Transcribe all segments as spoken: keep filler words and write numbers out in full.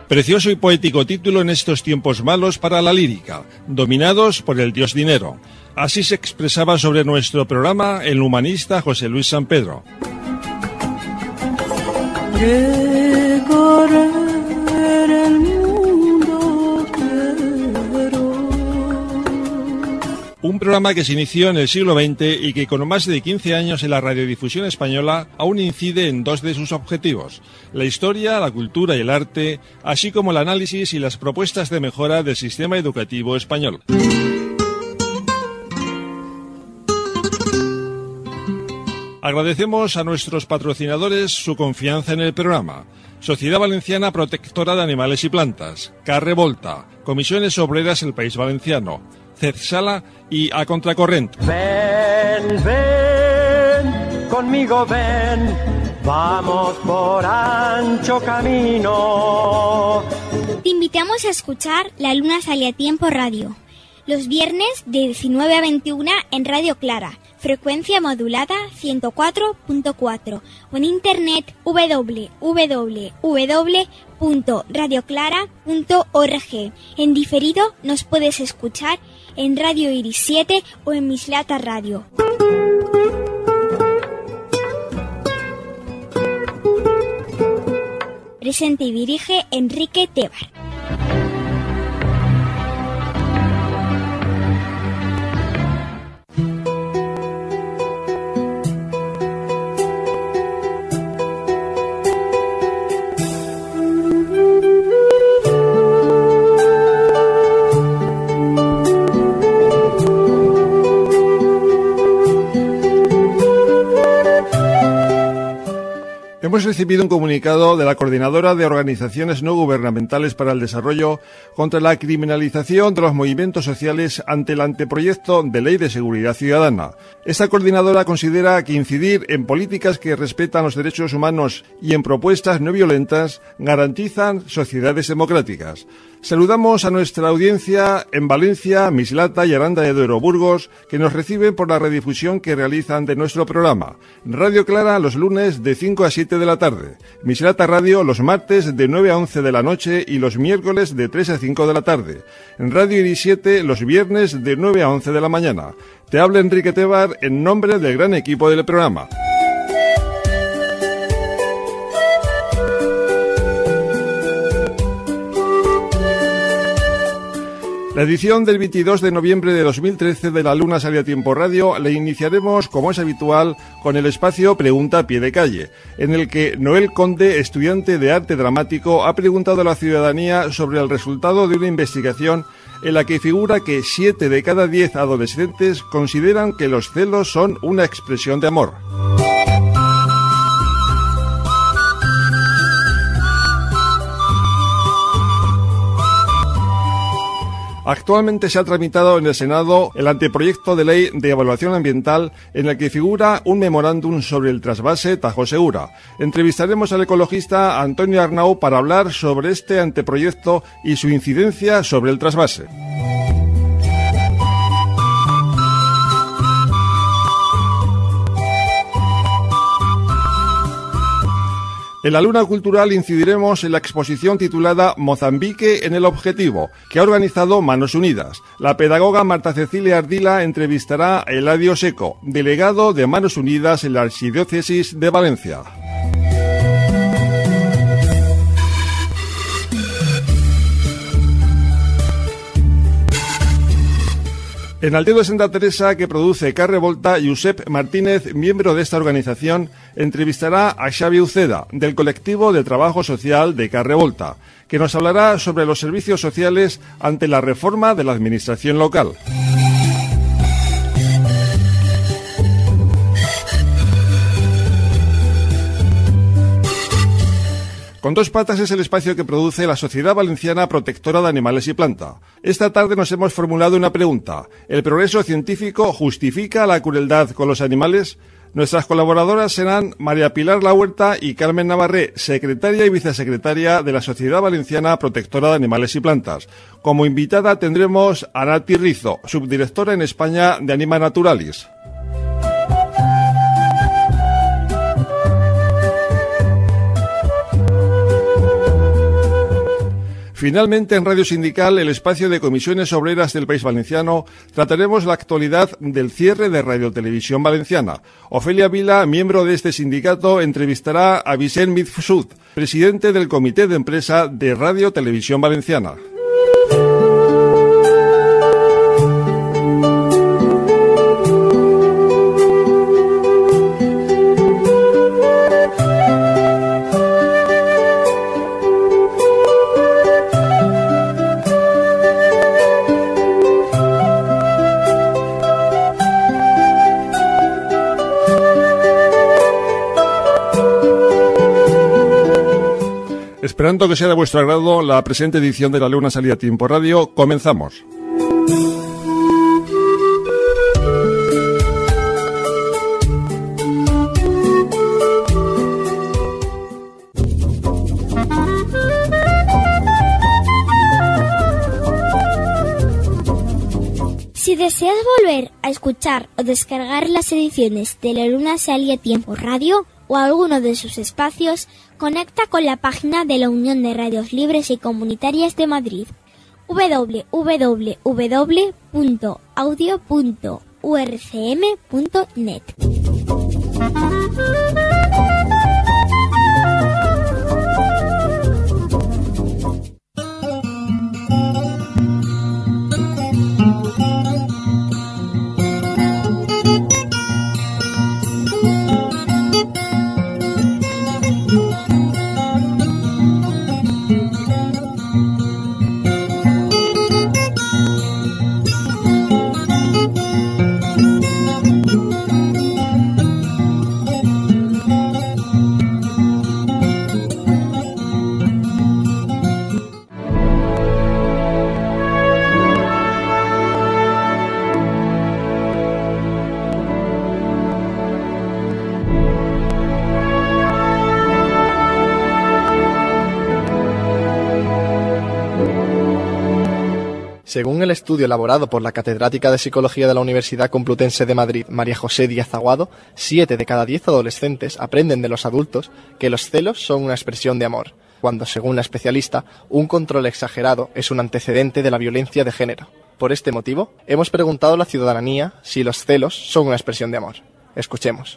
Precioso y poético título en estos tiempos malos para la lírica, dominados por el dios dinero. Así se expresaba sobre nuestro programa el humanista José Luis San Pedro. Recorrer el mundo quiero. Un programa que se inició en el siglo veinte y que con más de quince años en la radiodifusión española aún incide en dos de sus objetivos: la historia, la cultura y el arte, así como el análisis y las propuestas de mejora del sistema educativo español. Agradecemos a nuestros patrocinadores su confianza en el programa: Sociedad Valenciana Protectora de Animales y Plantas, Carre Volta, Comisiones Obreras El País Valenciano, Cedsala y A Contracorrent. Ven, ven, conmigo ven, vamos por ancho camino. Te invitamos a escuchar La Luna Sale a Tiempo Radio, los viernes de diecinueve a veintiuna en Radio Clara, frecuencia modulada ciento cuatro punto cuatro, o en internet doble u doble u doble u punto radio clara punto org. En diferido nos puedes escuchar en Radio Iris siete o en Mislata Radio. Presenta y dirige Enrique Tebar. Hemos recibido un comunicado de la Coordinadora de Organizaciones No Gubernamentales para el Desarrollo contra la criminalización de los movimientos sociales ante el anteproyecto de Ley de Seguridad Ciudadana. Esta coordinadora considera que incidir en políticas que respetan los derechos humanos y en propuestas no violentas garantizan sociedades democráticas. Saludamos a nuestra audiencia en Valencia, Mislata y Aranda de Duero, Burgos, que nos reciben por la redifusión que realizan de nuestro programa. Radio Clara los lunes de cinco a siete de la tarde. Mislata Radio los martes de nueve a once de la noche y los miércoles de tres a cinco de la tarde. En Radio Iris siete los viernes de nueve a once de la mañana. Te habla Enrique Tebar en nombre del gran equipo del programa. La edición del veintidós de noviembre de dos mil trece de La Luna Sale a Tiempo Radio la iniciaremos, como es habitual, con el espacio Pregunta a Pie de Calle, en el que Noel Conde, estudiante de arte dramático, ha preguntado a la ciudadanía sobre el resultado de una investigación en la que figura que siete de cada diez adolescentes consideran que los celos son una expresión de amor. Actualmente se ha tramitado en el Senado el anteproyecto de ley de evaluación ambiental en el que figura un memorándum sobre el trasvase Tajo Segura. Entrevistaremos al ecologista Antonio Arnau para hablar sobre este anteproyecto y su incidencia sobre el trasvase. En la Luna Cultural incidiremos en la exposición titulada Mozambique en el Objetivo, que ha organizado Manos Unidas. La pedagoga Marta Cecilia Ardila entrevistará a Eladio Seco, delegado de Manos Unidas en la Archidiócesis de Valencia. En Aldeo de Santa Teresa, que produce Carre Volta, Josep Martínez, miembro de esta organización, entrevistará a Xavi Uceda, del colectivo de trabajo social de Carre Volta, que nos hablará sobre los servicios sociales ante la reforma de la administración local. Con dos patas es el espacio que produce la Sociedad Valenciana Protectora de Animales y Planta. Esta tarde nos hemos formulado una pregunta: ¿el progreso científico justifica la crueldad con los animales? Nuestras colaboradoras serán María Pilar Lahuerta y Carmen Navarré, secretaria y vicesecretaria de la Sociedad Valenciana Protectora de Animales y Plantas. Como invitada tendremos a Nati Rizo, subdirectora en España de Anima Naturalis. Finalmente, en Radio Sindical, el espacio de comisiones obreras del País Valenciano, trataremos la actualidad del cierre de Radio Televisión Valenciana. Ofelia Vila, miembro de este sindicato, entrevistará a Vicent Mifsud, presidente del Comité de Empresa de Radio Televisión Valenciana. Esperando que sea de vuestro agrado la presente edición de La Luna Salía a Tiempo Radio, comenzamos. Si deseas volver a escuchar o descargar las ediciones de La Luna Salía a Tiempo Radio o alguno de sus espacios, conecta con la página de la Unión de Radios Libres y Comunitarias de Madrid, doble u doble u doble u punto audio punto u r c m punto net. Según el estudio elaborado por la catedrática de Psicología de la Universidad Complutense de Madrid, María José Díaz Aguado, siete de cada diez adolescentes aprenden de los adultos que los celos son una expresión de amor, cuando, según la especialista, un control exagerado es un antecedente de la violencia de género. Por este motivo, hemos preguntado a la ciudadanía si los celos son una expresión de amor. Escuchemos.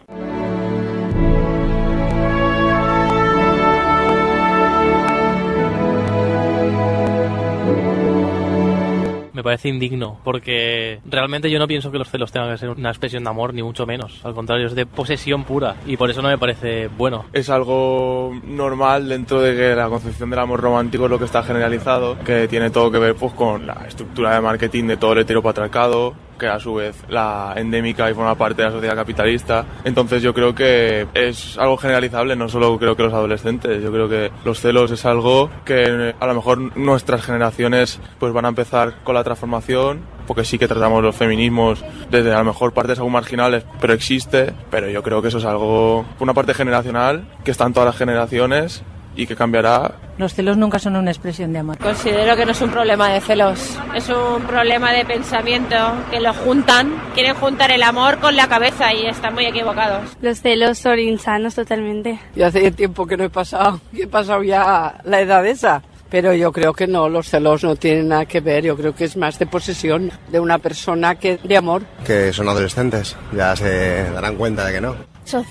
Me parece indigno, porque realmente yo no pienso que los celos tengan que ser una expresión de amor, ni mucho menos. Al contrario, es de posesión pura, y por eso no me parece bueno. Es algo normal dentro de que la concepción del amor romántico es lo que está generalizado, que tiene todo que ver pues con la estructura de marketing de todo el heteropatriarcado, que a su vez la endémica y forma parte de la sociedad capitalista. Entonces yo creo que es algo generalizable, no solo creo que los adolescentes. Yo creo que los celos es algo que a lo mejor nuestras generaciones pues van a empezar con la transformación, porque sí que tratamos los feminismos desde a lo mejor partes aún marginales, pero existe. Pero yo creo que eso es algo, una parte generacional que está en todas las generaciones y que cambiará. Los celos nunca son una expresión de amor. Considero que no es un problema de celos, es un problema de pensamiento, que lo juntan, quieren juntar el amor con la cabeza y están muy equivocados. Los celos son insanos totalmente. Yo hace tiempo que no he pasado, que he pasado ya la edad esa. Pero yo creo que no, los celos no tienen nada que ver, yo creo que es más de posesión de una persona que de amor. Que son adolescentes, ya se darán cuenta de que no.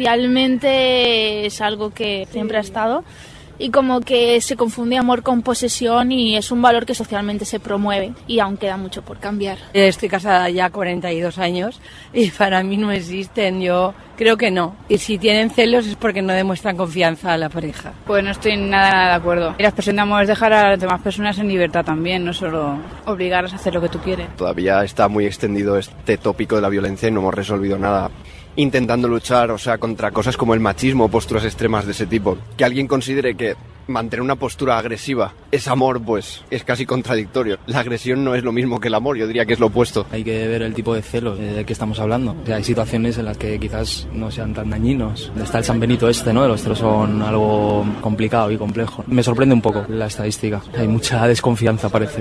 Socialmente es algo que siempre ha estado y como que se confunde amor con posesión y es un valor que socialmente se promueve y aún queda mucho por cambiar. Estoy casada ya cuarenta y dos años y para mí no existen, yo creo que no. Y si tienen celos es porque no demuestran confianza a la pareja. Pues no estoy nada, nada de acuerdo. Y la expresión de amor es dejar a las demás personas en libertad también, no solo obligarlas a hacer lo que tú quieres. Todavía está muy extendido este tópico de la violencia y no hemos resolvido nada. Intentando luchar, o sea, contra cosas como el machismo o posturas extremas de ese tipo. Que alguien considere que mantener una postura agresiva es amor, pues es casi contradictorio. La agresión no es lo mismo que el amor, yo diría que es lo opuesto. Hay que ver el tipo de celos de que estamos hablando. O sea, hay situaciones en las que quizás no sean tan dañinos. Está el San Benito este, ¿no? Los celos son algo complicado y complejo. Me sorprende un poco la estadística. Hay mucha desconfianza, parece.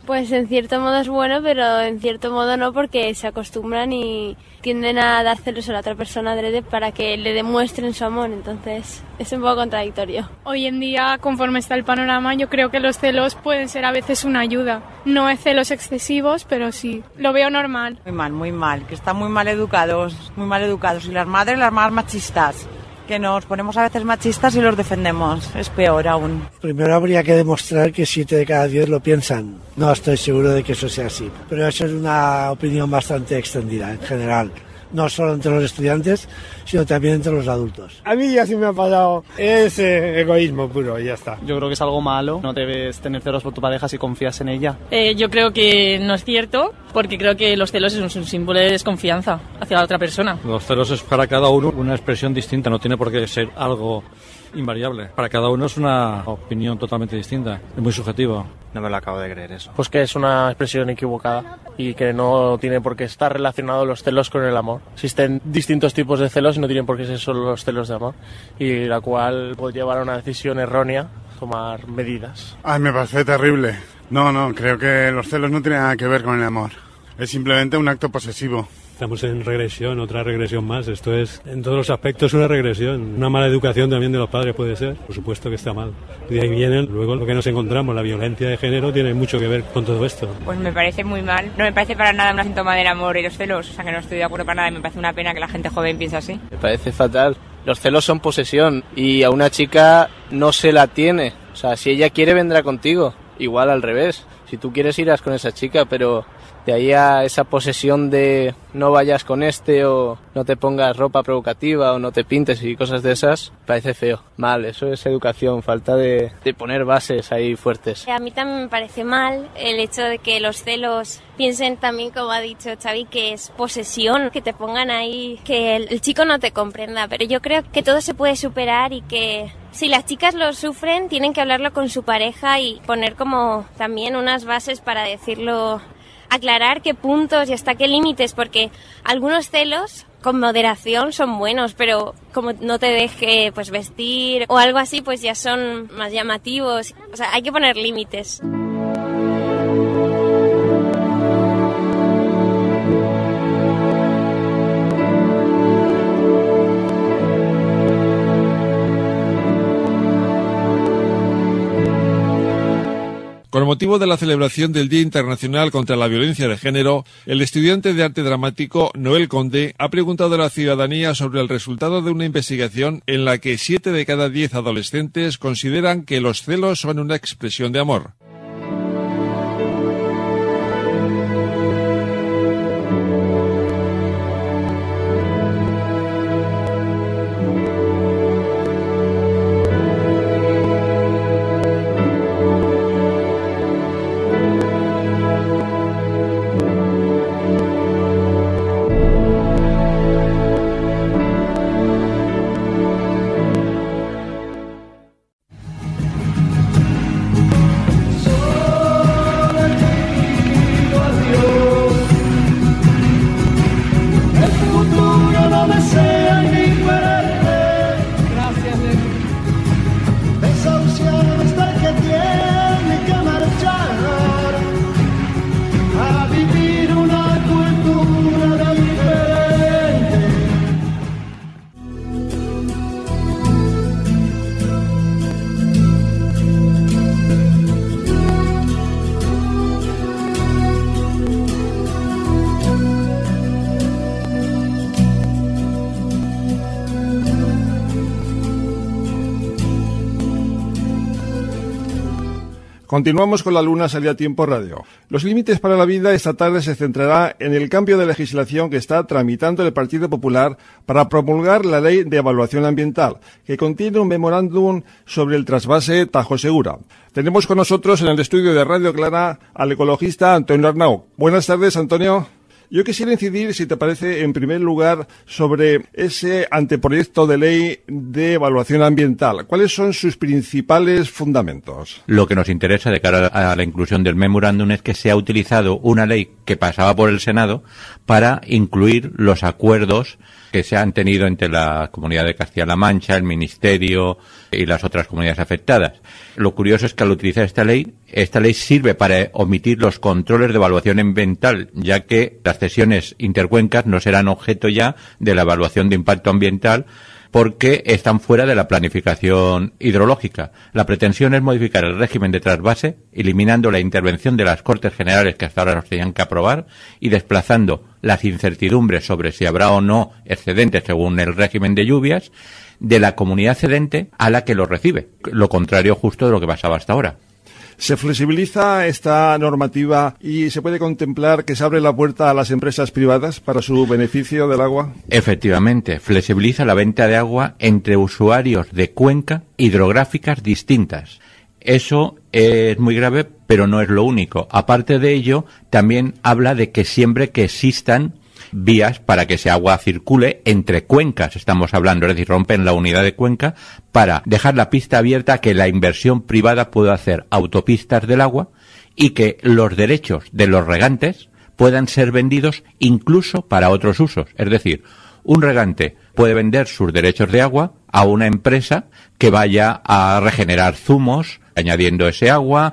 Pues en cierto modo es bueno, pero en cierto modo no, porque se acostumbran y tienden a dar celos a la otra persona adrede para que le demuestren su amor, entonces es un poco contradictorio. Hoy en día, conforme está el panorama, yo creo que los celos pueden ser a veces una ayuda. No es celos excesivos, pero sí, lo veo normal. Muy mal, muy mal, que están muy mal educados, muy mal educados, y las madres las más machistas. Que nos ponemos a veces machistas y los defendemos, es peor aún. Primero habría que demostrar que siete de cada diez lo piensan. No estoy seguro de que eso sea así, pero eso es una opinión bastante extendida en general. No solo entre los estudiantes, sino también entre los adultos. A mí ya sí me ha pasado. Es eh, egoísmo puro y ya está. Yo creo que es algo malo. No debes tener celos por tu pareja si confías en ella. Eh, yo creo que no es cierto, porque creo que los celos es un símbolo de desconfianza hacia la otra persona. Los celos es para cada uno una expresión distinta, no tiene por qué ser algo invariable. Para cada uno es una opinión totalmente distinta, es muy subjetivo. No me lo acabo de creer eso. Pues que es una expresión equivocada y que no tiene por qué estar relacionado los celos con el amor. Existen distintos tipos de celos y no tienen por qué ser solo los celos de amor, y la cual puede llevar a una decisión errónea, tomar medidas. Ay, me parece terrible. No, no, creo que los celos no tienen nada que ver con el amor. Es simplemente un acto posesivo. Estamos en regresión, otra regresión más. Esto es, en todos los aspectos, una regresión. Una mala educación también de los padres puede ser. Por supuesto que está mal. Y de ahí viene luego lo que nos encontramos. La violencia de género tiene mucho que ver con todo esto. Pues me parece muy mal. No me parece para nada un síntoma del amor y los celos. O sea, que no estoy de acuerdo para nada. Y me parece una pena que la gente joven piense así. Me parece fatal. Los celos son posesión y a una chica no se la tiene. O sea, si ella quiere, vendrá contigo. Igual al revés. Si tú quieres, irás con esa chica, pero de ahí a esa posesión de no vayas con este, o no te pongas ropa provocativa, o no te pintes y cosas de esas, parece feo. Mal, eso es educación, falta de, de poner bases ahí fuertes. A mí también me parece mal el hecho de que los celos piensen también, como ha dicho Xavi, que es posesión, que te pongan ahí, que el, el chico no te comprenda, pero yo creo que todo se puede superar y que si las chicas lo sufren, tienen que hablarlo con su pareja y poner como también unas bases para decirlo, aclarar qué puntos y hasta qué límites, porque algunos celos con moderación son buenos, pero como no te deje pues vestir o algo así, pues ya son más llamativos. O sea, hay que poner límites. Con motivo de la celebración del Día Internacional contra la Violencia de Género, el estudiante de arte dramático Noel Conde ha preguntado a la ciudadanía sobre el resultado de una investigación en la que siete de cada diez adolescentes consideran que los celos son una expresión de amor. Continuamos con la Luna Sale a Tiempo Radio. Los límites para la vida esta tarde se centrará en el cambio de legislación que está tramitando el Partido Popular para promulgar la Ley de Evaluación Ambiental, que contiene un memorándum sobre el trasvase Tajo Segura. Tenemos con nosotros en el estudio de Radio Clara al ecologista Antonio Arnau. Buenas tardes, Antonio. Yo quisiera incidir, si te parece, en primer lugar, sobre ese anteproyecto de ley de evaluación ambiental. ¿Cuáles son sus principales fundamentos? Lo que nos interesa de cara a la inclusión del memorándum es que se ha utilizado una ley que pasaba por el Senado para incluir los acuerdos que se han tenido entre la Comunidad de Castilla-La Mancha, el Ministerio y las otras comunidades afectadas. Lo curioso es que al utilizar esta ley, esta ley sirve para omitir los controles de evaluación ambiental, ya que las cesiones intercuencas no serán objeto ya de la evaluación de impacto ambiental porque están fuera de la planificación hidrológica. La pretensión es modificar el régimen de trasvase, eliminando la intervención de las Cortes Generales que hasta ahora nos tenían que aprobar y desplazando las incertidumbres sobre si habrá o no excedentes según el régimen de lluvias de la comunidad cedente a la que lo recibe. Lo contrario justo de lo que pasaba hasta ahora. ¿Se flexibiliza esta normativa y se puede contemplar que se abre la puerta a las empresas privadas para su beneficio del agua? Efectivamente, flexibiliza la venta de agua entre usuarios de cuenca hidrográficas distintas. Eso es muy grave, pero no es lo único. Aparte de ello, también habla de que siempre que existan vías para que ese agua circule entre cuencas, estamos hablando, es decir, rompen la unidad de cuenca para dejar la pista abierta a que la inversión privada pueda hacer autopistas del agua y que los derechos de los regantes puedan ser vendidos incluso para otros usos. Es decir, un regante puede vender sus derechos de agua a una empresa que vaya a regenerar zumos añadiendo ese agua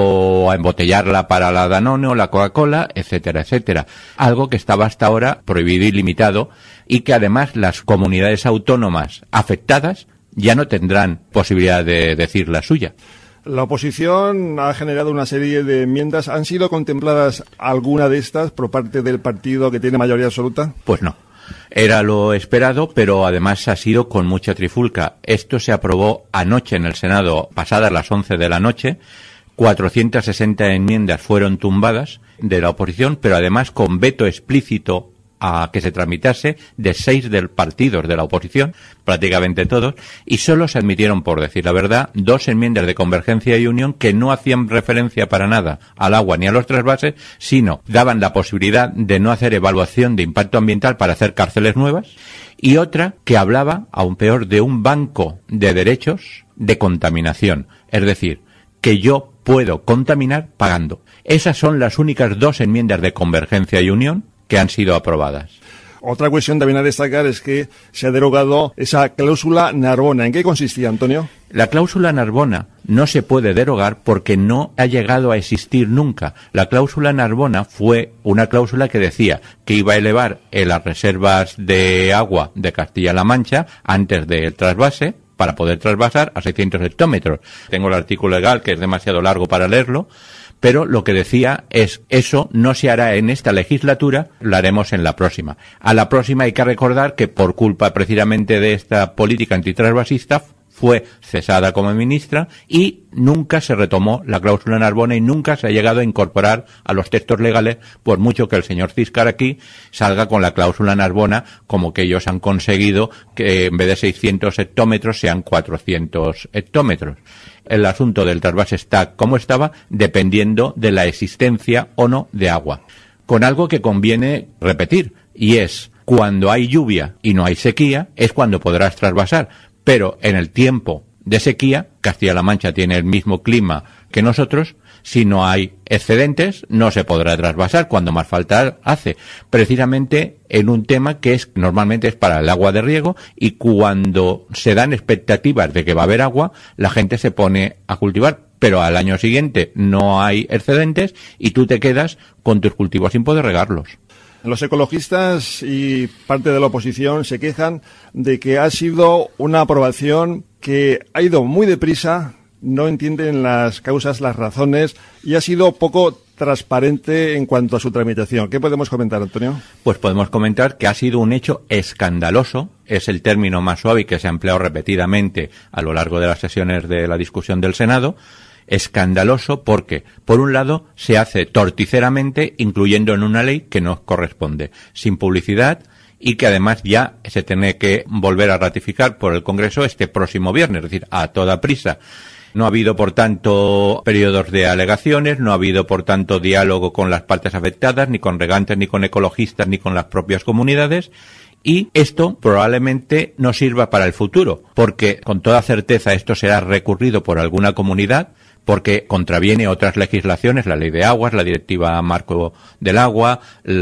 o a embotellarla para la Danone o la Coca-Cola, etcétera, etcétera. Algo que estaba hasta ahora prohibido y limitado y que además las comunidades autónomas afectadas ya no tendrán posibilidad de decir la suya. La oposición ha generado una serie de enmiendas. ¿Han sido contempladas alguna de estas por parte del partido que tiene mayoría absoluta? Pues no. Era lo esperado, pero además ha sido con mucha trifulca. Esto se aprobó anoche en el Senado, pasadas las once de la noche. cuatrocientas sesenta enmiendas fueron tumbadas de la oposición, pero además con veto explícito a que se tramitase de seis del partidos de la oposición, prácticamente todos, y solo se admitieron, por decir la verdad, dos enmiendas de Convergencia y Unión que no hacían referencia para nada al agua ni a los trasvases, sino daban la posibilidad de no hacer evaluación de impacto ambiental para hacer cárceles nuevas, y otra que hablaba, aún peor, de un banco de derechos de contaminación, es decir, que yo puedo contaminar pagando. Esas son las únicas dos enmiendas de Convergencia y Unión que han sido aprobadas. Otra cuestión también a destacar es que se ha derogado esa cláusula Narbona. ¿En qué consistía, Antonio? La cláusula Narbona no se puede derogar porque no ha llegado a existir nunca. La cláusula Narbona fue una cláusula que decía que iba a elevar en las reservas de agua de Castilla-La Mancha antes del trasvase, para poder trasvasar a seiscientos hectómetros. Tengo el artículo legal que es demasiado largo para leerlo, pero lo que decía es, eso no se hará en esta legislatura, lo haremos en la próxima. A la próxima hay que recordar que por culpa precisamente de esta política antitrasvasista fue cesada como ministra y nunca se retomó la cláusula Narbona y nunca se ha llegado a incorporar a los textos legales, por mucho que el señor Ciscar aquí salga con la cláusula Narbona, como que ellos han conseguido que en vez de seiscientos hectómetros sean cuatrocientos hectómetros. El asunto del trasvase está como estaba, dependiendo de la existencia o no de agua. Con algo que conviene repetir, y es, cuando hay lluvia y no hay sequía, es cuando podrás trasvasar. Pero en el tiempo de sequía, Castilla-La Mancha tiene el mismo clima que nosotros, si no hay excedentes no se podrá trasvasar cuando más falta hace, precisamente en un tema que es normalmente es para el agua de riego y cuando se dan expectativas de que va a haber agua, la gente se pone a cultivar, pero al año siguiente no hay excedentes y tú te quedas con tus cultivos sin poder regarlos. Los ecologistas y parte de la oposición se quejan de que ha sido una aprobación que ha ido muy deprisa, no entienden las causas, las razones y ha sido poco transparente en cuanto a su tramitación. ¿Qué podemos comentar, Antonio? Pues podemos comentar que ha sido un hecho escandaloso, es el término más suave que se ha empleado repetidamente a lo largo de las sesiones de la discusión del Senado. Escandaloso porque, por un lado, se hace torticeramente incluyendo en una ley que no corresponde, sin publicidad y que además ya se tiene que volver a ratificar por el Congreso este próximo viernes, es decir, a toda prisa. No ha habido, por tanto, periodos de alegaciones, no ha habido, por tanto, diálogo con las partes afectadas, ni con regantes, ni con ecologistas, ni con las propias comunidades. Y esto probablemente no sirva para el futuro, porque con toda certeza esto será recurrido por alguna comunidad, porque contraviene otras legislaciones, la ley de aguas, la directiva marco del agua,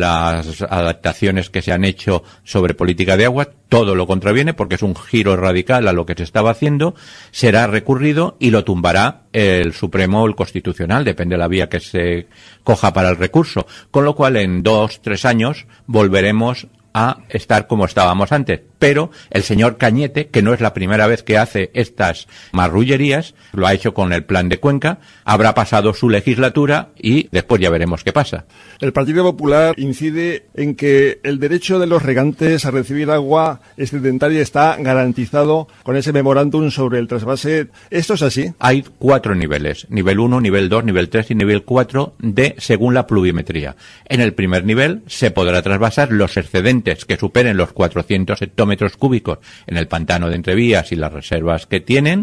las adaptaciones que se han hecho sobre política de agua, todo lo contraviene porque es un giro radical a lo que se estaba haciendo, será recurrido y lo tumbará el Supremo o el Constitucional, depende de la vía que se coja para el recurso, con lo cual en dos, tres años volveremos a estar como estábamos antes. Pero el señor Cañete, que no es la primera vez que hace estas marrullerías, lo ha hecho con el Plan de Cuenca, habrá pasado su legislatura y después ya veremos qué pasa. El Partido Popular incide en que el derecho de los regantes a recibir agua excedentaria está garantizado con ese memorándum sobre el trasvase. ¿Esto es así? Hay cuatro niveles, nivel uno, nivel dos, nivel tres y nivel cuatro, de según la pluviometría. En el primer nivel se podrá trasvasar los excedentes que superen los cuatrocientos hectómetros cúbicos en el pantano de Entrevías y las reservas que tienen,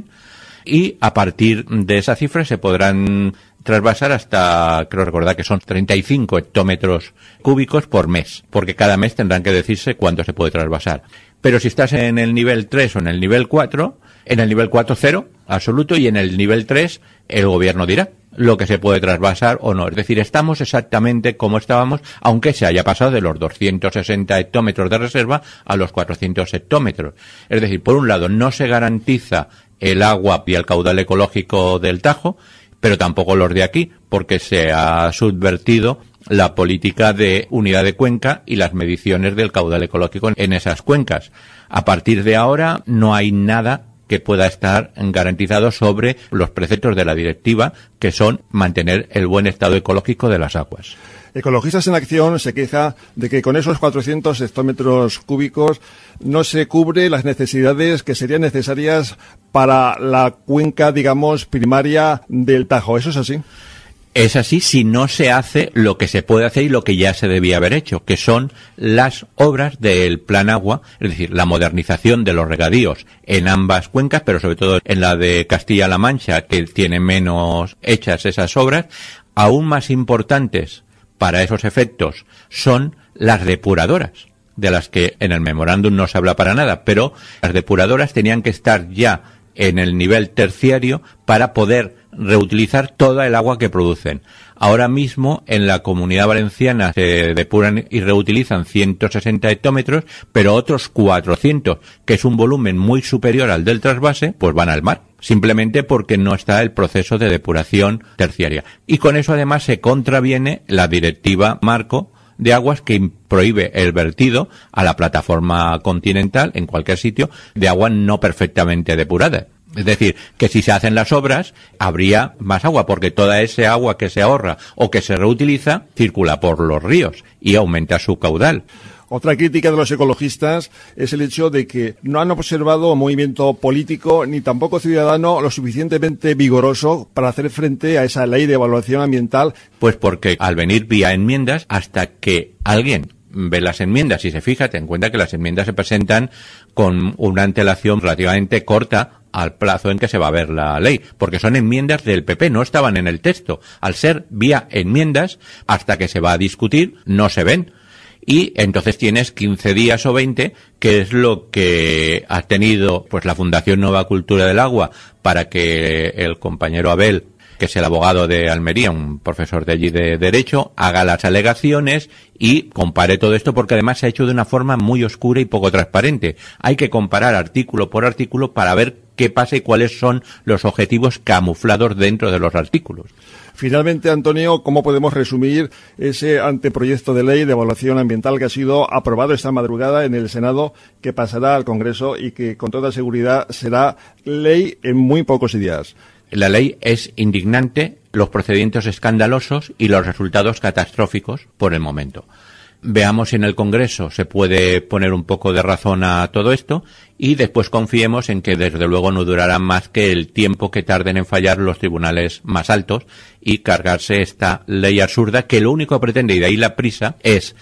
y a partir de esa cifra se podrán trasvasar hasta, creo recordar que son treinta y cinco hectómetros cúbicos por mes, porque cada mes tendrán que decirse cuánto se puede trasvasar. Pero si estás en el nivel tres o en el nivel cuatro, en el nivel cuatro cero, absoluto, y en el nivel tres el gobierno dirá lo que se puede trasvasar o no. Es decir, estamos exactamente como estábamos, aunque se haya pasado de los doscientos sesenta hectómetros de reserva a los cuatrocientos hectómetros. Es decir, por un lado, no se garantiza el agua y el caudal ecológico del Tajo, pero tampoco los de aquí, porque se ha subvertido la política de unidad de cuenca y las mediciones del caudal ecológico en esas cuencas. A partir de ahora no hay nada que pueda estar garantizado sobre los preceptos de la directiva, que son mantener el buen estado ecológico de las aguas. Ecologistas en Acción se queja de que con esos cuatrocientos hectómetros cúbicos no se cubre las necesidades que serían necesarias para la cuenca, digamos, primaria del Tajo. ¿Eso es así? Es así si no se hace lo que se puede hacer y lo que ya se debía haber hecho, que son las obras del Plan Agua, es decir, la modernización de los regadíos en ambas cuencas, pero sobre todo en la de Castilla-La Mancha, que tiene menos hechas esas obras. Aún más importantes para esos efectos son las depuradoras, de las que en el memorándum no se habla para nada, pero las depuradoras tenían que estar ya en el nivel terciario para poder reutilizar toda el agua que producen. Ahora mismo en la Comunidad Valenciana se depuran y reutilizan ciento sesenta hectómetros, pero otros cuatrocientos, que es un volumen muy superior al del trasvase, pues van al mar, simplemente porque no está el proceso de depuración terciaria. Y con eso además se contraviene la directiva marco de aguas, que prohíbe el vertido a la plataforma continental, en cualquier sitio, de agua no perfectamente depurada. Es decir, que si se hacen las obras, habría más agua, porque toda ese agua que se ahorra o que se reutiliza circula por los ríos y aumenta su caudal. Otra crítica de los ecologistas es el hecho de que no han observado movimiento político ni tampoco ciudadano lo suficientemente vigoroso para hacer frente a esa ley de evaluación ambiental. Pues porque al venir vía enmiendas, hasta que alguien ve las enmiendas y se fija, ten en cuenta que las enmiendas se presentan con una antelación relativamente corta al plazo en que se va a ver la ley, porque son enmiendas del P P, no estaban en el texto. Al ser vía enmiendas, hasta que se va a discutir, no se ven. Y entonces tienes quince días o veinte, que es lo que ha tenido pues la Fundación Nueva Cultura del Agua, para que el compañero Abel, que es el abogado de Almería, un profesor de allí de Derecho, haga las alegaciones y compare todo esto, porque además se ha hecho de una forma muy oscura y poco transparente. Hay que comparar artículo por artículo para ver qué pasa y cuáles son los objetivos camuflados dentro de los artículos. Finalmente, Antonio, ¿cómo podemos resumir ese anteproyecto de ley de evaluación ambiental que ha sido aprobado esta madrugada en el Senado, que pasará al Congreso y que con toda seguridad será ley en muy pocos días? La ley es indignante, los procedimientos escandalosos y los resultados catastróficos por el momento. Veamos si en el Congreso se puede poner un poco de razón a todo esto y después confiemos en que desde luego no durará más que el tiempo que tarden en fallar los tribunales más altos y cargarse esta ley absurda, que lo único que pretende, y de ahí la prisa, es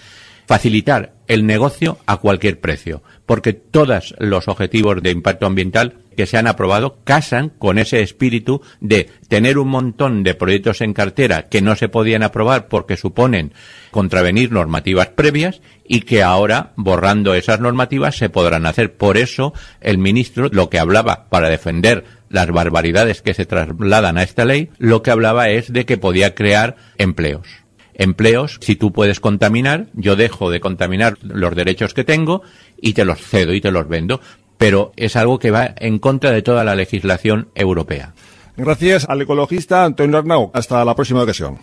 facilitar el negocio a cualquier precio, porque todos los objetivos de impacto ambiental que se han aprobado casan con ese espíritu de tener un montón de proyectos en cartera que no se podían aprobar porque suponen contravenir normativas previas y que ahora, borrando esas normativas, se podrán hacer. Por eso, el ministro, lo que hablaba para defender las barbaridades que se trasladan a esta ley, lo que hablaba es de que podía crear empleos. Empleos, si tú puedes contaminar, yo dejo de contaminar los derechos que tengo y te los cedo y te los vendo. Pero es algo que va en contra de toda la legislación europea. Gracias al ecologista Antonio Arnau. Hasta la próxima ocasión.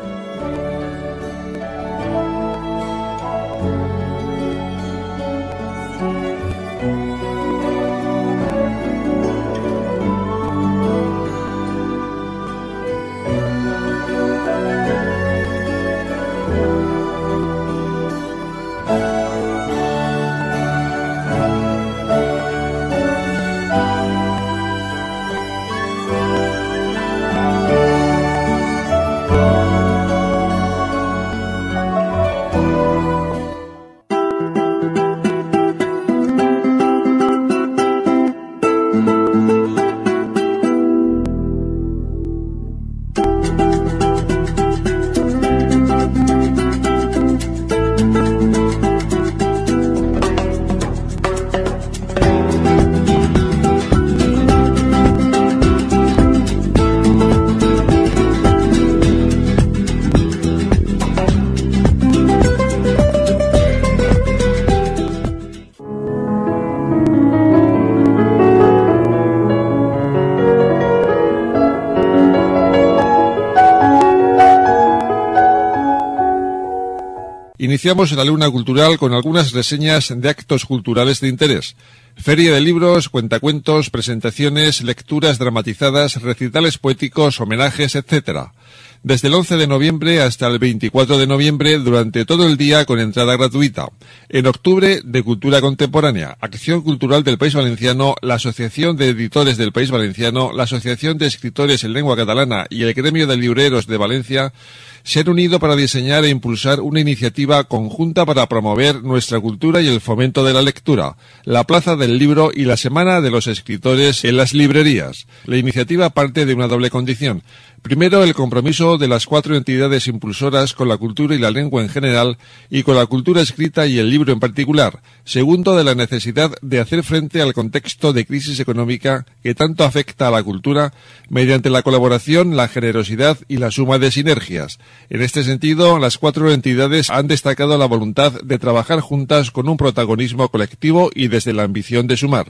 Iniciamos la Luna Cultural con algunas reseñas de actos culturales de interés. Feria de libros, cuentacuentos, presentaciones, lecturas dramatizadas, recitales poéticos, homenajes, etcétera. Desde el once de noviembre hasta el veinticuatro de noviembre, durante todo el día con entrada gratuita. En octubre, de Cultura Contemporánea, Acción Cultural del País Valenciano, la Asociación de Editores del País Valenciano, la Asociación de Escritores en Lengua Catalana y el Gremio de Libreros de Valencia se han unido para diseñar e impulsar una iniciativa conjunta para promover nuestra cultura y el fomento de la lectura, la Plaza del Libro y la Semana de los Escritores en las librerías. La iniciativa parte de una doble condición. Primero, el compromiso de las cuatro entidades impulsoras con la cultura y la lengua en general y con la cultura escrita y el libro en particular. Segundo, de la necesidad de hacer frente al contexto de crisis económica que tanto afecta a la cultura mediante la colaboración, la generosidad y la suma de sinergias. En este sentido, las cuatro entidades han destacado la voluntad de trabajar juntas con un protagonismo colectivo y desde la ambición de sumar.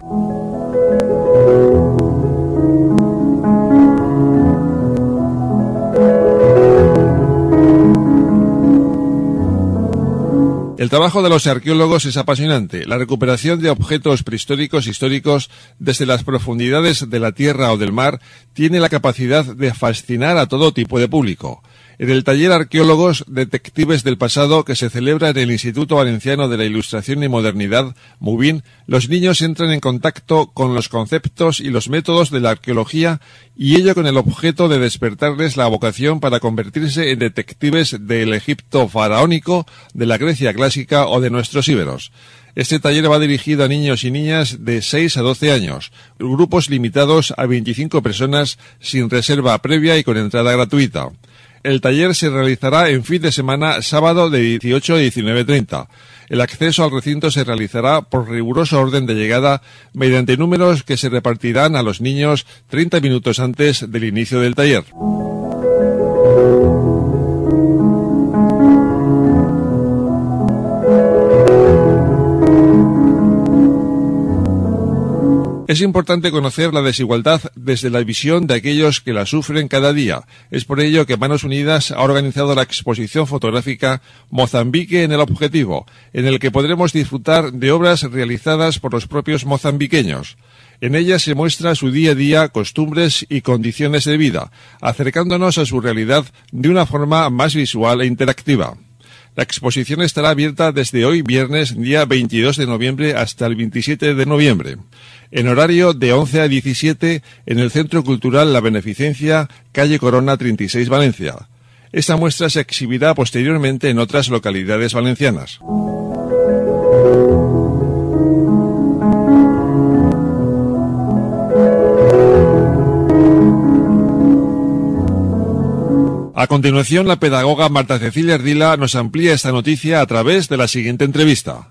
El trabajo de los arqueólogos es apasionante. La recuperación de objetos prehistóricos históricos desde las profundidades de la tierra o del mar tiene la capacidad de fascinar a todo tipo de público. En el taller Arqueólogos Detectives del Pasado, que se celebra en el Instituto Valenciano de la Ilustración y Modernidad, MUVIN, los niños entran en contacto con los conceptos y los métodos de la arqueología, y ello con el objeto de despertarles la vocación para convertirse en detectives del Egipto faraónico, de la Grecia clásica o de nuestros íberos. Este taller va dirigido a niños y niñas de seis a doce años, grupos limitados a veinticinco personas, sin reserva previa y con entrada gratuita. El taller se realizará en fin de semana, sábado de dieciocho a diecinueve treinta. El acceso al recinto se realizará por riguroso orden de llegada mediante números que se repartirán a los niños treinta minutos antes del inicio del taller. Es importante conocer la desigualdad desde la visión de aquellos que la sufren cada día. Es por ello que Manos Unidas ha organizado la exposición fotográfica Mozambique en el Objetivo, en el que podremos disfrutar de obras realizadas por los propios mozambiqueños. En ella se muestra su día a día, costumbres y condiciones de vida, acercándonos a su realidad de una forma más visual e interactiva. La exposición estará abierta desde hoy viernes, día veintidós de noviembre, hasta el veintisiete de noviembre. En horario de once a diecisiete en el Centro Cultural La Beneficencia, calle Corona treinta y seis, Valencia. Esta muestra se exhibirá posteriormente en otras localidades valencianas. A continuación, la pedagoga Marta Cecilia Ardila nos amplía esta noticia a través de la siguiente entrevista.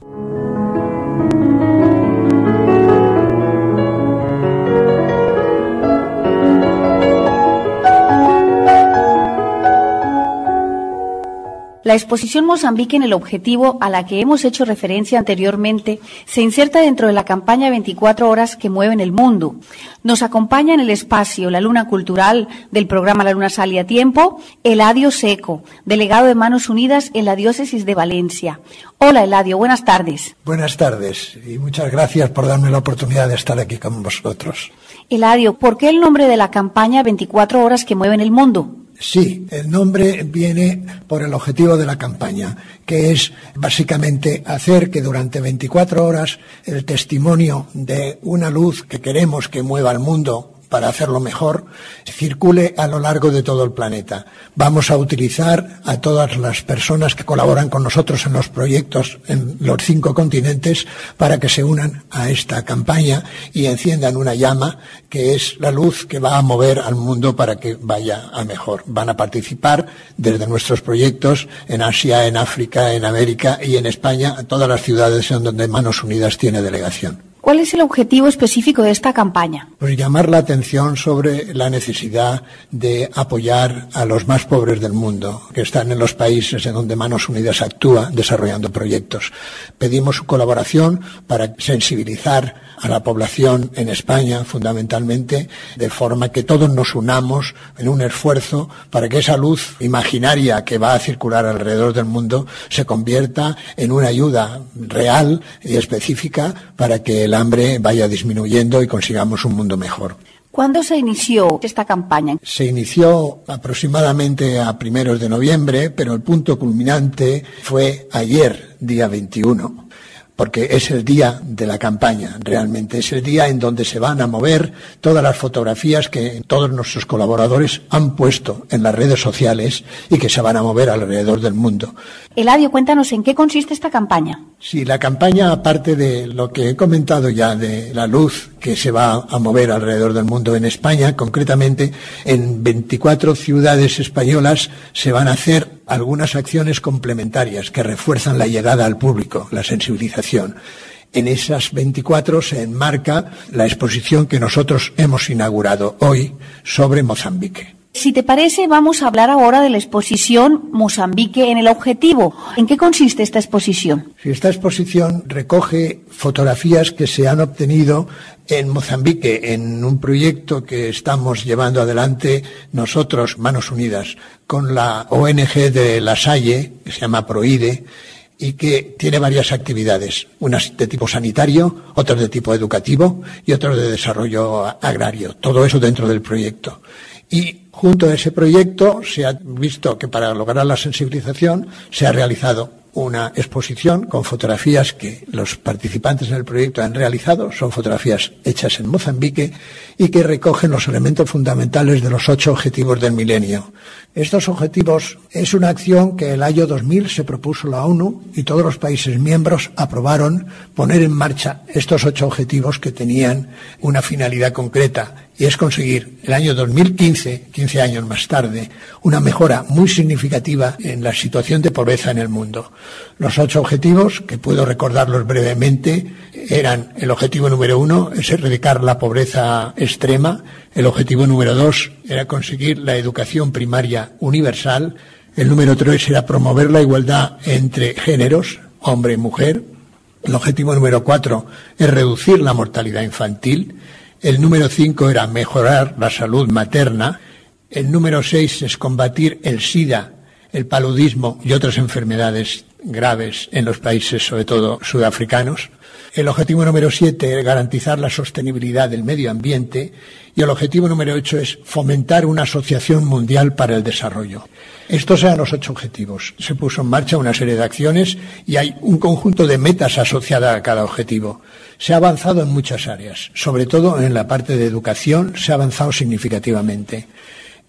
La exposición Mozambique en el objetivo, a la que hemos hecho referencia anteriormente, se inserta dentro de la campaña veinticuatro horas que mueven el mundo. Nos acompaña en el espacio La Luna Cultural del programa La Luna Sale a Tiempo, Eladio Seco, delegado de Manos Unidas en la Diócesis de Valencia. Hola Eladio, buenas tardes. Buenas tardes y muchas gracias por darme la oportunidad de estar aquí con vosotros. Eladio, ¿por qué el nombre de la campaña veinticuatro horas que mueven el mundo? Sí, el nombre viene por el objetivo de la campaña, que es básicamente hacer que durante veinticuatro horas el testimonio de una luz que queremos que mueva al mundo para hacerlo mejor, circule a lo largo de todo el planeta. Vamos a utilizar a todas las personas que colaboran con nosotros en los proyectos en los cinco continentes para que se unan a esta campaña y enciendan una llama que es la luz que va a mover al mundo para que vaya a mejor. Van a participar desde nuestros proyectos en Asia, en África, en América y en España, en todas las ciudades en donde Manos Unidas tiene delegación. ¿Cuál es el objetivo específico de esta campaña? Pues llamar la atención sobre la necesidad de apoyar a los más pobres del mundo, que están en los países en donde Manos Unidas actúa desarrollando proyectos. Pedimos su colaboración para sensibilizar a la población en España, fundamentalmente, de forma que todos nos unamos en un esfuerzo para que esa luz imaginaria que va a circular alrededor del mundo se convierta en una ayuda real y específica para que el hambre vaya disminuyendo y consigamos un mundo mejor. ¿Cuándo se inició esta campaña? Se inició aproximadamente a primeros de noviembre, pero el punto culminante fue ayer, día veintiuno. Porque es el día de la campaña, realmente. Es el día en donde se van a mover todas las fotografías que todos nuestros colaboradores han puesto en las redes sociales y que se van a mover alrededor del mundo. Eladio, cuéntanos en qué consiste esta campaña. Sí, la campaña, aparte de lo que he comentado ya de la luz que se va a mover alrededor del mundo en España, concretamente en veinticuatro ciudades españolas se van a hacer algunas acciones complementarias que refuerzan la llegada al público, la sensibilización. En esas veinticuatro se enmarca la exposición que nosotros hemos inaugurado hoy sobre Mozambique. Si te parece, vamos a hablar ahora de la exposición Mozambique en el objetivo. ¿En qué consiste esta exposición? Esta exposición recoge fotografías que se han obtenido en Mozambique, en un proyecto que estamos llevando adelante nosotros, Manos Unidas, con la O N G de La Salle, que se llama PROIDE, y que tiene varias actividades, unas de tipo sanitario, otras de tipo educativo y otras de desarrollo agrario. Todo eso dentro del proyecto. Y junto a ese proyecto se ha visto que para lograr la sensibilización se ha realizado una exposición con fotografías que los participantes en el proyecto han realizado, son fotografías hechas en Mozambique y que recogen los elementos fundamentales de los ocho objetivos del milenio. Estos objetivos es una acción que el año dos mil se propuso la ONU y todos los países miembros aprobaron poner en marcha estos ocho objetivos que tenían una finalidad concreta, y es conseguir el año dos mil quince, quince años más tarde, una mejora muy significativa en la situación de pobreza en el mundo. Los ocho objetivos, que puedo recordarlos brevemente, eran el objetivo número uno, es erradicar la pobreza extrema. El objetivo número dos era conseguir la educación primaria universal. El número tres era promover la igualdad entre géneros, hombre y mujer. El objetivo número cuatro es reducir la mortalidad infantil. El número cinco era mejorar la salud materna. El número seis es combatir el SIDA, el paludismo y otras enfermedades graves en los países, sobre todo sudafricanos. El objetivo número siete es garantizar la sostenibilidad del medio ambiente y el objetivo número ocho es fomentar una asociación mundial para el desarrollo. Estos eran los ocho objetivos. Se puso en marcha una serie de acciones y hay un conjunto de metas asociadas a cada objetivo. Se ha avanzado en muchas áreas, sobre todo en la parte de educación se ha avanzado significativamente.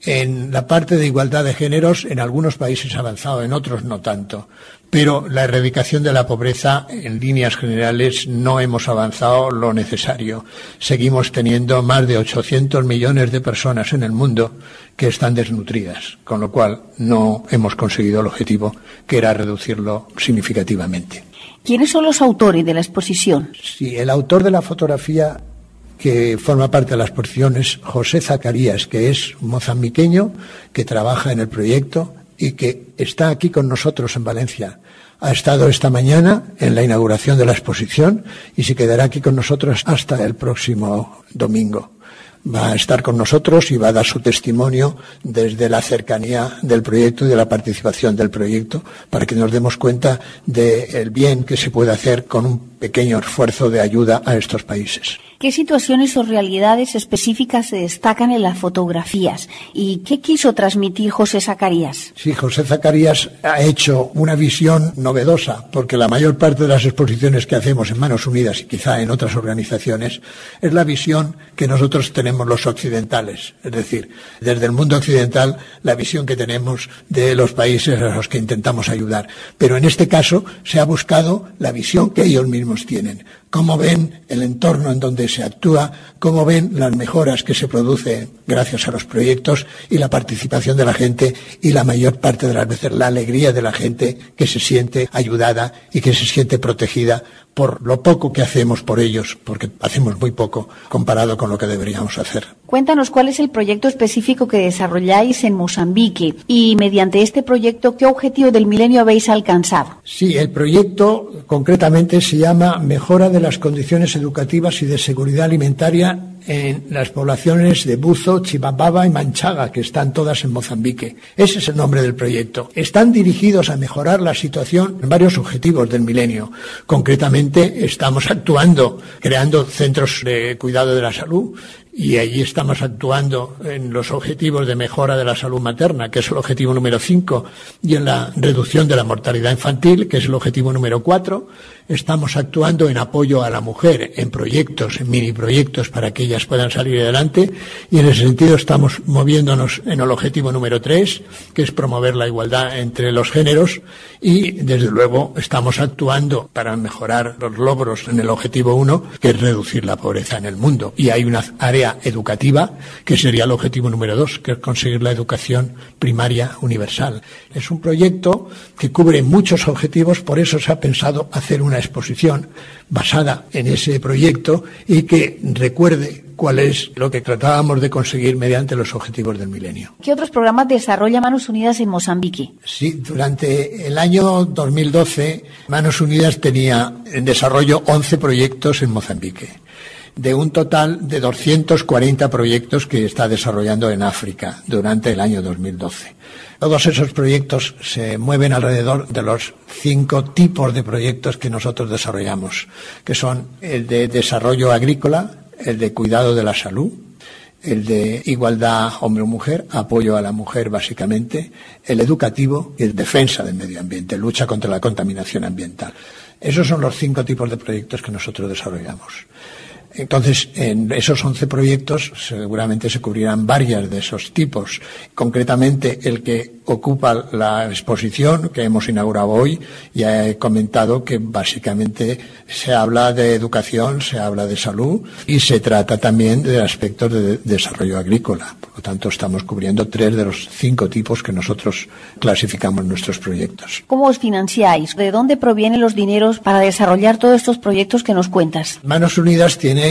En la parte de igualdad de géneros, en algunos países ha avanzado, en otros no tanto. Pero la erradicación de la pobreza, en líneas generales, no hemos avanzado lo necesario. Seguimos teniendo más de ochocientos millones de personas en el mundo que están desnutridas, con lo cual no hemos conseguido el objetivo, que era reducirlo significativamente. ¿Quiénes son los autores de la exposición? Sí, el autor de la fotografía que forma parte de la exposición es José Zacarías, que es mozambiqueño, que trabaja en el proyecto y que está aquí con nosotros en Valencia. Ha estado esta mañana en la inauguración de la exposición y se quedará aquí con nosotros hasta el próximo domingo. Va a estar con nosotros y va a dar su testimonio desde la cercanía del proyecto y de la participación del proyecto para que nos demos cuenta del bien que se puede hacer con un pequeño esfuerzo de ayuda a estos países. ¿Qué situaciones o realidades específicas se destacan en las fotografías? ¿Y qué quiso transmitir José Zacarías? Sí, José Zacarías ha hecho una visión novedosa, porque la mayor parte de las exposiciones que hacemos en Manos Unidas y quizá en otras organizaciones es la visión que nosotros tenemos los occidentales. Es decir, desde el mundo occidental, la visión que tenemos de los países a los que intentamos ayudar. Pero en este caso se ha buscado la visión que ellos mismos tienen. Cómo ven el entorno en donde se actúa, cómo ven las mejoras que se producen gracias a los proyectos y la participación de la gente y la mayor parte de las veces la alegría de la gente que se siente ayudada y que se siente protegida por lo poco que hacemos por ellos, porque hacemos muy poco comparado con lo que deberíamos hacer. Cuéntanos cuál es el proyecto específico que desarrolláis en Mozambique y mediante este proyecto, ¿qué objetivo del milenio habéis alcanzado? Sí, el proyecto concretamente se llama Mejora de las condiciones educativas y de seguridad alimentaria en las poblaciones de Buzo, Chibababa y Manchaga, que están todas en Mozambique. Ese es el nombre del proyecto. Están dirigidos a mejorar la situación en varios objetivos del milenio. Concretamente, estamos actuando, creando centros de cuidado de la salud, y allí estamos actuando en los objetivos de mejora de la salud materna, que es el objetivo número cinco, y en la reducción de la mortalidad infantil, que es el objetivo número cuatro. Estamos actuando en apoyo a la mujer, en proyectos, en mini proyectos, para que ellas puedan salir adelante, y en ese sentido estamos moviéndonos en el objetivo número tres, que es promover la igualdad entre los géneros, y desde luego estamos actuando para mejorar los logros en el objetivo uno, que es reducir la pobreza en el mundo. Y hay una área educativa, que sería el objetivo número dos, que es conseguir la educación primaria universal. Es un proyecto que cubre muchos objetivos, por eso se ha pensado hacer una exposición basada en ese proyecto y que recuerde cuál es lo que tratábamos de conseguir mediante los objetivos del milenio. ¿Qué otros programas desarrolla Manos Unidas en Mozambique? Sí, durante el año dos mil doce, Manos Unidas tenía en desarrollo once proyectos en Mozambique, de un total de doscientos cuarenta proyectos que está desarrollando en África durante el año dos mil doce. Todos esos proyectos se mueven alrededor de los cinco tipos de proyectos que nosotros desarrollamos, que son el de desarrollo agrícola, el de cuidado de la salud, el de igualdad hombre-mujer, apoyo a la mujer básicamente, el educativo y el defensa del medio ambiente, lucha contra la contaminación ambiental. Esos son los cinco tipos de proyectos que nosotros desarrollamos. Entonces, en esos once proyectos seguramente se cubrirán varias de esos tipos. Concretamente, el que ocupa la exposición que hemos inaugurado hoy, ya he comentado que básicamente se habla de educación, se habla de salud y se trata también de aspectos de desarrollo agrícola. Por lo tanto, estamos cubriendo tres de los cinco tipos que nosotros clasificamos en nuestros proyectos. ¿Cómo os financiáis? ¿De dónde provienen los dineros para desarrollar todos estos proyectos que nos cuentas? Manos Unidas tiene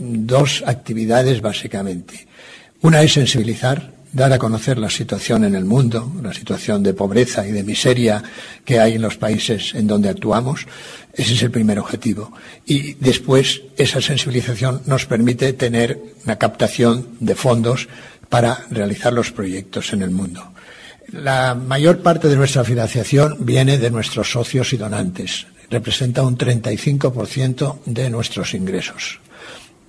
dos actividades básicamente. Una es sensibilizar, dar a conocer la situación en el mundo, la situación de pobreza y de miseria que hay en los países en donde actuamos. Ese es el primer objetivo. Y después esa sensibilización nos permite tener una captación de fondos para realizar los proyectos en el mundo. La mayor parte de nuestra financiación viene de nuestros socios y donantes. Representa un treinta y cinco por ciento de nuestros ingresos.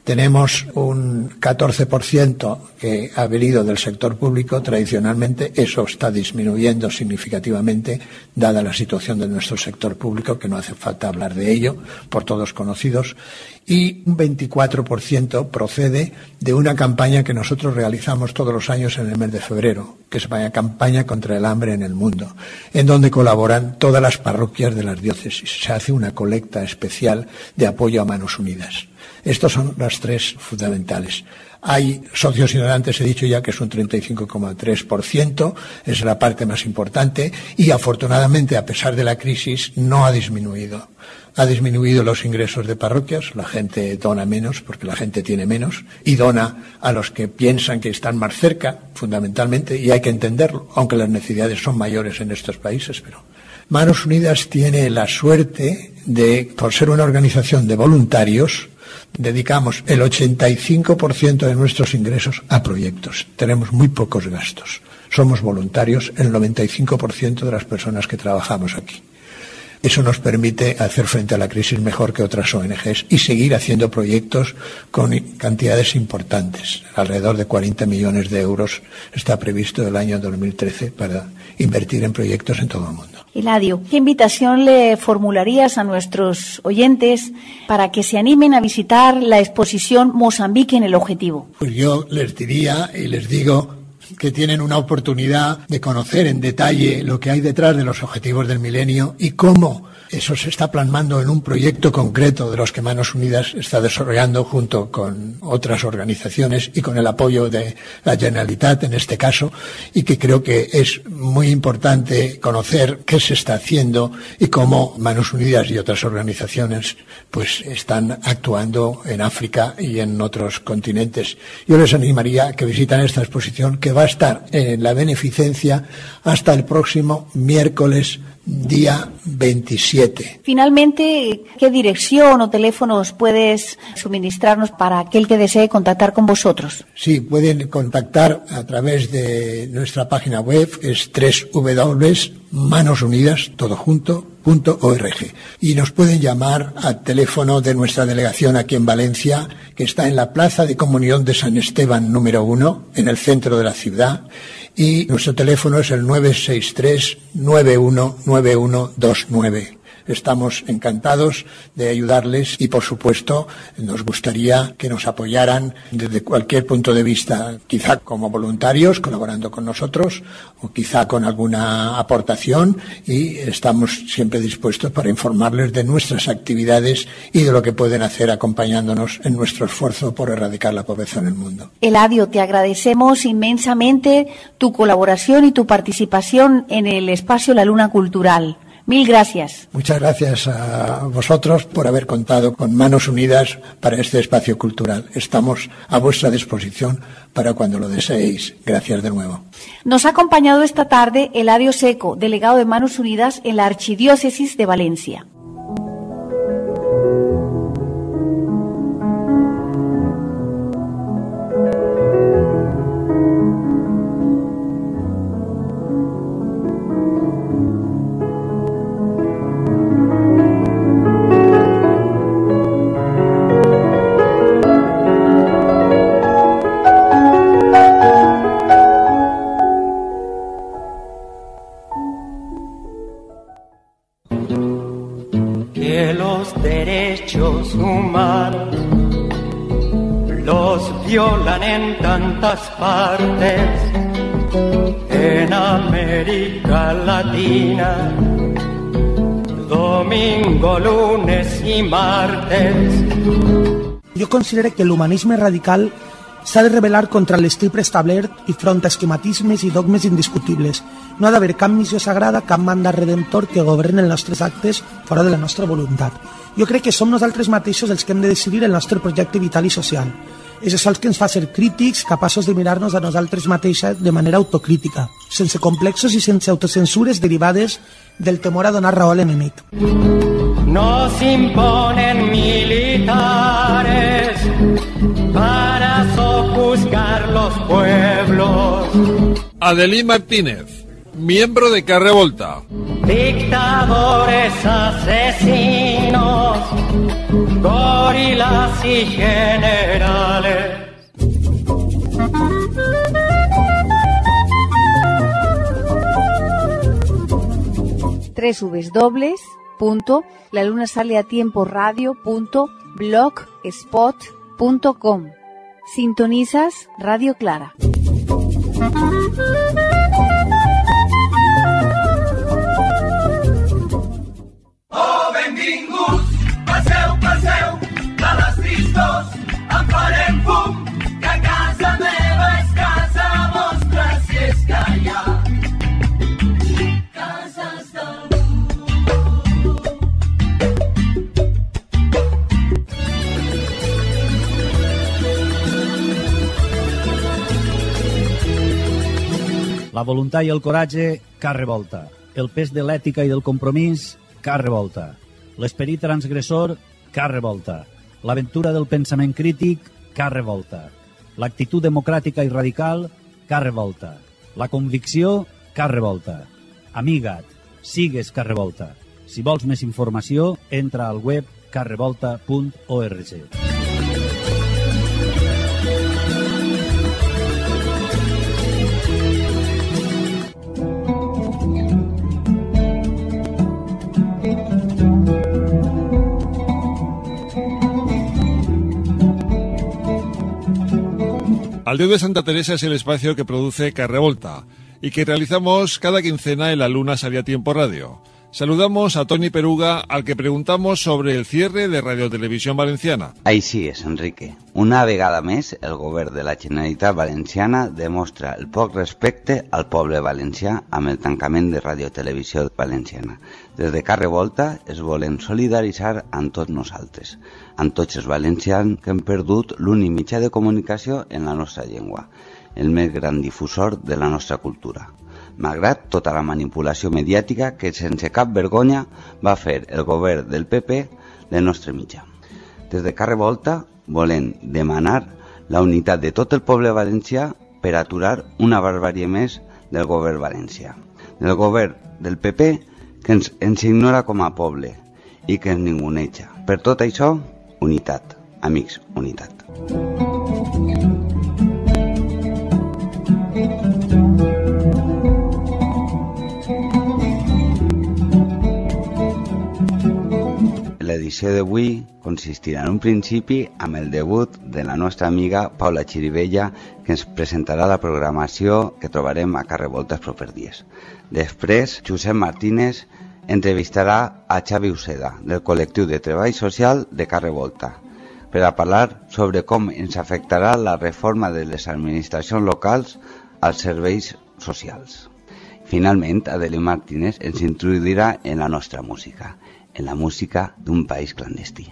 Tenemos un catorce por ciento que ha venido del sector público tradicionalmente. Eso está disminuyendo significativamente dada la situación de nuestro sector público, que no hace falta hablar de ello, por todos conocidos. Y un veinticuatro por ciento procede de una campaña que nosotros realizamos todos los años en el mes de febrero, que se llama Campaña contra el Hambre en el Mundo, en donde colaboran todas las parroquias de las diócesis. Se hace una colecta especial de apoyo a Manos Unidas. Estos son las tres fundamentales. Hay socios y donantes, he dicho ya que es un treinta y cinco coma tres por ciento, es la parte más importante, y afortunadamente, a pesar de la crisis, no ha disminuido. Ha disminuido los ingresos de parroquias, la gente dona menos porque la gente tiene menos, y dona a los que piensan que están más cerca, fundamentalmente, y hay que entenderlo, aunque las necesidades son mayores en estos países, pero Manos Unidas tiene la suerte de, por ser una organización de voluntarios, dedicamos el ochenta y cinco por ciento de nuestros ingresos a proyectos. Tenemos muy pocos gastos. Somos voluntarios el noventa y cinco por ciento de las personas que trabajamos aquí. Eso nos permite hacer frente a la crisis mejor que otras O N Ges y seguir haciendo proyectos con cantidades importantes. Alrededor de cuarenta millones de euros está previsto el año dos mil trece para invertir en proyectos en todo el mundo. Eladio, ¿qué invitación le formularías a nuestros oyentes para que se animen a visitar la exposición Mozambique en el Objetivo? Pues yo les diría y les digo que tienen una oportunidad de conocer en detalle lo que hay detrás de los objetivos del milenio y cómo eso se está plasmando en un proyecto concreto de los que Manos Unidas está desarrollando junto con otras organizaciones y con el apoyo de la Generalitat en este caso, y que creo que es muy importante conocer qué se está haciendo y cómo Manos Unidas y otras organizaciones pues están actuando en África y en otros continentes. Yo les animaría a que visiten esta exposición, que va a estar en la beneficencia hasta el próximo miércoles día veintisiete. Finalmente, ¿qué dirección o teléfonos puedes suministrarnos para aquel que desee contactar con vosotros? Sí, pueden contactar a través de nuestra página web, es doble u doble u doble u punto manos unidas todo junto punto org, y nos pueden llamar al teléfono de nuestra delegación aquí en Valencia, que está en la Plaza de Comunión de San Esteban número uno, en el centro de la ciudad, y nuestro teléfono es el nueve seis tres nueve uno nueve uno dos nueve. Estamos encantados de ayudarles y, por supuesto, nos gustaría que nos apoyaran desde cualquier punto de vista, quizá como voluntarios, colaborando con nosotros, o quizá con alguna aportación, y estamos siempre dispuestos para informarles de nuestras actividades y de lo que pueden hacer acompañándonos en nuestro esfuerzo por erradicar la pobreza en el mundo. Eladio, te agradecemos inmensamente tu colaboración y tu participación en el espacio La Luna Cultural. Mil gracias. Muchas gracias a vosotros por haber contado con Manos Unidas para este espacio cultural. Estamos a vuestra disposición para cuando lo deseéis. Gracias de nuevo. Nos ha acompañado esta tarde Eladio Seco, delegado de Manos Unidas en la Archidiócesis de Valencia. Humanos los violan en tantas partes, en América Latina, domingo, lunes i martes. Jo considero que l'humanisme radical s'ha de rebel·lar contra l'estil preestablert i front a esquematismes i dogmes indiscutibles. No ha d'haver cap missió sagrada, cap mandat redemptor que governi els nostres actes fora de la nostra voluntat. Jo crec que som nosaltres mateixos els que hem de decidir el nostre projecte vital i social. És això el que ens fa ser crítics, capaços de mirar-nos a nosaltres mateixes de manera autocrítica, sense complexos i sense autocensures derivades del temor a donar raó a l'enemic. Nos imponen militares para sojuzgar los pueblos. Adelín Martínez, miembro de Carrevolta. Dictadores asesinos asesinos, gorilas y generales. tres w w w punto la luna sale a tiempo radio punto blogspot punto com. Sintonizas Radio Clara. Oh, benvinguts, passeu, passeu, de les tristos, en farem fum, que casa meva és casa vostra, si és que hi ha cases d'algú. La voluntat i el coratge, car revolta. El pes de l'ètica i del compromís, car revolta. L'esperit transgressor, car revolta. L'aventura del pensament crític, car revolta. L'actitud democràtica i radical, car revolta. La convicció, car revolta. Amiga't, sigues car revolta. Si vols més informació, entra al web car revolta punt org. Al Dios de Santa Teresa es el espacio que produce Carrevolta y que realizamos cada quincena en La Luna Sale a Tiempo Radio. Saludamos a Toni Peruga, al que preguntamos sobre el cierre de Radio Televisión Valenciana. Així és, Enrique. Una vegada més, el govern de la Generalitat Valenciana demostra el poc respecte al poble valencià amb el tancament de Radio Televisió Valenciana. Des de Carrevolta es volem solidaritzar amb tots nosaltres, amb tots els valencians que hem perdut l'únic mitjà de comunicació en la nostra llengua, el més gran difusor de la nostra cultura. Malgrat tota la manipulació mediàtica que sense cap vergonya va fer el govern del P P del nostre mitjà. Des de Carrevolta volem demanar la unitat de tot el poble valencià per aturar una barbàrie més del govern valencià. Del govern del P P que ens, ens ignora com a poble i que ens ninguneja. Per tot això, unitat. Amics, unitat. L'edició d'avui consistirà en un principi amb el debut de la nostra amiga Paula Chirivella, que ens presentarà la programació que trobarem a Carrevolta els propers dies. Després, Josep Martínez entrevistarà a Xavi Uceda, del col·lectiu de treball social de Carrevolta, per a parlar sobre com ens afectarà la reforma de les administracions locals als serveis socials. Finalment, Adeli Martínez ens introduirà en la nostra música, en la música d'un país clandestí.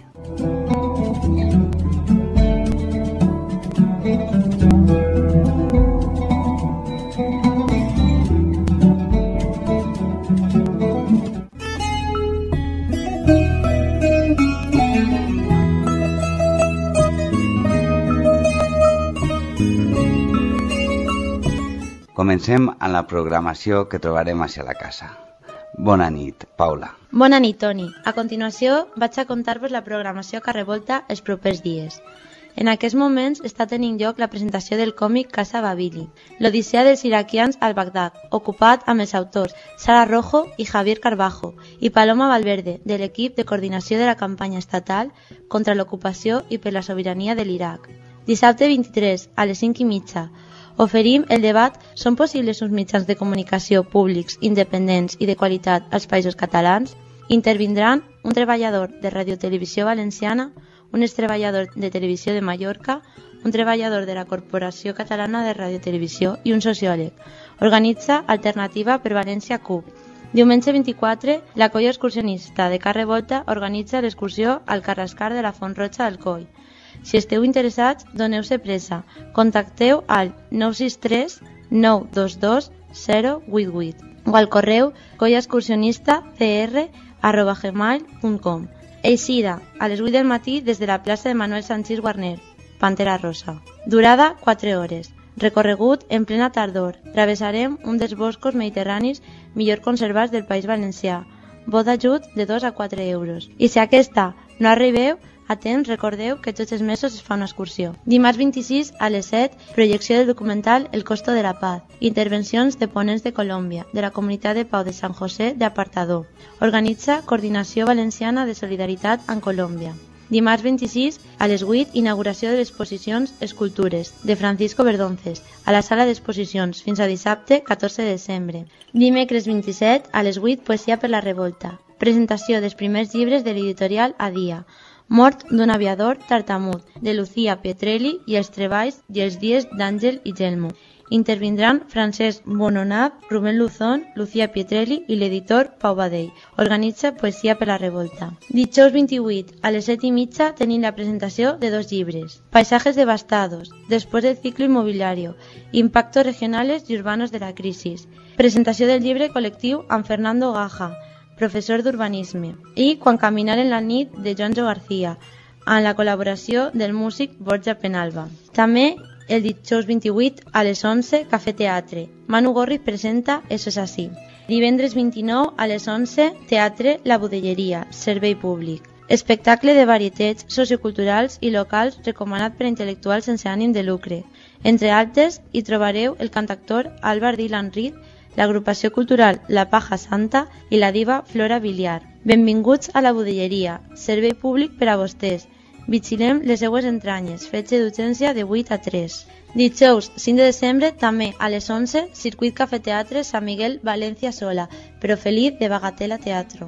Comencem amb la programació que trobarem a la casa. Bona nit, Paula. Bona nit, Toni. A continuació vaig a contar-vos la programació que revolta els propers dies. En aquests moments està tenint lloc la presentació del còmic Casa Babili, l'odissea dels iraquians al Bagdad, ocupat amb els autors Sara Rojo i Javier Carbajo i Paloma Valverde, de l'equip de coordinació de la campanya estatal contra l'ocupació i per la sobirania de l'Iraq. Dissabte vint-i-tres, a les cinc i mitja, oferim el debat «Són possibles uns mitjans de comunicació públics, independents i de qualitat als països catalans?» Intervindran un treballador de Radiotelevisió Valenciana, un ex-treballador de Televisió de Mallorca, un treballador de la Corporació Catalana de Radiotelevisió i un sociòleg. Organitza Alternativa per València C U B. Diumenge vint-i-quatre, la colla excursionista de Carrevolta organitza l'excursió al Carrascar de la Font Roja del Coll. Si esteu interessats, doneu-se pressa. Contacteu al nou sis tres nou dos dos zero vuit vuit o al correu collaexcursionistacr arroba gmail punt com. Eixida, a les vuit del matí des de la plaça de Manuel Sanchís Guarner, Pantera Rosa. Durada quatre hores. Recorregut en plena tardor. Travessarem un dels boscos mediterranis millor conservats del País Valencià. vot d'ajut de dos a quatre euros. I si aquesta no arribeu a temps, recordeu que tots els mesos es fa una excursió. Dimarts vint-i-sis a les set, projecció del documental El costo de la paz. Intervencions de ponents de Colòmbia, de la Comunitat de Pau de Sant José de Apartador. Organitza Coordinació Valenciana de Solidaritat en Colòmbia. Dimarts vint-i-sis a les vuit, inauguració de l'exposicions Escultures, de Francisco Verdonces, a la sala d'exposicions, fins a dissabte catorze de desembre. Dimecres vint-i-set a les vuit, Poesia per la revolta. Presentació dels primers llibres de l'editorial Adia. Mort d'un aviador tartamut, de Lucía Pietrelli i els treballs i els dies d'Àngel i Gelmo. Intervindran Francesc Bononat, Rubén Luzón, Lucía Pietrelli i l'editor Pau Badell. Organitza Poesia per la revolta. Dijous vint-i-vuit, a les set i mitja, tenim la presentació de dos llibres. Paisajes devastados, después del ciclo inmobiliario, impactos regionales y urbanos de la crisis. Presentació del llibre col·lectiu amb Fernando Gaja, professor d'urbanisme, i Quan caminaren la nit de Joanjo García, amb la col·laboració del músic Borja Penalba. També el dijous vint-i-vuit a les onze, Cafè Teatre. Manu Gorriz presenta Eso es así. Divendres vint-i-nou a les onze, Teatre La Budelleria, servei públic. Espectacle de varietats socioculturals i locals recomanat per intel·lectuals sense ànim de lucre. Entre altres, hi trobareu el cantautor Álvar Dylan Reed, l'agrupació cultural La Paja Santa i la diva Flora Villar. Benvinguts a la Budelleria, servei públic per a vostès. Vigilem les seues entranyes, fetge d'urgència de vuit a tres. Dijous cinc de desembre, també a les onze, Circuit Cafè Teatre Sant Miguel Valencia Sola, però feliç de Bagatela Teatro.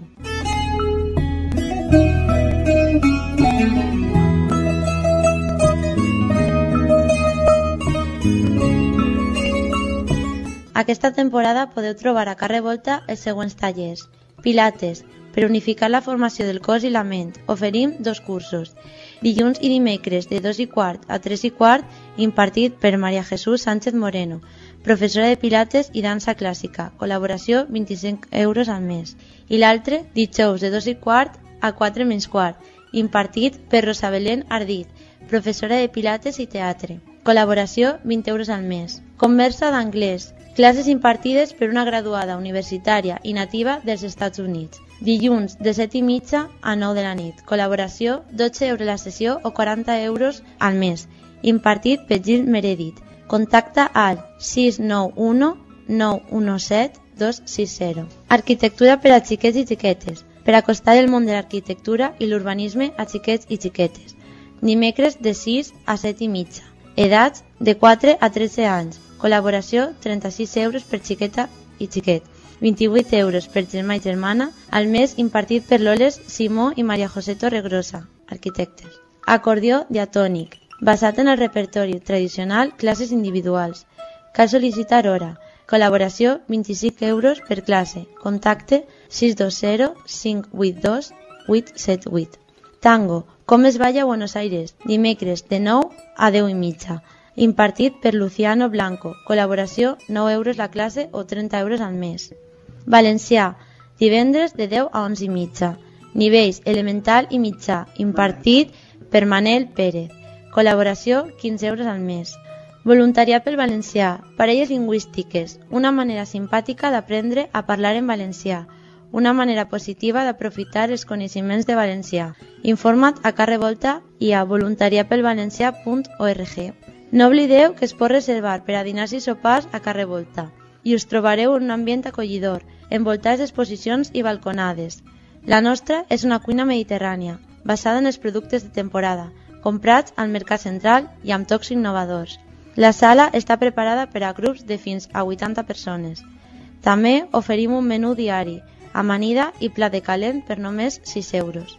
Aquesta temporada podeu trobar a Carrer Volta els següents tallers. Pilates, per unificar la formació del cos i la ment, oferim dos cursos. Dilluns i dimecres de dos i quart a tres i quart, impartit per Maria Jesús Sánchez Moreno, professora de Pilates i dansa clàssica, col·laboració vint-i-cinc euros al mes. I l'altre, dijous de dos i quart a quatre menys quart, impartit per Rosa Belén Ardit, professora de Pilates i teatre, col·laboració vint euros al mes. Conversa d'anglès, classes impartides per una graduada universitària i nativa dels Estats Units. Dilluns de set i mitja a nou de la nit. Col·laboració dotze euros la sessió o quaranta euros al mes. Impartit per Gil Meredith. Contacta al sis nou u nou u set dos sis zero. Arquitectura per a xiquets i xiquetes. Per acostar el món de l'arquitectura i l'urbanisme a xiquets i xiquetes. Dimecres de sis a set i mitja. Edats de quatre a tretze anys. Col·laboració trenta-sis euros per xiqueta i xiquet. vint-i-vuit euros per germà i germana al mes, impartit per Loles Simó i Maria José Torregrosa, arquitectes. Acordió diatònic, basat en el repertori tradicional, classes individuals. Cal sol·licitar hora. Col·laboració vint-i-cinc euros per classe. Contacte sis dos zero cinc vuit dos vuit set vuit. Tango, com es balla a Buenos Aires, dimecres de nou a deu i mitja. Impartit per Luciano Blanco. Col·laboració nou euros la classe o trenta euros al mes. Valencià, divendres de deu a onze i mitja. Nivells elemental i mitjà. Impartit per Manel Pérez. Col·laboració quinze euros al mes. Voluntariat pel valencià. Parelles lingüístiques. Una manera simpàtica d'aprendre a parlar en valencià. Una manera positiva d'aprofitar els coneixements de valencià. Informa't a Carrer Volta i a voluntariat pel valencià punt org. No oblideu que es pot reservar per a dinars i sopars a Carrer Volta i us trobareu en un ambient acollidor, envoltats d'exposicions i balconades. La nostra és una cuina mediterrània, basada en els productes de temporada, comprats al Mercat Central i amb tocs innovadors. La sala està preparada per a grups de fins a vuitanta persones. També oferim un menú diari, amanida i plat de calent per només sis euros.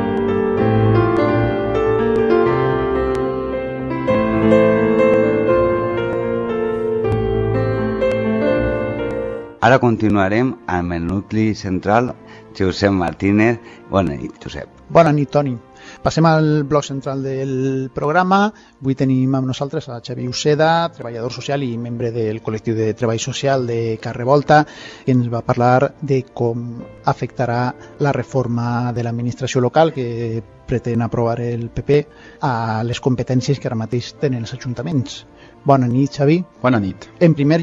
Ara continuarem amb el nucli central, Josep Martínez. Bona nit, Josep. Bona nit, Toni. Passem al bloc central del programa. Avui tenim amb nosaltres a Xavier Uceda, treballador social i membre del col·lectiu de treball social de Carrer Volta, que ens va parlar de com afectarà la reforma de l'administració local que pretén aprovar el P P a les competències que ara mateix tenen els ajuntaments. Bona nit, Xavi. Bona nit. En primer lloc,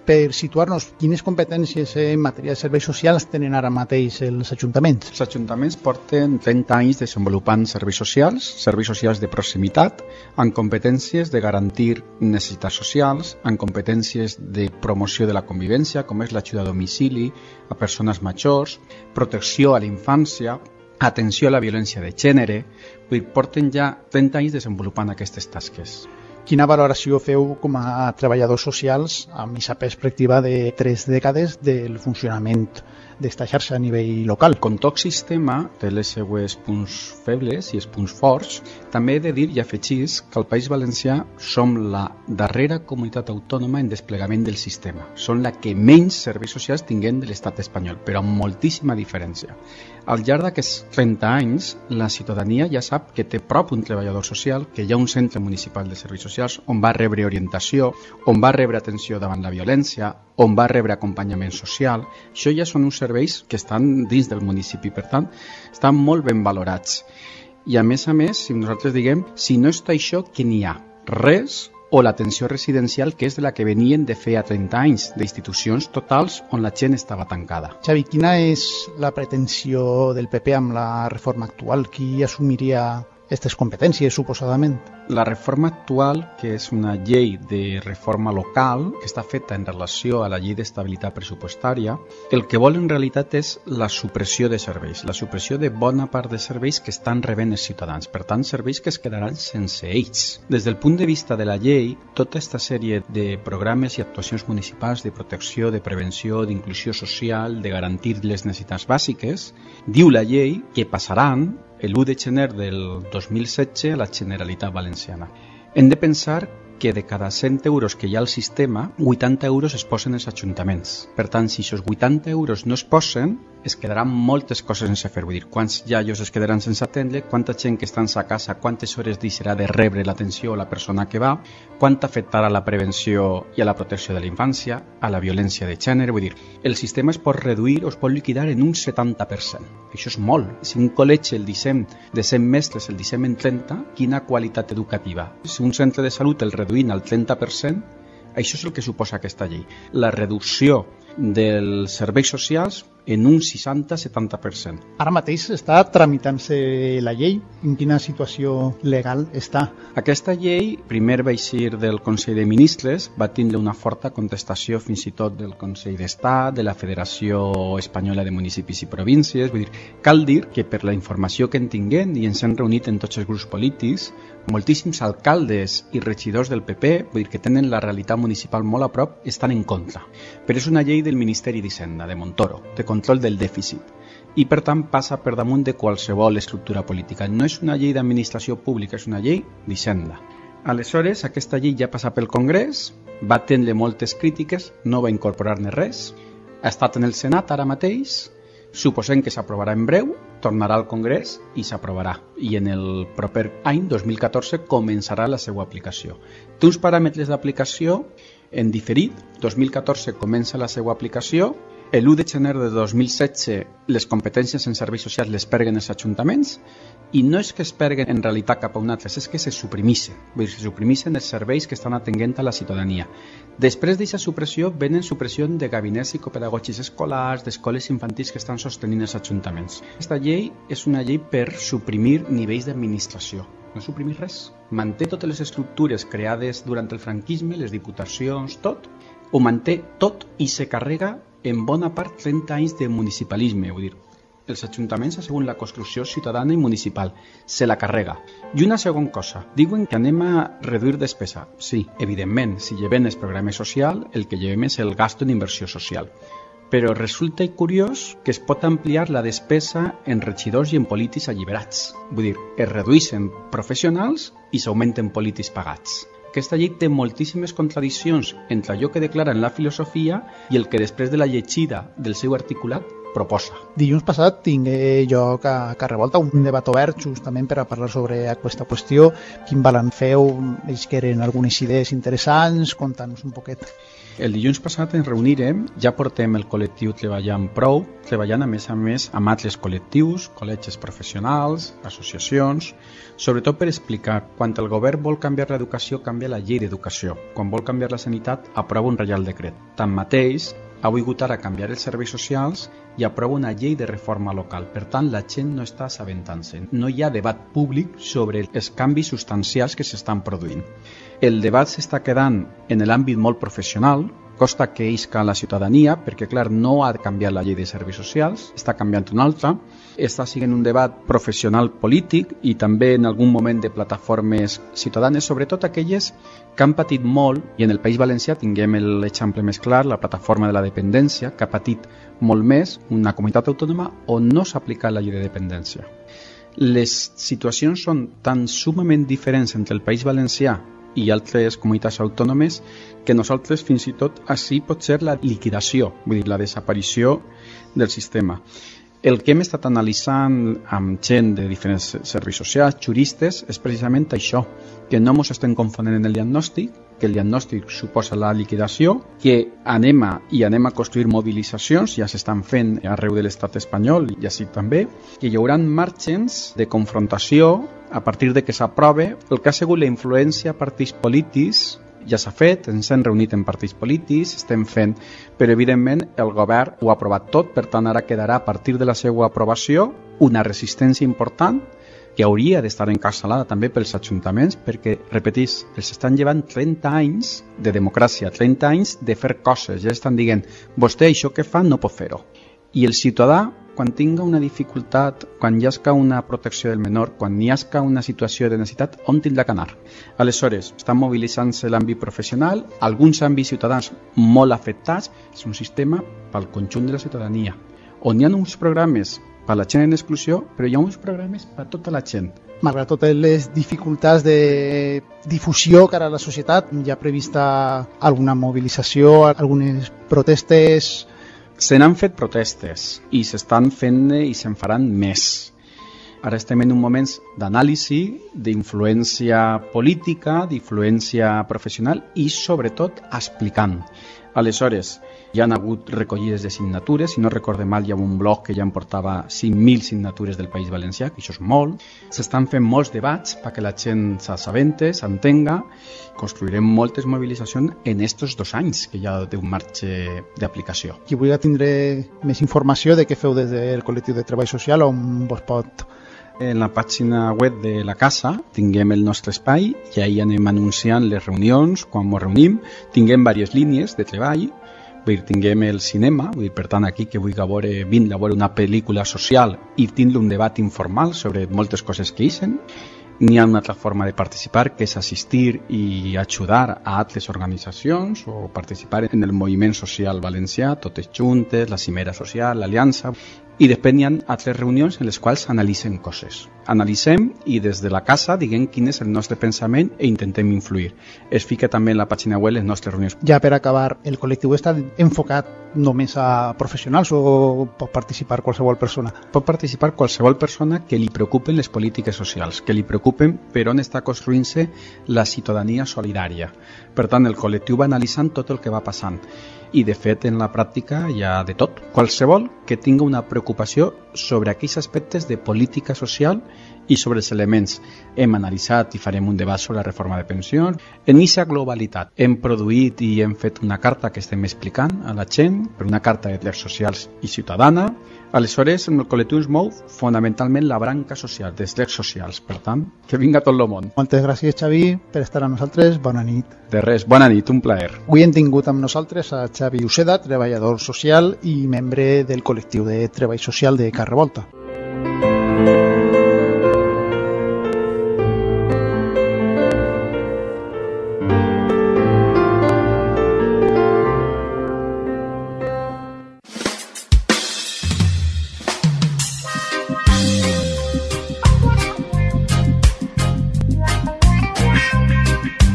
Per situar-nos, quines competències en matèria de serveis socials tenen ara mateix els ajuntaments? Els ajuntaments porten trenta anys desenvolupant serveis socials, serveis socials de proximitat, amb competències de garantir necessitats socials, amb competències de promoció de la convivència, com és l'ajuda a domicili a persones majors, protecció a la infància, atenció a la violència de gènere. Vull dir, porten ja trenta anys desenvolupant aquestes tasques. Quina valoració feu com a treballadors socials amb aquesta perspectiva de tres dècades del funcionament d'esta xarxa a nivell local? Com tot sistema té les seues punts febles i els punts forts, també he de dir i afegir que al País Valencià som la darrera comunitat autònoma en desplegament del sistema. Som la que menys serveis socials tinguem de l'estat espanyol, però amb moltíssima diferència. Al llarg d'aquests trenta anys, la ciutadania ja sap que té prop un treballador social, que hi ha un centre municipal de serveis socials on va rebre orientació, on va rebre atenció davant la violència, on va rebre acompanyament social. Això ja són uns serveis que estan dins del municipi, per tant, estan molt ben valorats. I a més a més, si nosaltres diguem, si no està això, què n'hi ha? Res, o l'atenció residencial, que és de la que venien de fer a trenta anys, d'institucions totals on la gent estava tancada. Xavi, quina és la pretensió del P P amb la reforma actual? Qui assumiria aquestes competències, suposadament? La reforma actual, que és una llei de reforma local, que està feta en relació a la llei d'estabilitat pressupostària, el que vol en realitat és la supressió de serveis, la supressió de bona part de serveis que estan rebent els ciutadans, per tant, serveis que es quedaran sense ells. Des del punt de vista de la llei, tota aquesta sèrie de programes i actuacions municipals de protecció, de prevenció, d'inclusió social, de garantir les necessitats bàsiques, diu la llei que passaran l'u de gener del dos mil setze a la Generalitat Valenciana. Hem de pensar que de cada cent euros que hi ha al sistema, vuitanta euros es posen als ajuntaments. Per tant, si aquests vuitanta euros no es posen, es quedaran moltes coses sense fer. Vull dir, quants iaios es quedaran sense atendre, quanta gent que està a casa, quantes hores deixarà de rebre l'atenció a la persona que va, quant afectarà a la prevenció i a la protecció de la infància, a la violència de gènere. Vull dir, el sistema es pot reduir o es pot liquidar en un setanta per cent. Això és molt. Si un col·legi el dissem de cent mestres el dissem en trenta, quina qualitat educativa? Si un centre de salut el reduïm al trenta per cent, això és el que suposa aquesta llei. La reducció dels serveis socials en un seixanta a setanta per cent. Ara mateix està tramitant-se la llei. En quina situació legal està? Aquesta llei primer va eixir del Consell de Ministres, va tindre una forta contestació fins i tot del Consell d'Estat, de la Federació Espanyola de Municipis i Províncies. Vull dir, cal dir que per la informació que en tinguem i ens hem reunit en tots els grups polítics, moltíssims alcaldes i regidors del P P, vull dir que tenen la realitat municipal molt a prop, estan en contra. Però és una llei del Ministeri d'Hisenda, de Montoro, de control del dèficit, i per tant passa per damunt de qualsevol estructura política. No és una llei d'administració pública, és una llei d'Hisenda. Aleshores, aquesta llei ja passa pel Congrés, va tenir moltes crítiques, no va incorporar-ne res, ha estat en el Senat ara mateix, suposem que s'aprovarà en breu, tornarà al Congrés i s'aprovarà. I en el proper any, dos mil catorze, començarà la seva aplicació. Té uns paràmetres d'aplicació en diferit. dos mil catorze comença la seva aplicació. l'u de gener de dos mil setze les competències en serveis socials les perguen els ajuntaments i no és que es perguen en realitat cap a un altre, és que se suprimissen. Vull dir, se suprimissen els serveis que estan atenent a la ciutadania. Després d'aquesta supressió venen supressió de gabinets psicopedagògics escolars, d'escoles infantils que estan sostenint els ajuntaments. Aquesta llei és una llei per suprimir nivells d'administració. No suprimir res. Manté totes les estructures creades durant el franquisme, les diputacions, tot, ho manté tot i se carrega en bona part trenta anys de municipalisme. Vull dir, els ajuntaments, segons la construcció ciutadana i municipal, se la carrega. I una segona cosa, diuen que anem a reduir despesa. Sí, evidentment, si llevem el programa social, el que llevem és el gasto en inversió social. Però resulta curiós que es pot ampliar la despesa en regidors i en polítics alliberats. Vull dir, es redueixen professionals i s'augmenten polítics pagats. Aquesta llei té moltíssimes contradiccions entre allò que declara en la filosofia i el que després de la llegida del seu articulat proposa. Dilluns passat tingué lloc a Carrevolta un debat obert justament per a parlar sobre aquesta qüestió. Quin balanç feu? Ells que eren algunes idees interessants? Conta'ns un poquet. El dilluns passat ens reunirem, ja portem el col·lectiu Treballant Prou, treballant a més a més amb altres col·lectius, col·legis professionals, associacions, sobretot per explicar, quan el govern vol canviar l'educació, canvia la llei d'educació. Quan vol canviar la sanitat, aprova un reial decret. Tanmateix, ha volgut ara canviar els serveis socials i aprova una llei de reforma local. Per tant, la gent no està assabentant-se. No hi ha debat públic sobre els canvis substancials que s'estan produint. El debat s'està quedant en l'àmbit molt professional, costa que isca la ciutadania, perquè clar, no ha canviat la llei de serveis socials, està canviant una altra, està sent un debat professional polític i també en algun moment de plataformes ciutadanes, sobretot aquelles que han patit molt, i en el País Valencià tinguem l'exemple més clar, la plataforma de la dependència, que ha patit molt més, una comunitat autònoma on no s'ha aplicat la llei de dependència. Les situacions són tan sumament diferents entre el País Valencià i altres comunitats autònomes que nosaltres fins i tot així pot ser la liquidació, vull dir, la desaparició del sistema. El que hem estat analitzant amb gent de diferents serveis socials, juristes, és precisament això, que no ens estem confonent en el diagnòstic, que el diagnòstic suposa la liquidació, que anem a, i anem a construir mobilitzacions, ja s'estan fent arreu de l'estat espanyol i així també, que hi haurà marges de confrontació a partir de que s'aprove el que ha sigut la influència a partits polítics. Ja s'ha fet, ens hem reunit en partits polítics, estem fent, però evidentment el govern ho ha aprovat tot, per tant ara quedarà a partir de la seva aprovació una resistència important que hauria d'estar encapçalada també pels ajuntaments, perquè, repetís, els estan llevant trenta anys de democràcia, trenta anys de fer coses, ja estan dient, vostè això que fa no pot fer-ho. I el ciutadà, quan tinga una dificultat, quan hi hagi una protecció del menor, quan hi hagi una situació de necessitat, on tindrà que anar? Aleshores, estan mobilitzant-se l'àmbit professional, alguns àmbits ciutadans molt afectats, és un sistema pel conjunt de la ciutadania, on hi ha uns programes per la gent en exclusió, però hi ha uns programes per tota la gent. Malgrat totes les dificultats de difusió cara a la societat, hi ha prevista alguna mobilització, algunes protestes? Se n'han fet protestes i s'estan fent i se'n faran més. Ara estem en un moment d'anàlisi, d'influència política, d'influència professional i sobretot explicant. Aleshores, hi ha hagut recollides de signatures, si no recorde mal hi ha un blog que ja em portava cinc mil signatures del País Valencià, que això és molt. S'estan fent molts debats perquè la gent s'assabente, s'entenga. Construirem moltes mobilitzacions en estos dos anys que hi ha d'un marge d'aplicació. Qui vulgui tindre més informació de què feu des del col·lectiu de treball social, on vos pot... En la pàgina web de la casa tinguem el nostre espai i ahir anem anunciant les reunions, quan ens reunim, tinguem diverses línies de treball, vull dir, tinguem el cinema, vull dir, per tant aquí que vull veure, vindre a veure una pel·lícula social i tindre un debat informal sobre moltes coses que ixen. N'hi ha una altra forma de participar que és assistir i ajudar a altres organitzacions o participar en el moviment social valencià, totes juntes, la cimera social, l'aliança. I després hi ha altres reunions en les quals analitzem coses. Analitzem i des de la casa diguem quin és el nostre pensament i intentem influir. Es fica també en la pàgina web les nostres reunions. Ja per acabar, el col·lectiu està enfocat només a professionals o pot participar qualsevol persona? Pot participar qualsevol persona que li preocupen les polítiques socials, que li preocupen per on està construint-se la ciutadania solidària. Per tant, el col·lectiu va analitzant tot el que va passant. I de fet en la pràctica hi ha de tot. Qualsevol que tinga una preocupació sobre aquells aspectes de política social i sobre els elements. Hem analitzat i farem un debat sobre la reforma de pensions. En aquesta globalitat hem produït i hem fet una carta que estem explicant a la gent, per una carta de drets socials i ciutadana. Aleshores, el col·lectiu es mou fonamentalment la branca social, dels drets socials. Per tant, que vinga tot el món. Moltes gràcies, Xavi, per estar amb nosaltres. Bona nit. De res, bona nit, un plaer. Avui hem tingut amb nosaltres a Xavi Uceda, treballador social i membre del col·lectiu de treball social de Carrevolta.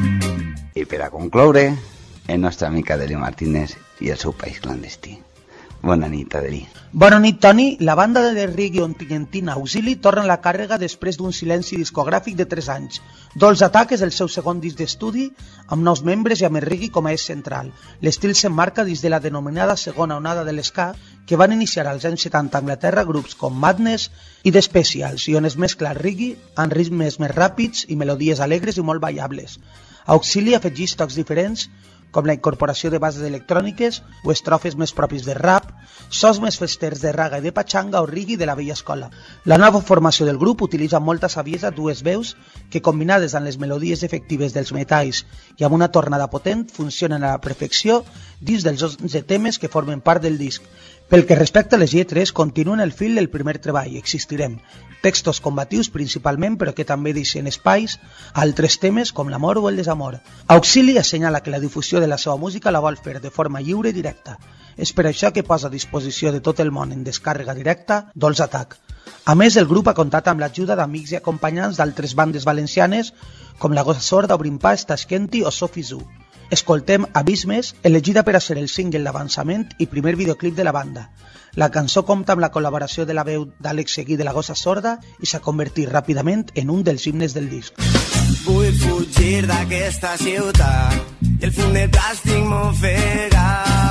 Per a concloure, el nostre amic Adelio Martínez i el seu país clandestí. Bona nit, Adri. Bona nit, Toni. La banda de reggae ontientina Auxili torna a la càrrega després d'un silenci discogràfic de tres anys. Dolls Attack és el seu segon disc d'estudi, amb nous membres i amb el reggae com a eix central. L'estil s'emmarca dins de la denominada segona onada de l'esca, que van iniciar als anys setanta a Anglaterra grups com Madness i The Specials, i on es mescla el reggae amb ritmes més ràpids i melodies alegres i molt ballables. Auxili afegeix tocs diferents, com la incorporació de bases electròniques o estrofes més propis de rap, sos més festers de raga i de pachanga o reggae de la vella escola. La nova formació del grup utilitza amb molta saviesa dues veus que, combinades amb les melodies efectives dels metalls i amb una tornada potent, funcionen a la perfecció dins dels onze temes que formen part del disc. Pel que respecta a les lletres, continuen el fil del primer treball, Existirem. Textos combatius principalment, però que també deixen espais a altres temes com l'amor o el desamor. Auxili assenyala que la difusió de la seva música la vol fer de forma lliure i directa. És per això que posa a disposició de tot el món en descàrrega directa Dolls Attack. A més, el grup ha comptat amb l'ajuda d'amics i acompanyants d'altres bandes valencianes com La Gossa Sorda, Obrim Pas, Tashkenti o Sophie Zoo. Escoltem Abismes, elegida per a ser el single d'avançament i primer videoclip de la banda. La cançó compta amb la col·laboració de la veu d'Àlex Seguí de La Gossa Sorda i s'ha convertit ràpidament en un dels himnes del disc. Vull fugir d'aquesta ciutat i el fum de plàstic m'ofega.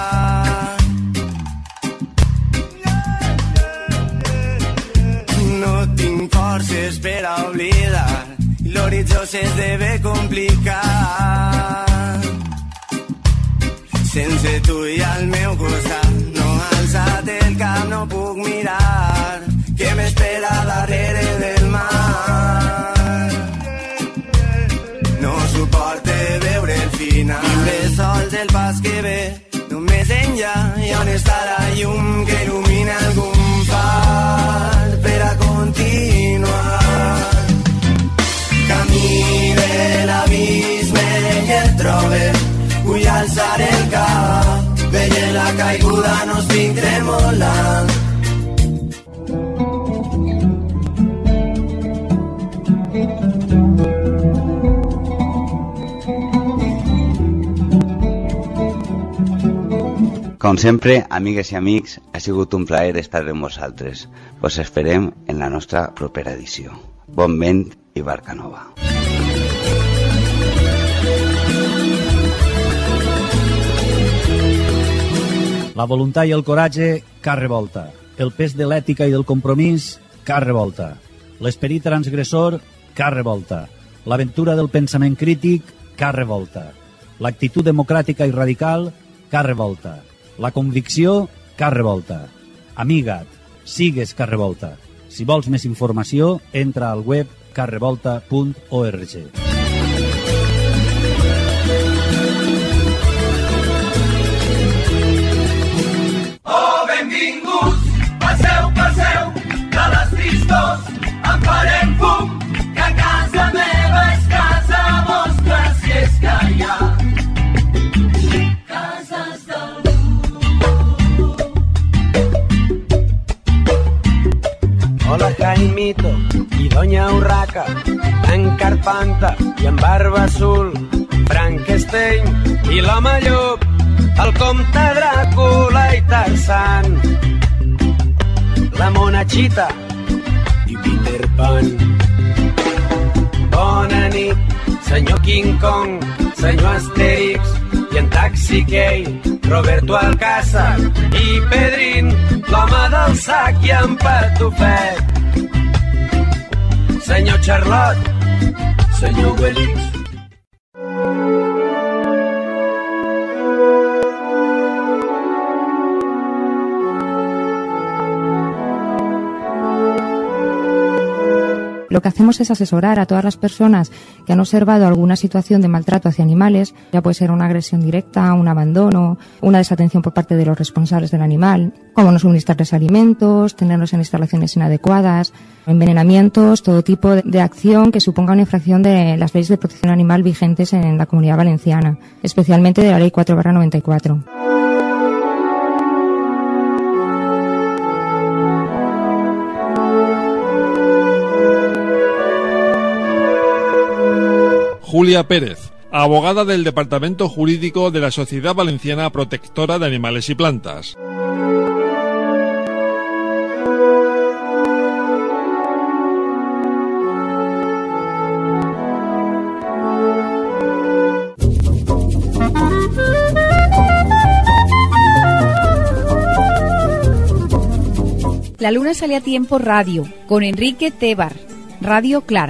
No tinc forces per a oblidar i l'horitzó s'esdevé complicat. Sense tu i al meu costat, no ha alçat el cap, no puc mirar què m'espera darrere del mar. No suporte veure el final, viure sols el pas que ve, només enllà i on està la llum que il·lumina algun far per a continuar. Camí de l'abisme i el trobem, vull alçar el cap, veient la caiguda no estic tremolant. Com sempre, amigues i amics, ha sigut un plaer estar amb vosaltres. Vos esperem en la nostra propera edició. Bon vent i barca nova. La voluntat i el coratge, car revolta. El pes de l'ètica i del compromís, car revolta. L'esperit transgressor, car revolta. L'aventura del pensament crític, car revolta. L'actitud democràtica i radical, car revolta. La convicció, car revolta. Amiga't, sigues car revolta. Si vols més informació, entra al web car revolta punt org. Benvinguts, passeu, passeu, de les tristors en farem fum, que a casa meva és casa vostra, si és que hi ha cases d'algú. Hola Jaimito i Doña Urraca, en Carpanta i en Barba Azul, Frankenstein i l'home llop, el comte Dràcula i Tarzan, la monachita i Peter Pan. Bona nit, senyor King Kong, senyor Asterix i en Taxi Key, Roberto Alcázar i Pedrín, l'home del sac i en Patufet, senyor Charlotte, senyor Obelix. Lo que hacemos es asesorar a todas las personas que han observado alguna situación de maltrato hacia animales, ya puede ser una agresión directa, un abandono, una desatención por parte de los responsables del animal, como no suministrarles alimentos, tenerlos en instalaciones inadecuadas, envenenamientos, todo tipo de acción que suponga una infracción de las leyes de protección animal vigentes en la Comunidad Valenciana, especialmente de la Ley cuatro barra noventa y cuatro. Julia Pérez, abogada del Departamento Jurídico de la Sociedad Valenciana Protectora de Animales y Plantas. La Luna sale a tiempo radio, con Enrique Tebar, Radio Clara.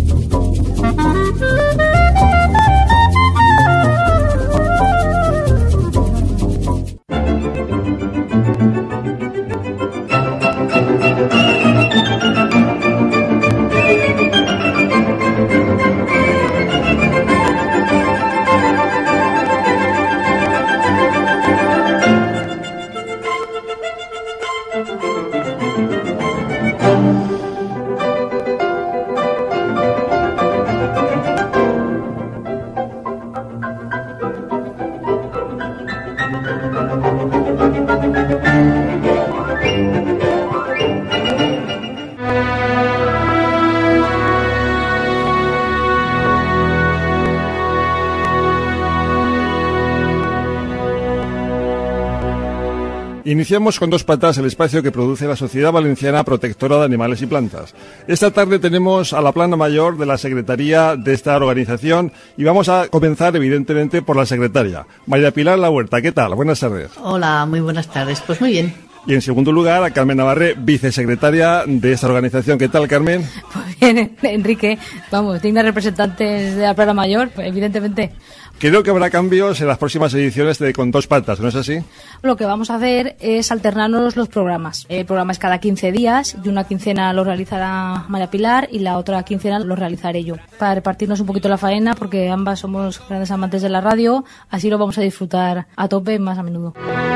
Iniciamos con Dos Patas, el espacio que produce la Sociedad Valenciana Protectora de Animales y Plantas. Esta tarde tenemos a la plana mayor de la secretaría de esta organización y vamos a comenzar evidentemente por la secretaria. María Pilar La Huerta, ¿qué tal? Buenas tardes. Hola, muy buenas tardes. Pues muy bien. Y en segundo lugar a Carmen Navarre, vicesecretaria de esta organización. ¿Qué tal, Carmen? Pues bien, Enrique, vamos, digna representante de la plana mayor, pues, evidentemente. Creo que habrá cambios en las próximas ediciones de Con Dos Patas, ¿no es así? Lo que vamos a hacer es alternarnos los programas. El programa es cada quince días, y una quincena lo realizará María Pilar y la otra quincena lo realizaré yo. Para repartirnos un poquito la faena, porque ambas somos grandes amantes de la radio, así lo vamos a disfrutar a tope más a menudo.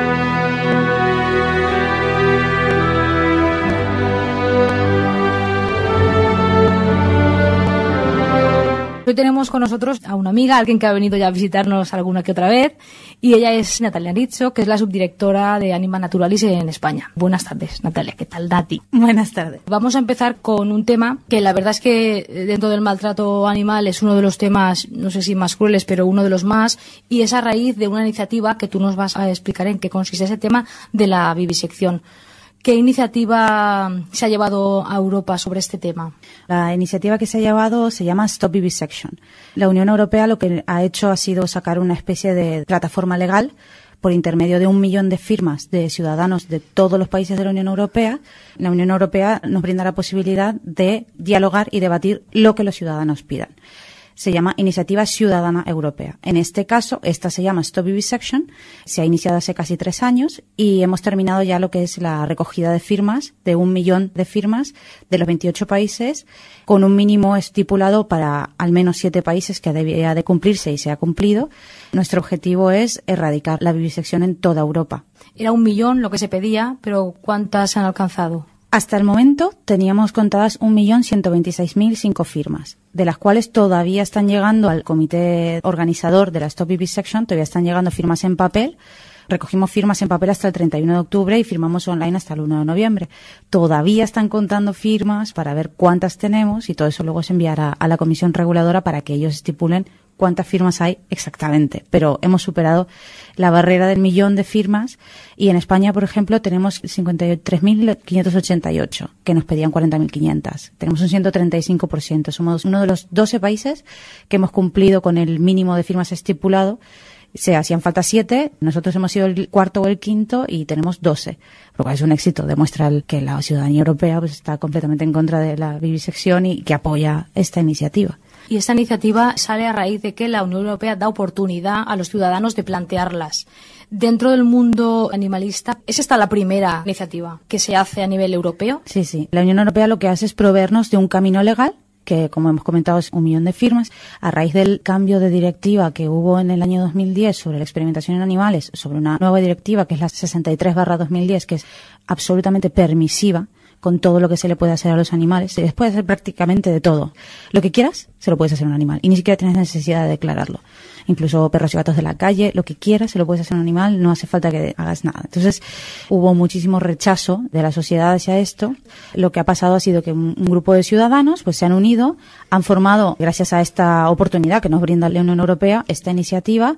Hoy tenemos con nosotros a una amiga, alguien que ha venido ya a visitarnos alguna que otra vez, y ella es Natalia Rizzo, que es la subdirectora de Anima Naturalis en España. Buenas tardes, Natalia. ¿Qué tal, Nati? Buenas tardes. Vamos a empezar con un tema que la verdad es que dentro del maltrato animal es uno de los temas, no sé si más crueles, pero uno de los más, y es a raíz de una iniciativa que tú nos vas a explicar en qué consiste ese tema de la vivisección. ¿Qué iniciativa se ha llevado a Europa sobre este tema? La iniciativa que se ha llevado se llama Stop Vivisection. La Unión Europea lo que ha hecho ha sido sacar una especie de plataforma legal por intermedio de un millón de firmas de ciudadanos de todos los países de la Unión Europea. La Unión Europea nos brinda la posibilidad de dialogar y debatir lo que los ciudadanos pidan. Se llama Iniciativa Ciudadana Europea. En este caso, esta se llama Stop Vivisection, se ha iniciado hace casi tres años y hemos terminado ya lo que es la recogida de firmas, de un millón de firmas de los veintiocho países, con un mínimo estipulado para al menos siete países que debía de cumplirse y se ha cumplido. Nuestro objetivo es erradicar la vivisección en toda Europa. Era un millón lo que se pedía, pero ¿cuántas se han alcanzado? Hasta el momento teníamos contadas un millón ciento veintiséis mil cinco firmas, de las cuales todavía están llegando al comité organizador de la Stop Vivisection, todavía están llegando firmas en papel. Recogimos firmas en papel hasta el treinta y uno de octubre y firmamos online hasta el uno de noviembre. Todavía están contando firmas para ver cuántas tenemos y todo eso luego se enviará a la Comisión Reguladora para que ellos estipulen cuántas firmas hay exactamente. Pero hemos superado la barrera del millón de firmas y en España, por ejemplo, tenemos cincuenta y tres mil quinientos ochenta y ocho, que nos pedían cuarenta mil quinientos. Tenemos un ciento treinta y cinco por ciento. Somos uno de los doce países que hemos cumplido con el mínimo de firmas estipulado. Se hacían falta siete, nosotros hemos sido el cuarto o el quinto y tenemos doce. Lo cual es un éxito, demuestra que la ciudadanía europea pues está completamente en contra de la vivisección y que apoya esta iniciativa. Y esta iniciativa sale a raíz de que la Unión Europea da oportunidad a los ciudadanos de plantearlas. Dentro del mundo animalista, ¿es esta la primera iniciativa que se hace a nivel europeo? Sí, sí. La Unión Europea lo que hace es proveernos de un camino legal, que como hemos comentado es un millón de firmas, a raíz del cambio de directiva que hubo en el año dos mil diez sobre la experimentación en animales, sobre una nueva directiva que es la sesenta y tres barra dos mil diez, que es absolutamente permisiva con todo lo que se le puede hacer a los animales. Se les puede hacer prácticamente de todo. Lo que quieras, se lo puedes hacer a un animal. Y ni siquiera tienes necesidad de declararlo. Incluso perros y gatos de la calle, lo que quieras, se lo puedes hacer a un animal, no hace falta que hagas nada. Entonces, hubo muchísimo rechazo de la sociedad hacia esto. Lo que ha pasado ha sido que un, un grupo de ciudadanos pues se han unido, han formado, gracias a esta oportunidad que nos brinda la Unión Europea, esta iniciativa,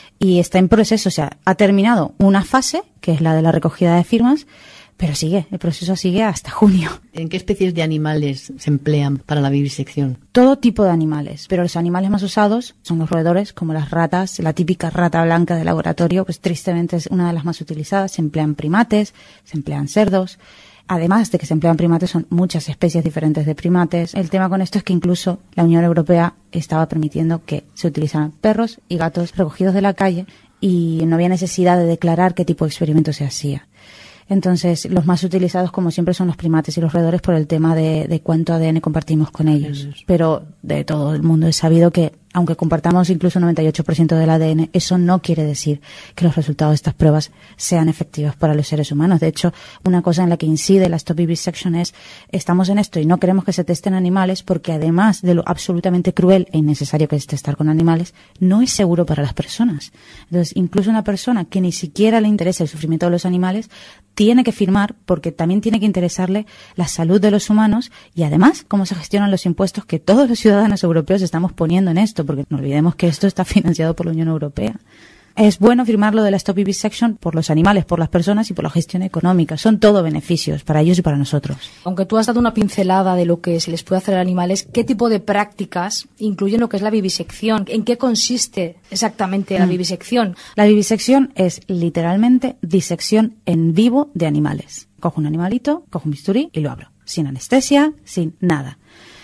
y está en proceso. O sea, ha terminado una fase, que es la de la recogida de firmas, pero sigue, el proceso sigue hasta junio. ¿En qué especies de animales se emplean para la vivisección? Todo tipo de animales, pero los animales más usados son los roedores, como las ratas. La típica rata blanca de laboratorio, pues tristemente es una de las más utilizadas. Se emplean primates, se emplean cerdos, además de que se emplean primates, son muchas especies diferentes de primates. El tema con esto es que incluso la Unión Europea estaba permitiendo que se utilizaran perros y gatos recogidos de la calle y no había necesidad de declarar qué tipo de experimento se hacía. Entonces, los más utilizados, como siempre, son los primates y los roedores por el tema de, de cuánto A D N compartimos con ellos. Pero de todo el mundo es sabido que, aunque compartamos incluso un noventa y ocho por ciento del A D N, eso no quiere decir que los resultados de estas pruebas sean efectivos para los seres humanos. De hecho, una cosa en la que incide la Stop Vivisection es, estamos en esto y no queremos que se testen animales porque, además de lo absolutamente cruel e innecesario que es testar con animales, no es seguro para las personas. Entonces, incluso una persona que ni siquiera le interesa el sufrimiento de los animales tiene que firmar porque también tiene que interesarle la salud de los humanos y, además, cómo se gestionan los impuestos que todos los ciudadanos europeos estamos poniendo en esto, porque no olvidemos que esto está financiado por la Unión Europea. Es bueno firmar lo de la Stop Vivisection por los animales, por las personas y por la gestión económica. Son todo beneficios para ellos y para nosotros. Aunque tú has dado una pincelada de lo que se les puede hacer a animales, ¿qué tipo de prácticas incluyen lo que es la vivisección? ¿En qué consiste exactamente la Mm. vivisección? La vivisección es literalmente disección en vivo de animales. Cojo un animalito, cojo un bisturí y lo abro. Sin anestesia, sin nada.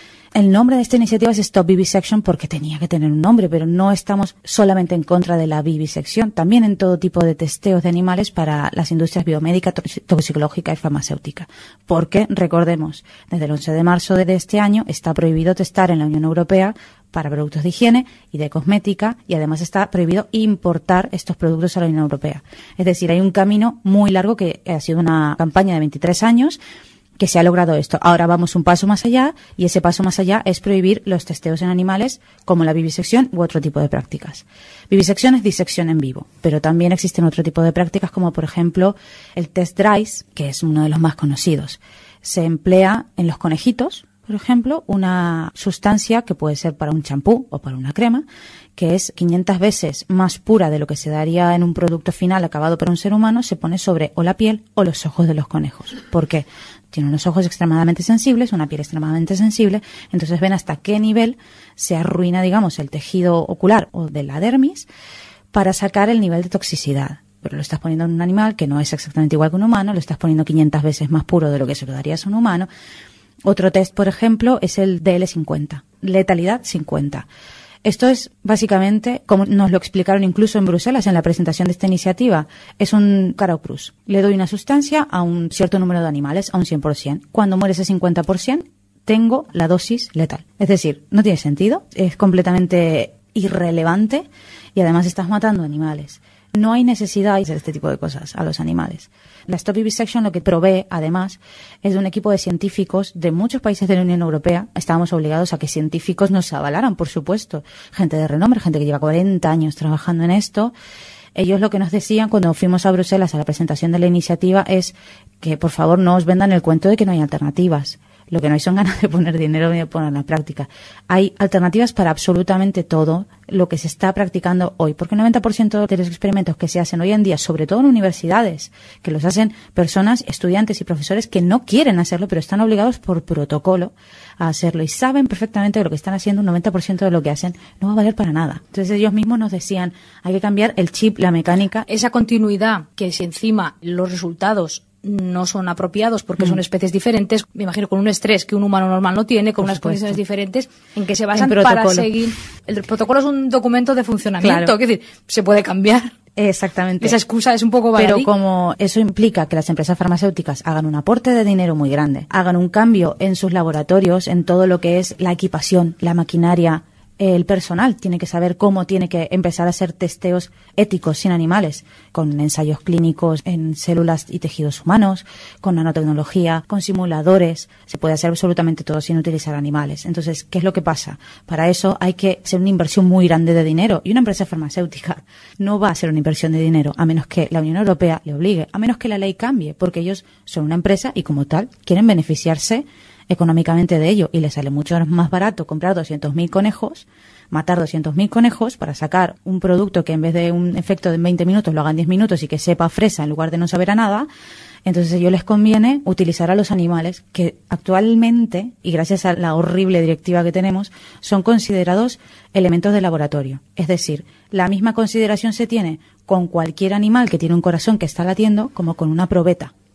El nombre de esta iniciativa es Stop Vivisection porque tenía que tener un nombre, pero no estamos solamente en contra de la vivisección, también en todo tipo de testeos de animales para las industrias biomédica, tox- toxicológica y farmacéutica. Porque, recordemos, desde el once de marzo de este año está prohibido testar en la Unión Europea para productos de higiene y de cosmética, y además está prohibido importar estos productos a la Unión Europea. Es decir, hay un camino muy largo que ha sido una campaña de veintitrés años que se ha logrado esto. Ahora vamos un paso más allá y ese paso más allá es prohibir los testeos en animales como la vivisección u otro tipo de prácticas. Vivisección es disección en vivo, pero también existen otro tipo de prácticas como por ejemplo el test drive, que es uno de los más conocidos. Se emplea en los conejitos, por ejemplo, una sustancia que puede ser para un champú o para una crema, que es quinientas veces más pura de lo que se daría en un producto final acabado por un ser humano, se pone sobre o la piel o los ojos de los conejos. ¿Por qué? Tienen unos ojos extremadamente sensibles, una piel extremadamente sensible, entonces ven hasta qué nivel se arruina, digamos, el tejido ocular o de la dermis para sacar el nivel de toxicidad. Pero lo estás poniendo en un animal que no es exactamente igual que un humano, lo estás poniendo quinientas veces más puro de lo que se lo darías a un humano. Otro test, por ejemplo, es el D L cincuenta, letalidad cincuenta. Esto es básicamente, como nos lo explicaron incluso en Bruselas en la presentación de esta iniciativa, es un cara o cruz. Le doy una sustancia a un cierto número de animales, a un cien por ciento. Cuando muere ese cincuenta por ciento, tengo la dosis letal. Es decir, no tiene sentido, es completamente irrelevante y además estás matando animales. No hay necesidad de hacer este tipo de cosas a los animales. La Stop Vivisection lo que provee, además, es de un equipo de científicos de muchos países de la Unión Europea. Estábamos obligados a que científicos nos avalaran, por supuesto. Gente de renombre, gente que lleva cuarenta años trabajando en esto. Ellos lo que nos decían cuando fuimos a Bruselas a la presentación de la iniciativa es que, por favor, no os vendan el cuento de que no hay alternativas. Lo que no hay son ganas de poner dinero y de ponerlo en práctica. Hay alternativas para absolutamente todo lo que se está practicando hoy, porque el noventa por ciento de los experimentos que se hacen hoy en día, sobre todo en universidades, que los hacen personas, estudiantes y profesores que no quieren hacerlo, pero están obligados por protocolo a hacerlo y saben perfectamente que lo que están haciendo, un noventa por ciento de lo que hacen no va a valer para nada. Entonces ellos mismos nos decían, hay que cambiar el chip, la mecánica. Esa continuidad, que si encima los resultados no son apropiados porque Mm. son especies diferentes, me imagino con un estrés que un humano normal no tiene, con Por unas supuesto. condiciones diferentes, en que se basan En para protocolo. seguir. El protocolo es un documento de funcionamiento, Claro. es decir, se puede cambiar. Exactamente. Esa excusa es un poco baladí. Pero como eso implica que las empresas farmacéuticas hagan un aporte de dinero muy grande, hagan un cambio en sus laboratorios, en todo lo que es la equipación, la maquinaria, el personal tiene que saber cómo tiene que empezar a hacer testeos éticos sin animales, con ensayos clínicos en células y tejidos humanos, con nanotecnología, con simuladores. Se puede hacer absolutamente todo sin utilizar animales. Entonces, ¿qué es lo que pasa? Para eso hay que hacer una inversión muy grande de dinero. Y una empresa farmacéutica no va a hacer una inversión de dinero a menos que la Unión Europea le obligue, a menos que la ley cambie, porque ellos son una empresa y como tal quieren beneficiarse económicamente de ello y les sale mucho más barato comprar doscientos mil conejos, matar doscientos mil conejos para sacar un producto que en vez de un efecto de veinte minutos lo hagan diez minutos y que sepa a fresa en lugar de no saber a nada. Entonces a ellos les conviene utilizar a los animales que actualmente, y gracias a la horrible directiva que tenemos, son considerados elementos de laboratorio. Es decir, la misma consideración se tiene con cualquier animal que tiene un corazón que está latiendo como con una probeta.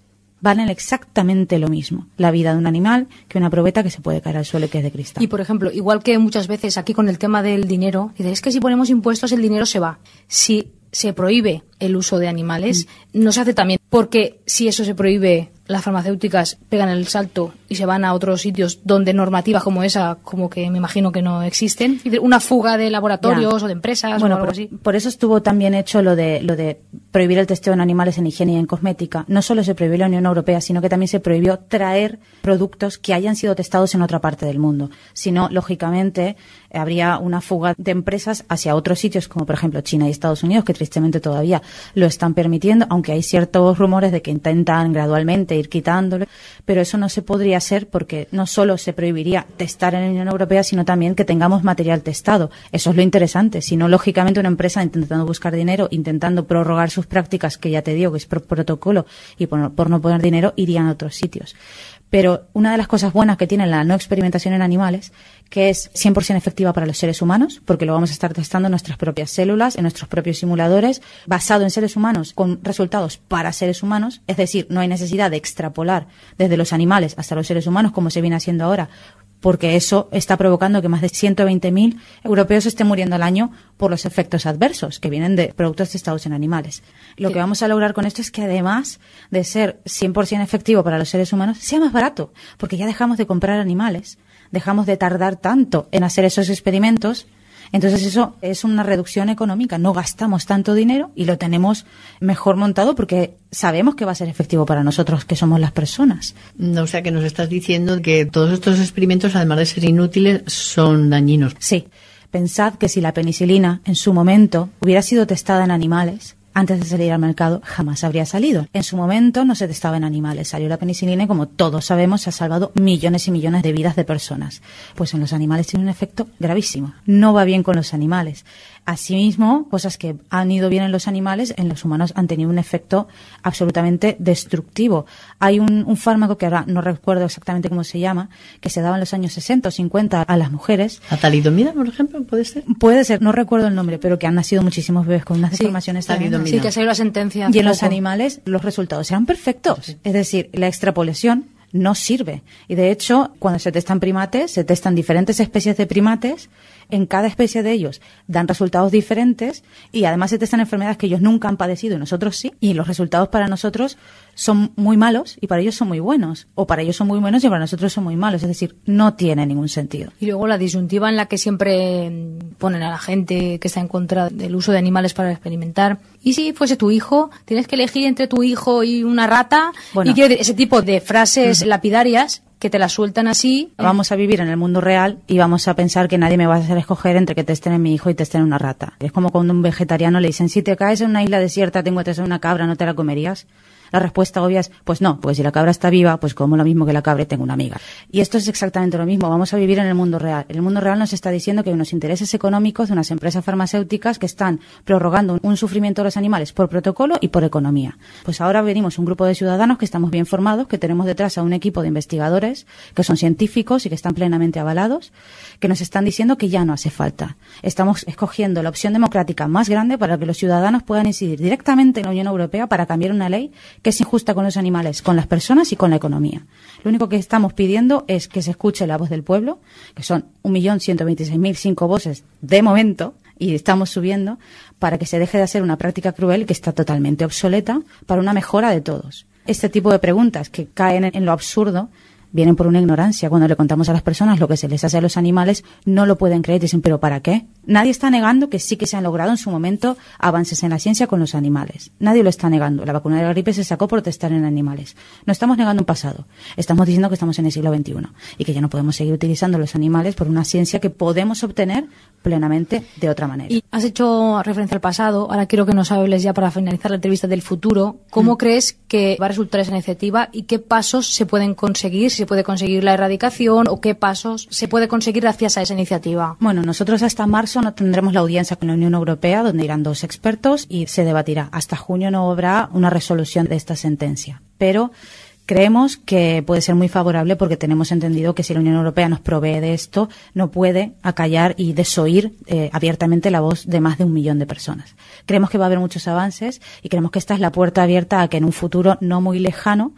valen exactamente lo mismo. La vida de un animal que una probeta que se puede caer al suelo y que es de cristal. Y, por ejemplo, igual que muchas veces aquí con el tema del dinero, dice, es que si ponemos impuestos el dinero se va. Si se prohíbe el uso de animales, mm. no se hace también, porque si eso se prohíbe, las farmacéuticas pegan el salto y se van a otros sitios donde normativas como esa, como que me imagino que no existen. Una fuga de laboratorios ya. o de empresas bueno, o algo por, así. Por eso estuvo también hecho lo de lo de prohibir el testeo en animales en higiene y en cosmética. No solo se prohibió en la Unión Europea, sino que también se prohibió traer productos que hayan sido testados en otra parte del mundo. Si no, lógicamente, habría una fuga de empresas hacia otros sitios, como por ejemplo China y Estados Unidos, que tristemente todavía lo están permitiendo, aunque hay ciertos rumores de que intentan gradualmente ir quitándolo, pero eso no se podría hacer porque no solo se prohibiría testar en la Unión Europea, sino también que tengamos material testado. Eso es lo interesante. Si no, lógicamente, una empresa intentando buscar dinero, intentando prorrogar sus prácticas, que ya te digo que es por protocolo y por, por no poner dinero, irían a otros sitios. Pero una de las cosas buenas que tiene la no experimentación en animales, que es cien por ciento efectiva para los seres humanos, porque lo vamos a estar testando en nuestras propias células, en nuestros propios simuladores, basado en seres humanos, con resultados para seres humanos, es decir, no hay necesidad de extrapolar desde los animales hasta los seres humanos, como se viene haciendo ahora, porque eso está provocando que más de ciento veinte mil europeos estén muriendo al año por los efectos adversos que vienen de productos testados en animales. Lo sí. que vamos a lograr con esto es que, además de ser cien por ciento efectivo para los seres humanos, sea más barato, porque ya dejamos de comprar animales, dejamos de tardar tanto en hacer esos experimentos. Entonces eso es una reducción económica, no gastamos tanto dinero y lo tenemos mejor montado porque sabemos que va a ser efectivo para nosotros, que somos las personas. O sea, que nos estás diciendo que todos estos experimentos, además de ser inútiles, son dañinos. Sí. Pensad que si la penicilina en su momento hubiera sido testada en animales, antes de salir al mercado, jamás habría salido. En su momento no se testaba en animales, salió la penicilina y, como todos sabemos, se ha salvado millones y millones de vidas de personas. Pues en los animales tiene un efecto gravísimo. No va bien con los animales. Asimismo, cosas que han ido bien en los animales, en los humanos han tenido un efecto absolutamente destructivo. Hay un, un fármaco que ahora no recuerdo exactamente cómo se llama, que se daba en los años sesenta o cincuenta a las mujeres. ¿La talidomida, por ejemplo, puede ser? Puede ser, no recuerdo el nombre, pero que han nacido muchísimos bebés con unas deformaciones sí, tremendas. Sí, que ha salido la sentencia. Y en los animales los resultados eran perfectos. Sí. Es decir, la extrapolación no sirve. Y de hecho, cuando se testan primates, se testan diferentes especies de primates. En cada especie de ellos dan resultados diferentes y además se testan enfermedades que ellos nunca han padecido y nosotros sí. Y los resultados para nosotros son muy malos y para ellos son muy buenos. O para ellos son muy buenos y para nosotros son muy malos. Es decir, no tiene ningún sentido. Y luego la disyuntiva en la que siempre ponen a la gente que está en contra del uso de animales para experimentar. Y si fuese tu hijo, tienes que elegir entre tu hijo y una rata. Bueno, y quiero decir, ese tipo de frases uh-huh. lapidarias que te la sueltan así. Vamos a vivir en el mundo real y vamos a pensar que nadie me va a hacer escoger entre que testen en mi hijo y testen en una rata. Es como cuando a un vegetariano le dicen, si te caes en una isla desierta, tengo que testar una cabra, ¿no te la comerías? La respuesta obvia es, pues no, porque si la cabra está viva, pues como lo mismo que la cabra y tengo una amiga. Y esto es exactamente lo mismo, vamos a vivir en el mundo real. El mundo real nos está diciendo que hay unos intereses económicos de unas empresas farmacéuticas que están prorrogando un sufrimiento de los animales por protocolo y por economía. Pues ahora venimos un grupo de ciudadanos que estamos bien formados, que tenemos detrás a un equipo de investigadores, que son científicos y que están plenamente avalados, que nos están diciendo que ya no hace falta. Estamos escogiendo la opción democrática más grande para que los ciudadanos puedan incidir directamente en la Unión Europea para cambiar una ley que es injusta con los animales, con las personas y con la economía. Lo único que estamos pidiendo es que se escuche la voz del pueblo, que son un millón ciento veintiséis mil cinco voces de momento, y estamos subiendo, para que se deje de hacer una práctica cruel que está totalmente obsoleta, para una mejora de todos. Este tipo de preguntas que caen en lo absurdo vienen por una ignorancia. Cuando le contamos a las personas lo que se les hace a los animales, no lo pueden creer. Dicen, ¿pero para qué? Nadie está negando que sí que se han logrado en su momento avances en la ciencia con los animales. Nadie lo está negando. La vacuna de la gripe se sacó por testar en animales. No estamos negando un pasado. Estamos diciendo que estamos en el siglo veintiuno y que ya no podemos seguir utilizando los animales por una ciencia que podemos obtener plenamente de otra manera. Y has hecho referencia al pasado. Ahora quiero que nos hables ya para finalizar la entrevista del futuro. ¿Cómo mm. crees que va a resultar esa iniciativa y qué pasos se pueden conseguir? Si se puede conseguir la erradicación o qué pasos se puede conseguir gracias a esa iniciativa. Bueno, nosotros hasta marzo no tendremos la audiencia con la Unión Europea, donde irán dos expertos y se debatirá. Hasta junio no habrá una resolución de esta sentencia. Pero creemos que puede ser muy favorable porque tenemos entendido que si la Unión Europea nos provee de esto, no puede acallar y desoír eh, abiertamente la voz de más de un millón de personas. Creemos que va a haber muchos avances y creemos que esta es la puerta abierta a que en un futuro no muy lejano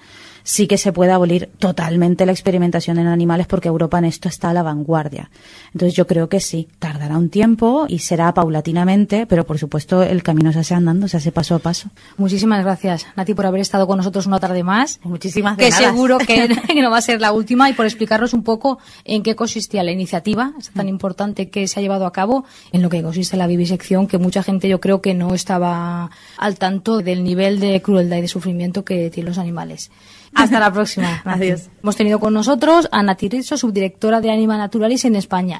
sí que se puede abolir totalmente la experimentación en animales, porque Europa en esto está a la vanguardia. Entonces yo creo que sí, tardará un tiempo y será paulatinamente, pero por supuesto el camino se hace andando, se hace paso a paso. Muchísimas gracias, Nati, por haber estado con nosotros una tarde más. Muchísimas de Que nada. seguro que, que no va a ser la última, y por explicarnos un poco en qué consistía la iniciativa tan importante que se ha llevado a cabo, en lo que consiste la vivisección, que mucha gente yo creo que no estaba al tanto del nivel de crueldad y de sufrimiento que tienen los animales. Hasta la próxima. Adiós. Hemos tenido con nosotros a Nati Rizzo, subdirectora de Anima Naturalis en España.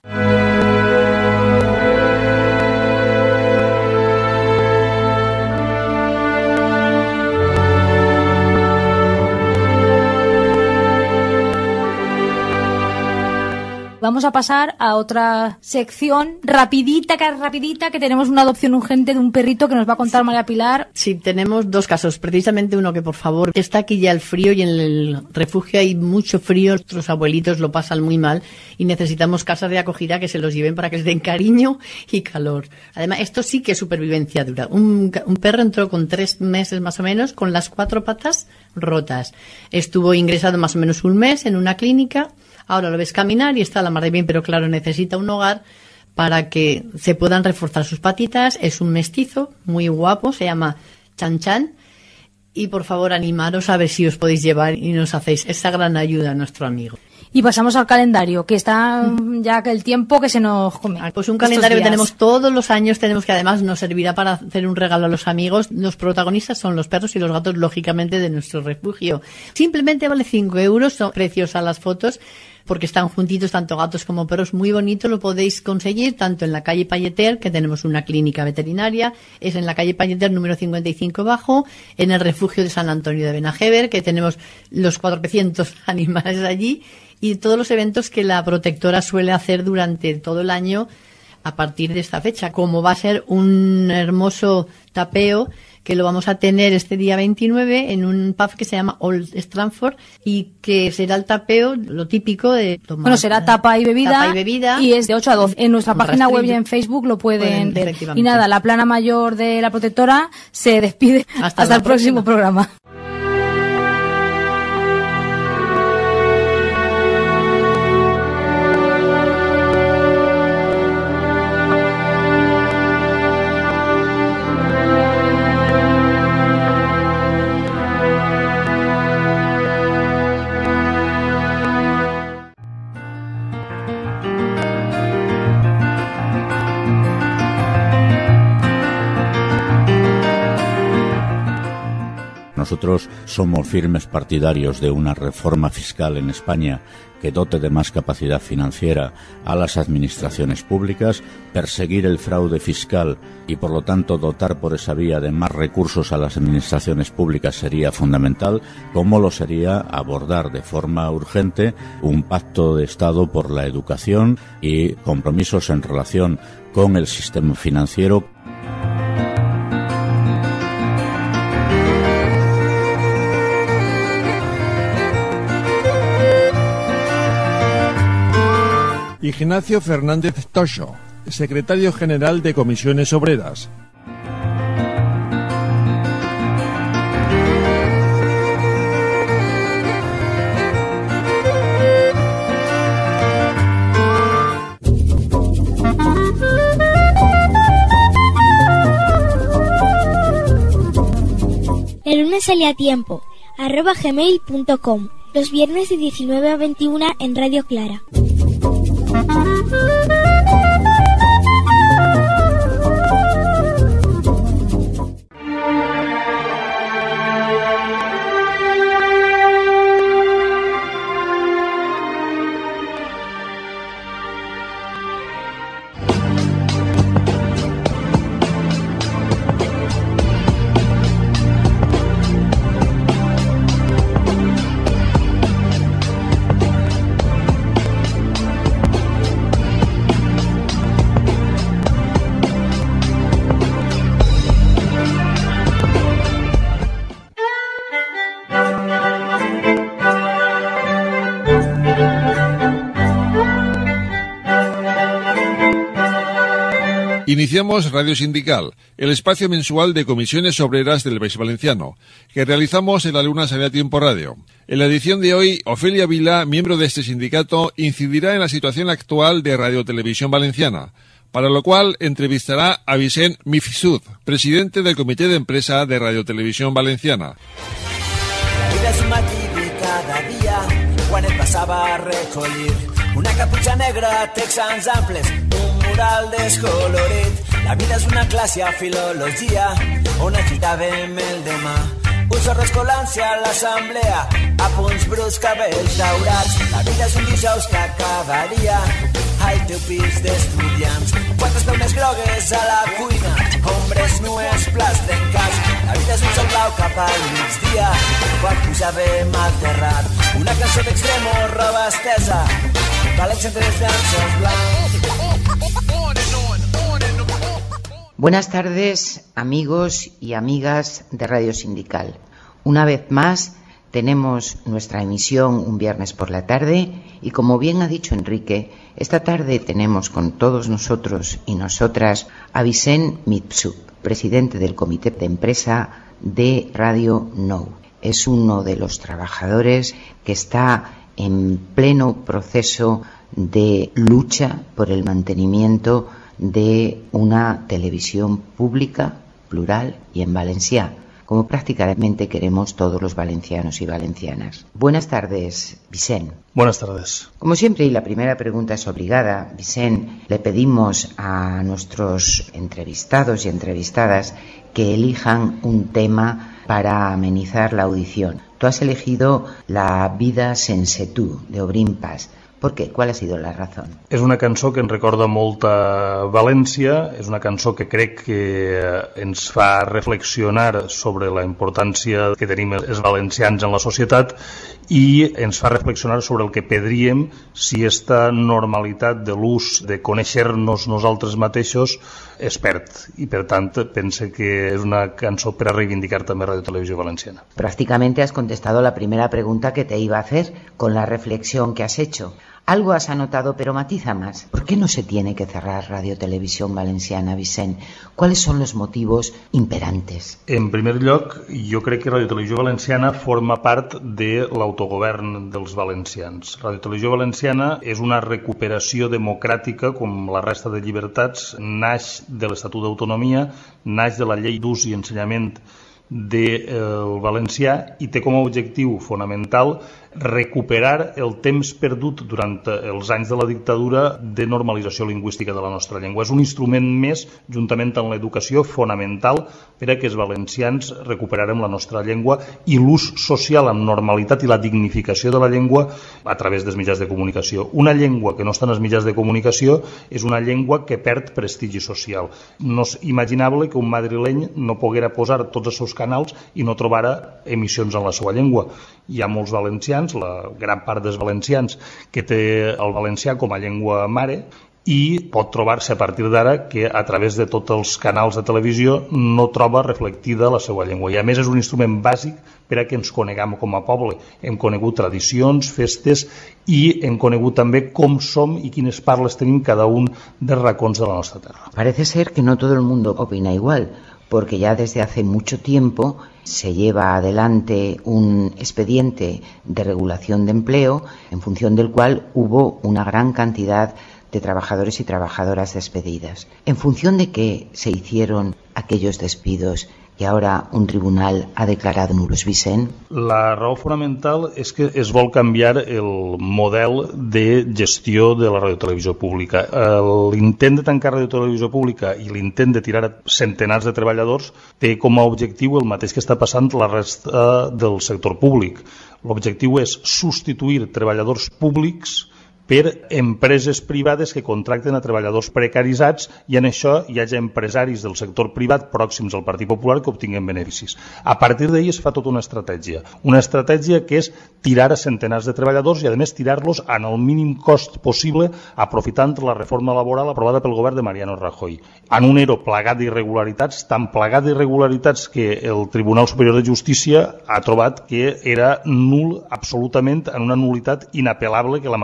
Vamos a pasar a otra sección rapidita, que rapidita, que tenemos una adopción urgente de un perrito que nos va a contar María Pilar. Sí, tenemos dos casos. Precisamente uno que, por favor, está aquí ya el frío y en el refugio hay mucho frío. Nuestros abuelitos lo pasan muy mal y necesitamos casas de acogida que se los lleven para que les den cariño y calor. Además, esto sí que es supervivencia dura. Un, un perro entró con tres meses más o menos con las cuatro patas rotas. Estuvo ingresado más o menos un mes en una clínica. Ahora lo ves caminar y está a la mar de bien, pero claro, necesita un hogar para que se puedan reforzar sus patitas. Es un mestizo muy guapo, se llama Chan Chan. Y por favor, animaros a ver si os podéis llevar y nos hacéis esa gran ayuda a nuestro amigo. Y pasamos al calendario, que está ya que el tiempo que se nos come. Pues un calendario que tenemos todos los años, tenemos que además nos servirá para hacer un regalo a los amigos. Los protagonistas son los perros y los gatos, lógicamente, de nuestro refugio. Simplemente vale cinco euros, son precios a las fotos, porque están juntitos tanto gatos como perros, muy bonito. Lo podéis conseguir tanto en la calle Palleter, que tenemos una clínica veterinaria, es en la calle Palleter número cincuenta y cinco bajo, en el refugio de San Antonio de Benajever, que tenemos los cuatrocientos animales allí, y todos los eventos que la protectora suele hacer durante todo el año a partir de esta fecha. Como va a ser un hermoso tapeo que lo vamos a tener este día veintinueve en un pub que se llama Old Stratford, y que será el tapeo, lo típico de tomar. Bueno, será tapa y bebida. Tapa y bebida. Y es de ocho a doce. En nuestra página web y en Facebook lo pueden, pueden ver. Y nada, la plana mayor de la protectora se despide hasta, hasta el próximo programa. Nosotros somos firmes partidarios de una reforma fiscal en España que dote de más capacidad financiera a las administraciones públicas, perseguir el fraude fiscal y, por lo tanto, dotar por esa vía de más recursos a las administraciones públicas sería fundamental, como lo sería abordar de forma urgente un pacto de Estado por la educación y compromisos en relación con el sistema financiero. Ignacio Fernández Tocho, secretario general de Comisiones Obreras. El lunes sale a tiempo, arroba gmail punto com. Los viernes de diecinueve a veintiuna en Radio Clara. Iniciamos Radio Sindical, el espacio mensual de comisiones obreras del País Valenciano, que realizamos en la Luna Sanidad Tiempo Radio. En la edición de hoy, Ofelia Vila, miembro de este sindicato, incidirá en la situación actual de Radio Televisión Valenciana, para lo cual entrevistará a Vicent Mifsud, presidente del Comité de Empresa de Radio Televisión Valenciana. La vida és un matí de cada dia, quan et passava a recollir una caputxa negra, texans amples, un mural descolorit. La vida és una classe a filologia on agitàvem el demà. Un sorro escolant-se a l'assemblea, a punts bruts, cabells daurats. La vida és un dijous que acabaria al teu pis d'estudiants. Quantes peunes grogues a la cuina, ombres nues, plats trencats. La vida és un sol blau cap al migdia, quan pujàvem al terrat. Una cançó d'extremo, roba estesa, València entre els llanços blancs. Buenas tardes, amigos y amigas de Radio Sindical. Una vez más tenemos nuestra emisión un viernes por la tarde y, como bien ha dicho Enrique, esta tarde tenemos con todos nosotros y nosotras a Vicent Mifsud, presidente del Comité de Empresa de Radio Nou. Es uno de los trabajadores que está en pleno proceso de lucha por el mantenimiento de una televisión pública, plural y en valencià, como prácticamente queremos todos los valencianos y valencianas. Buenas tardes, Vicent. Buenas tardes. Como siempre, y la primera pregunta es obligada, Vicent, le pedimos a nuestros entrevistados y entrevistadas que elijan un tema para amenizar la audición. Tú has elegido La vida sense tu, de Obrim Pas. ¿Por qué? ¿Cuál ha sido la razón? És una cançó que ens recorda molt a València, és una cançó que crec que ens fa reflexionar sobre la importància que tenim els valencians en la societat i ens fa reflexionar sobre el que perdríem si esta normalitat de l'ús de conèixer-nos nosaltres mateixos es perd. I per tant pense que és una cançó per a reivindicar també Radio Televisió Valenciana. Prácticamente has contestado la primera pregunta que te iba a hacer con la reflexión que has hecho. Algo has anotado, pero matiza más. ¿Por qué no se tiene que cerrar Radio Televisión Valenciana, Vicent? ¿Cuáles son los motivos imperantes? En primer lloc, jo crec que Radio Televisió Valenciana forma part de l'autogovern dels valencians. Radio Televisió Valenciana és una recuperació democràtica, com la resta de llibertats, naix de l'Estatut d'Autonomia, naix de la Llei d'Ús i Ensenyament del valencià i té com a objectiu fonamental recuperar el temps perdut durant els anys de la dictadura de normalització lingüística de la nostra llengua. És un instrument més, juntament amb l'educació, fonamental per a que els valencians recuperarem la nostra llengua i l'ús social amb normalitat i la dignificació de la llengua a través dels mitjans de comunicació. Una llengua que no està en els mitjans de comunicació és una llengua que perd prestigi social. No és imaginable que un madrileny no poguera posar tots els seus canals i no trobara emissions en la seva llengua. Hi ha molts valencians, la gran part dels valencians, que té el valencià com a llengua mare i pot trobar-se a partir d'ara que a través de tots els canals de televisió no troba reflectida la seva llengua. I a més és un instrument bàsic per a que ens coneguem com a poble. Hem conegut tradicions, festes i hem conegut també com som i quines parles tenim cada un dels racons de la nostra terra. Parece ser que no todo el mundo opina igual, porque ya desde hace mucho tiempo se lleva adelante un expediente de regulación de empleo en función del cual hubo una gran cantidad de trabajadores y trabajadoras despedidas. ¿En función de qué se hicieron aquellos despidos que ahora un tribunal ha declarado nulos, Vicent? La raó fonamental és que es vol canviar el model de gestió de la radiotelevisió pública. L'intent de tancar radiotelevisió pública i l'intent de tirar centenars de treballadors té com a objectiu el mateix que està passant la resta del sector públic. L'objectiu és substituir treballadors públics per empreses privades que contracten a treballadors precaritzats i en això hi hagi empresaris del sector privat pròxims al Partit Popular que obtinguen beneficis. A partir d'ahir es fa tota una estratègia. Una estratègia que és tirar a centenars de treballadors i a més tirar-los en el mínim cost possible aprofitant la reforma laboral aprovada pel govern de Mariano Rajoy. En un ero plagat d'irregularitats, tan plagat d'irregularitats que el Tribunal Superior de Justícia ha trobat que era nul absolutament, en una nulitat inapel·lable que la mateixa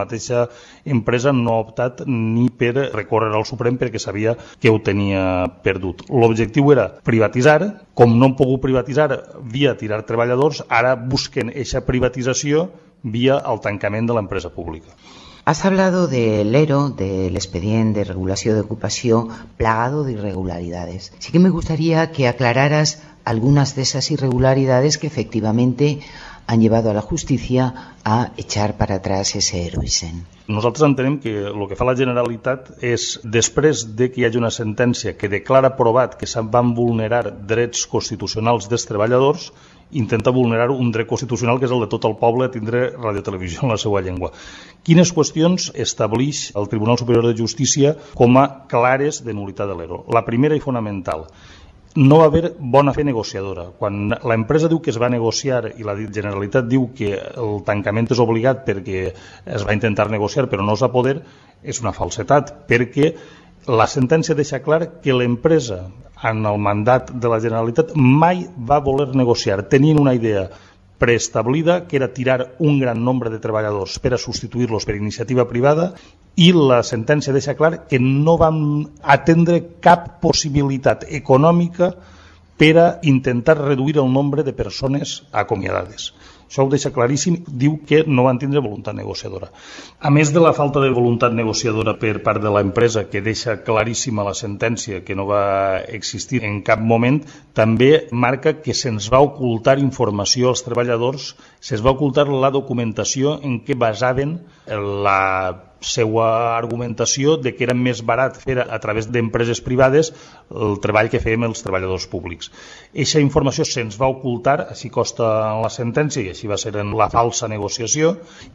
empresa no ha optat ni per recórrer al Suprem perquè sabia que ho tenia perdut. L'objectiu era privatitzar, com no han pogut privatitzar via tirar treballadors, ara busquen eixa privatització via el tancament de l'empresa pública. Has hablado del E R O, del expediente de regulación de ocupación, plagado de irregularidades. Sí que me gustaría que aclararas algunas de esas irregularidades que efectivamente han llevado a la justicia a echar para atrás ese E R O, Vicent. Nosaltres entenem que el que fa la Generalitat és, després de que hi hagi una sentència que declara provat que se'n van vulnerar drets constitucionals dels treballadors, intenta vulnerar un dret constitucional que és el de tot el poble a tindre radiotelevisió en la seva llengua. Quines qüestions estableix el Tribunal Superior de Justícia com a clares de nul·litat de l'E R O? La primera i fonamental, no va haver bona fe negociadora. Quan l'empresa diu que es va negociar i la Generalitat diu que el tancament és obligat perquè es va intentar negociar però no es va poder, és una falsetat, perquè la sentència deixa clar que l'empresa en el mandat de la Generalitat mai va voler negociar. Tenien una idea preestablida que era tirar un gran nombre de treballadors per a substituir-los per iniciativa privada i la sentència deixa clar que no van atendre cap possibilitat econòmica per a intentar reduir el nombre de persones acomiadades. Això ho deixa claríssim, diu que no van tindre voluntat negociadora. A més de la falta de voluntat negociadora per part de l'empresa, que deixa claríssima la sentència que no va existir en cap moment, també marca que se'ns va ocultar informació als treballadors, se'ns va ocultar la documentació en què basaven la seva argumentació de que era més barat fer a través d'empreses privades el treball que fèiem els treballadors públics. Eixa informació se'ns va ocultar, així costa en la sentència i així va ser en la falsa negociació,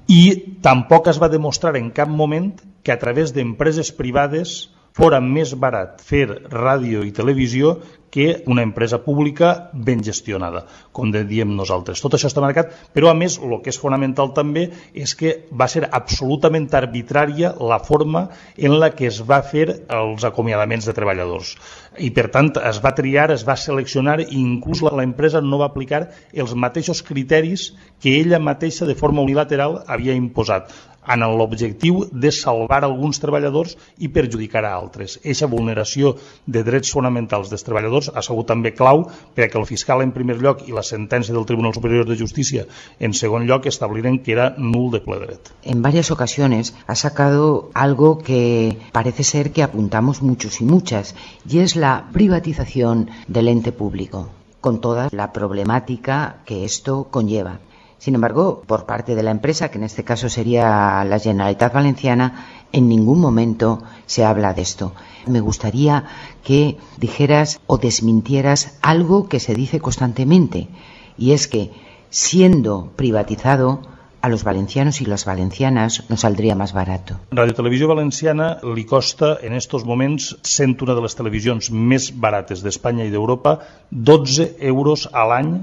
i tampoc es va demostrar en cap moment que a través d'empreses privades fora més barat fer ràdio i televisió que una empresa pública ben gestionada, com diem nosaltres. Tot això està marcat, però a més el que és fonamental també és que va ser absolutament arbitrària la forma en la que es va fer els acomiadaments de treballadors. I per tant es va triar, es va seleccionar i inclús l'empresa no va aplicar els mateixos criteris que ella mateixa de forma unilateral havia imposat, en l'objectiu de salvar alguns treballadors i perjudicar a altres. Eixa vulneració de drets fonamentals dels treballadors ha sigut també clau perquè el fiscal en primer lloc i la sentència del Tribunal Superior de Justícia en segon lloc establiren que era nul de ple dret. En varias ocasiones ha sacado algo que parece ser que apuntamos muchos y muchas, y es la privatización del ente público, con toda la problemática que esto conlleva. Sin embargo, por parte de la empresa, que en este caso sería la Generalitat Valenciana, en ningún momento se habla de esto. Me gustaría que dijeras o desmintieras algo que se dice constantemente, y es que, siendo privatizado, a los valencianos y las valencianas nos saldría más barato. Radio Televisió Valenciana li costa en estos moments, sent una de les televisions més barates d'Espanya i d'Europa, dotze euros a l'any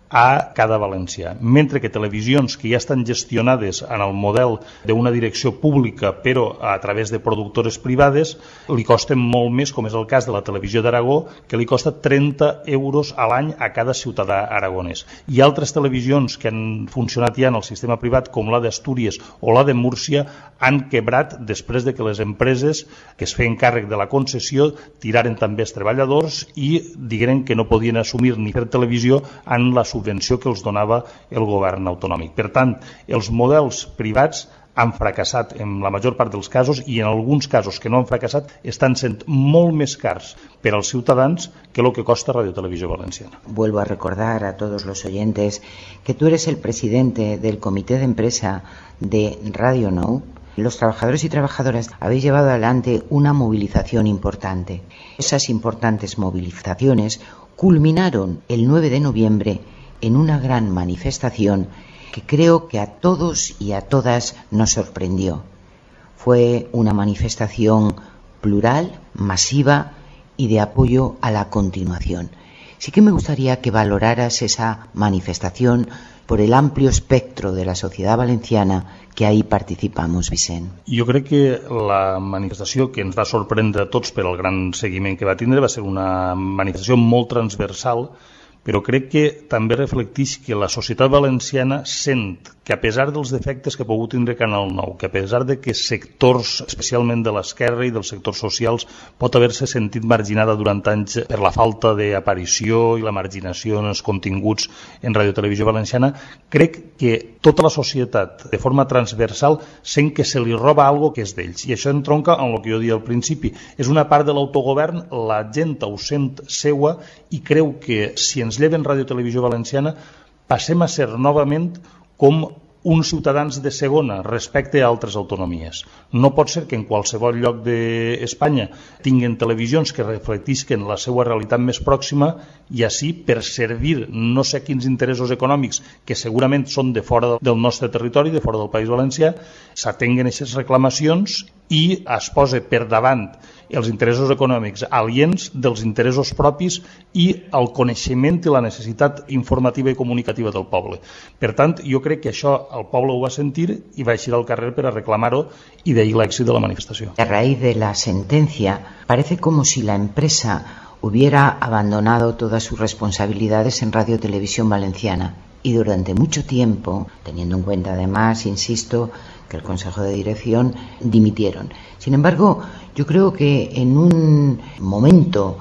a cada valencià, mentre que televisions que ja estan gestionades en el model d'una direcció pública però a través de productores privades li costen molt més, com és el cas de la televisió d'Aragó, que li costa trenta euros a l'any a cada ciutadà aragonès. I altres televisions que han funcionat ja en el sistema privat, com la d'Astúries o la de Múrcia, han quebrat després de que les empreses que es feien càrrec de la concessió tiraren també els treballadors i digueren que no podien assumir ni fer televisió en la subvenció que els donava el govern autonòmic. Per tant, els models privats han fracassat en la major part dels casos i en alguns casos que no han fracassat estan sent molt més cars per als ciutadans que el que costa Radio Televisió Valenciana. Vuelvo a recordar a todos los oyentes que tú eres el presidente del comité de empresa de Radio Nou. Los trabajadores y trabajadoras habéis llevado adelante una movilización importante. Esas importantes movilizaciones culminaron el nueve de noviembre en una gran manifestación que creo que a todos y a todas nos sorprendió. Fue una manifestación plural, masiva y de apoyo a la continuación. Sí que me gustaría que valoraras esa manifestación por el amplio espectro de la sociedad valenciana que ahí participamos, Vicent. Jo crec que la manifestació que ens va sorprendre a tots per el gran seguiment que va tindre va ser una manifestació molt transversal però crec que també reflecteix que la societat valenciana sent que a pesar dels defectes que ha pogut tindre Canal nou, que a pesar de que sectors, especialment de l'esquerra i dels sectors socials, pot haver-se sentit marginada durant anys per la falta d'aparició i la marginació en els continguts en Ràdio Televisió Valenciana, crec que tota la societat, de forma transversal, sent que se li roba algo que és d'ells. I això entronca amb el que jo deia al principi. És una part de l'autogovern, la gent ho sent seua i creu que si ens lleven Ràdio Televisió Valenciana passem a ser novament com uns ciutadans de segona respecte a altres autonomies. No pot ser que en qualsevol lloc d'Espanya tinguin televisions que reflectisquen la seva realitat més pròxima i així, per servir no sé quins interessos econòmics que segurament són de fora del nostre territori, de fora del País Valencià, s'atenguen aquestes reclamacions i es posa per davant els interessos econòmics aliens dels interessos propis i el coneixement i la necessitat informativa i comunicativa del poble. Per tant, jo crec que això el poble ho va sentir i va eixir al carrer per a reclamar-ho i d'ahir l'èxit de la manifestació. A raíz de la sentencia, parece como si la empresa hubiera abandonado todas sus responsabilidades en Radio Televisión Valenciana y durante mucho tiempo, teniendo en cuenta además, insisto, que el Consejo de Dirección dimitieron. Sin embargo, yo creo que en un momento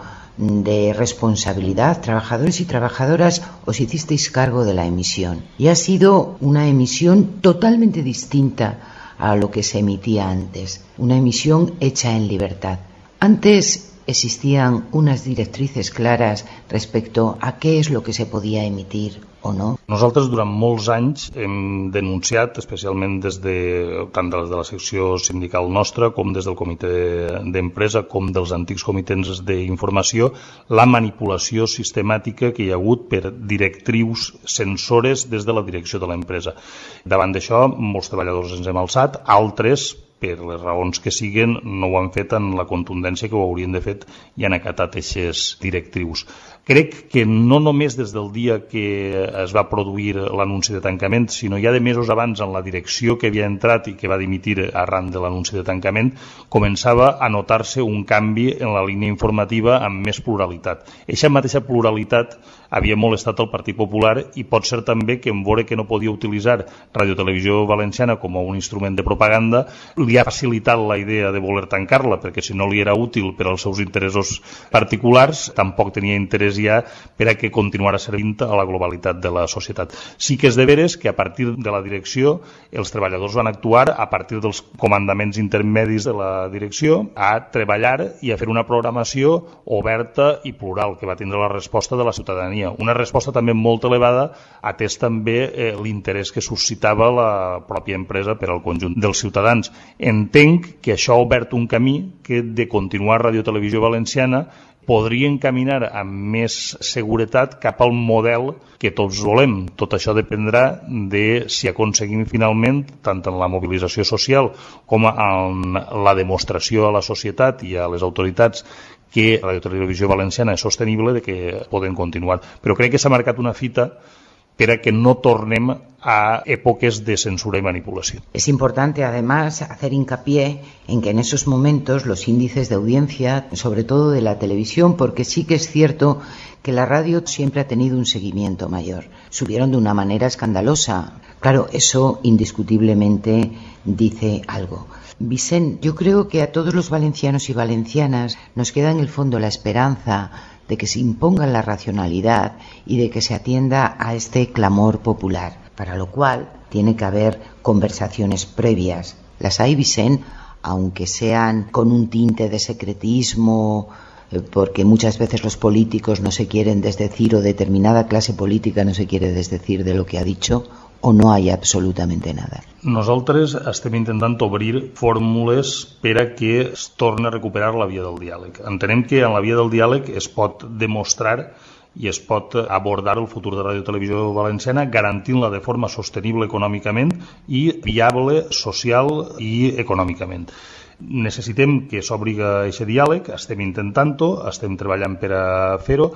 de responsabilidad, trabajadores y trabajadoras, os hicisteis cargo de la emisión. Y ha sido una emisión totalmente distinta a lo que se emitía antes. Una emisión hecha en libertad. Antes existían unas directrices claras respecto a qué es lo que se podía emitir o no? Nosaltres durant molts anys hem denunciat, especialment des de, tant de la secció sindical nostra com des del comitè d'empresa com dels antics comitès d'informació, la manipulació sistemàtica que hi ha hagut per directrius censores des de la direcció de l'empresa. Davant d'això, molts treballadors ens hem alçat, altres, per les raons que siguen, no ho han fet en la contundència que ho haurien de fet i han acatat aquestes directrius. Crec que no només des del dia que es va produir l'anunci de tancament, sinó ja de mesos abans en la direcció que havia entrat i que va dimitir arran de l'anunci de tancament, començava a notar-se un canvi en la línia informativa amb més pluralitat. Eixa mateixa pluralitat havia molestat el Partit Popular i pot ser també que en veure que no podia utilitzar Ràdio Televisió Valenciana com a un instrument de propaganda, li ha facilitat la idea de voler tancar-la, perquè si no li era útil per als seus interessos particulars, tampoc tenia interès ja per a que continuara servint a la globalitat de la societat. Sí que és de veres que a partir de la direcció els treballadors van actuar a partir dels comandaments intermedis de la direcció a treballar i a fer una programació oberta i plural que va tindre la resposta de la ciutadania. Una resposta també molt elevada, atès també eh, l'interès que suscitava la pròpia empresa per al conjunt dels ciutadans. Entenc que això ha obert un camí que de continuar Ràdio Televisió Valenciana podrien caminar amb més seguretat cap al model que tots volem. Tot això dependrà de si aconseguim finalment, tant en la mobilització social com en la demostració a la societat i a les autoritats que Ràdio Televisió Valenciana és sostenible, de que poden continuar. Però crec que s'ha marcat una fita per a que no tornem a épocas de censura y manipulación. Es importante, además, hacer hincapié en que en esos momentos los índices de audiencia, sobre todo de la televisión, porque sí que es cierto que la radio siempre ha tenido un seguimiento mayor, subieron de una manera escandalosa. Claro, eso indiscutiblemente dice algo. Vicent, yo creo que a todos los valencianos y valencianas nos queda en el fondo la esperanza de que se imponga la racionalidad y de que se atienda a este clamor popular, para lo cual tiene que haber conversaciones previas. Las hay, Vicent, aunque sean con un tinte de secretismo, porque muchas veces los políticos no se quieren desdecir o determinada clase política no se quiere desdecir de lo que ha dicho, o no hay absolutamente nada. Nosaltres estem intentant obrir fórmules per a que es torni a recuperar la via del diàleg. Entenem que en la via del diàleg es pot demostrar i es pot abordar el futur de Ràdio Televisió Valenciana garantint-la de forma sostenible econòmicament i viable social i econòmicament. Necessitem que s'obri aquest diàleg, estem intentant-ho, estem treballant per a fer-ho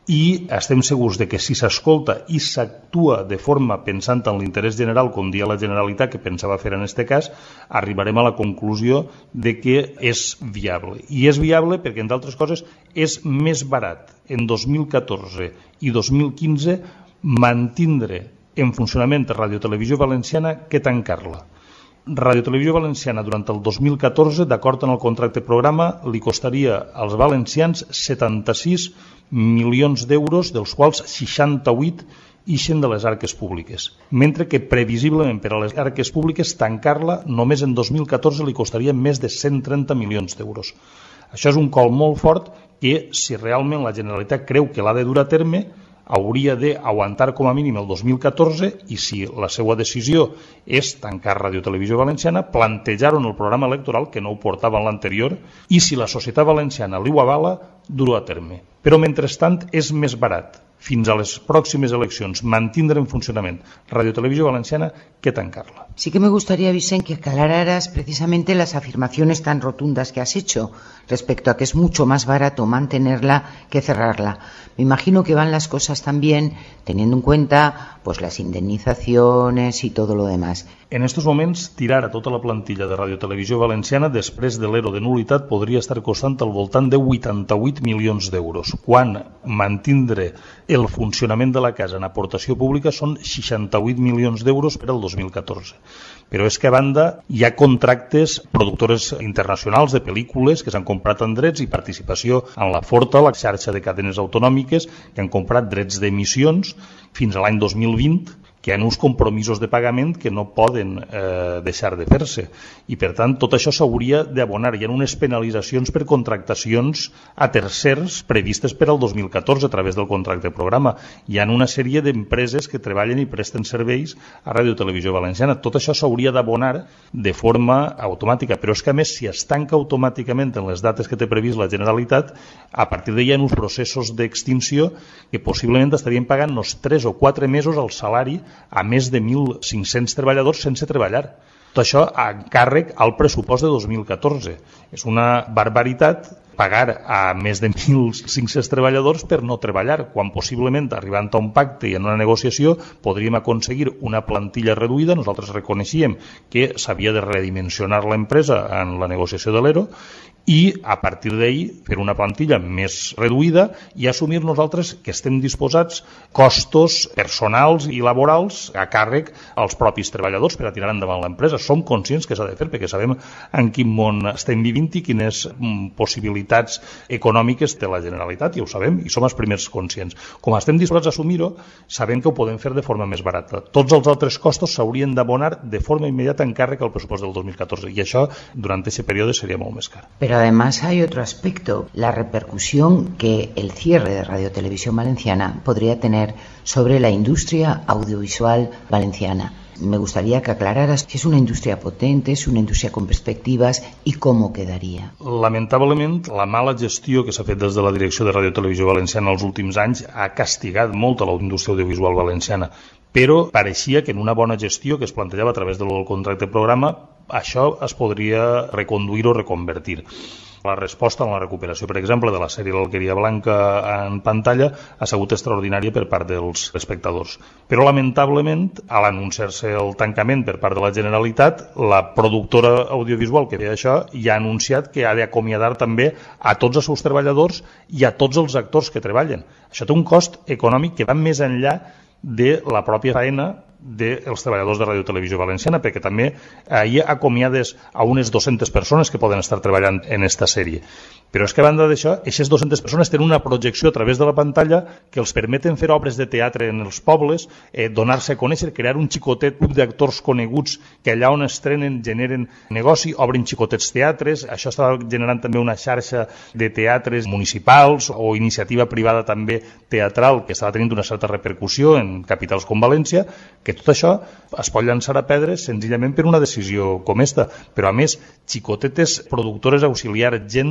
i estem segurs de que si s'escolta i s'actua de forma pensant en l'interès general, com dia la Generalitat que pensava fer en aquest cas, arribarem a la conclusió de que és viable. I és viable perquè, entre altres coses, és més barat en dos mil catorze i dos mil quinze mantindre en funcionament Ràdio Televisió Valenciana que tancar-la. Ràdio Televisió Valenciana durant el dos mil catorze, d'acord amb el contracte programa, li costaria als valencians setanta-sis milions d'euros, dels quals seixanta-vuit ixen de les arques públiques, mentre que previsiblement per a les arques públiques tancar-la només en dos mil catorze li costaria més de cent trenta milions d'euros. Això és un col molt fort que, si realment la Generalitat creu que l'ha de dur a terme, hauria d'aguantar com a mínim el dos mil catorze i, si la seva decisió és tancar Ràdio Televisió Valenciana, plantejar-ho en el programa electoral, que no ho portava en l'anterior, i si la societat valenciana li ho avala, dur-ho a terme. Però, mentrestant, és més barat, fins a les pròximes eleccions, mantindre en funcionament Ràdio Televisió Valenciana que tancarla. Sí que me gustaría, Vicent, que aclararas precisamente las afirmaciones tan rotundas que has hecho respecto a que es mucho más barato mantenerla que cerrarla. Me imagino que van las cosas también teniendo en cuenta pues las indemnizaciones y todo lo demás. En estos moments, tirar a tota la plantilla de Ràdio Televisió Valenciana després de l'ero de nulitat podria estar costant al voltant de vuitanta-vuit milions d'euros, quan mantindre el funcionament de la casa en aportació pública són seixanta-vuit milions d'euros per al dos mil catorze. Però és que, a banda, hi ha contractes productores internacionals de pel·lícules que s'han comprat en drets i participació en la Forta, la xarxa de cadenes autonòmiques, que han comprat drets d'emissions fins a l'any dos mil vint, que hi ha uns compromisos de pagament que no poden eh, deixar de fer-se. I, per tant, tot això s'hauria d'abonar. Hi ha unes penalitzacions per contractacions a tercers previstes per al dos mil catorze a través del contracte programa. Hi ha una sèrie d'empreses que treballen i presten serveis a Ràdio Televisió Valenciana. Tot això s'hauria d'abonar de forma automàtica, però és que, a més, si es tanca automàticament en les dates que té previst la Generalitat, a partir d'ahir hi ha uns processos d'extinció que possiblement estarien pagant uns tres o quatre mesos el salari a més de mil cinc-cents treballadors sense treballar. Tot això a càrrec al pressupost de dos mil catorze. És una barbaritat pagar a més de mil cinc-cents treballadors per no treballar, quan possiblement, arribant a un pacte i en una negociació, podríem aconseguir una plantilla reduïda. Nosaltres reconeixíem que s'havia de redimensionar l'empresa en la negociació de l'ero i, a partir d'ahir, fer una plantilla més reduïda i assumir nosaltres que estem disposats costos personals i laborals a càrrec als propis treballadors per a tirar endavant l'empresa. Som conscients que s'ha de fer perquè sabem en quin món estem vivint i quines possibilitats econòmiques té la Generalitat, i ho sabem i som els primers conscients. Com estem disposats a assumir-ho, sabem que ho podem fer de forma més barata. Tots els altres costos s'haurien d'abonar de forma immediata en càrrec al pressupost del dos mil catorze i això durant aquest període seria molt més car. Però además hay otro aspecto, la repercusión que el cierre de Radio Televisión Valenciana podría tener sobre la industria audiovisual valenciana. Me gustaría que aclararas si es una industria potente, es una industria con perspectivas y cómo quedaría. Lamentablement, la mala gestió que s'ha fet des de la direcció de Radio Televisió Valenciana els últims anys ha castigat molt a la indústria audiovisual valenciana, però pareixia que en una bona gestió que es plantejava a través del contracte programa això es podria reconduir o reconvertir. La resposta en la recuperació, per exemple, de la sèrie L'Alqueria Blanca en pantalla ha sigut extraordinària per part dels espectadors. Però, lamentablement, a l'anunciar-se el tancament per part de la Generalitat, la productora audiovisual que feia això ja ha anunciat que ha d'acomiadar també a tots els seus treballadors i a tots els actors que treballen. Això té un cost econòmic que va més enllà de la pròpia faena dels treballadors de Ràdio Televisió Valenciana, perquè també hi ha acomiades a unes dues-centes persones que poden estar treballant en esta sèrie. Però és que, a banda d'això, aquestes dues-centes persones tenen una projecció a través de la pantalla que els permeten fer obres de teatre en els pobles, eh, donar-se a conèixer, crear un xicotet grup d'actors coneguts que allà on estrenen generen negoci, obrin xicotets teatres. Això està generant també una xarxa de teatres municipals o iniciativa privada també teatral que està tenint una certa repercussió en capitals com València, que tot això es pot llançar a pedres senzillament per una decisió com esta. Però, a més, xicotetes productores auxiliars, gent eh,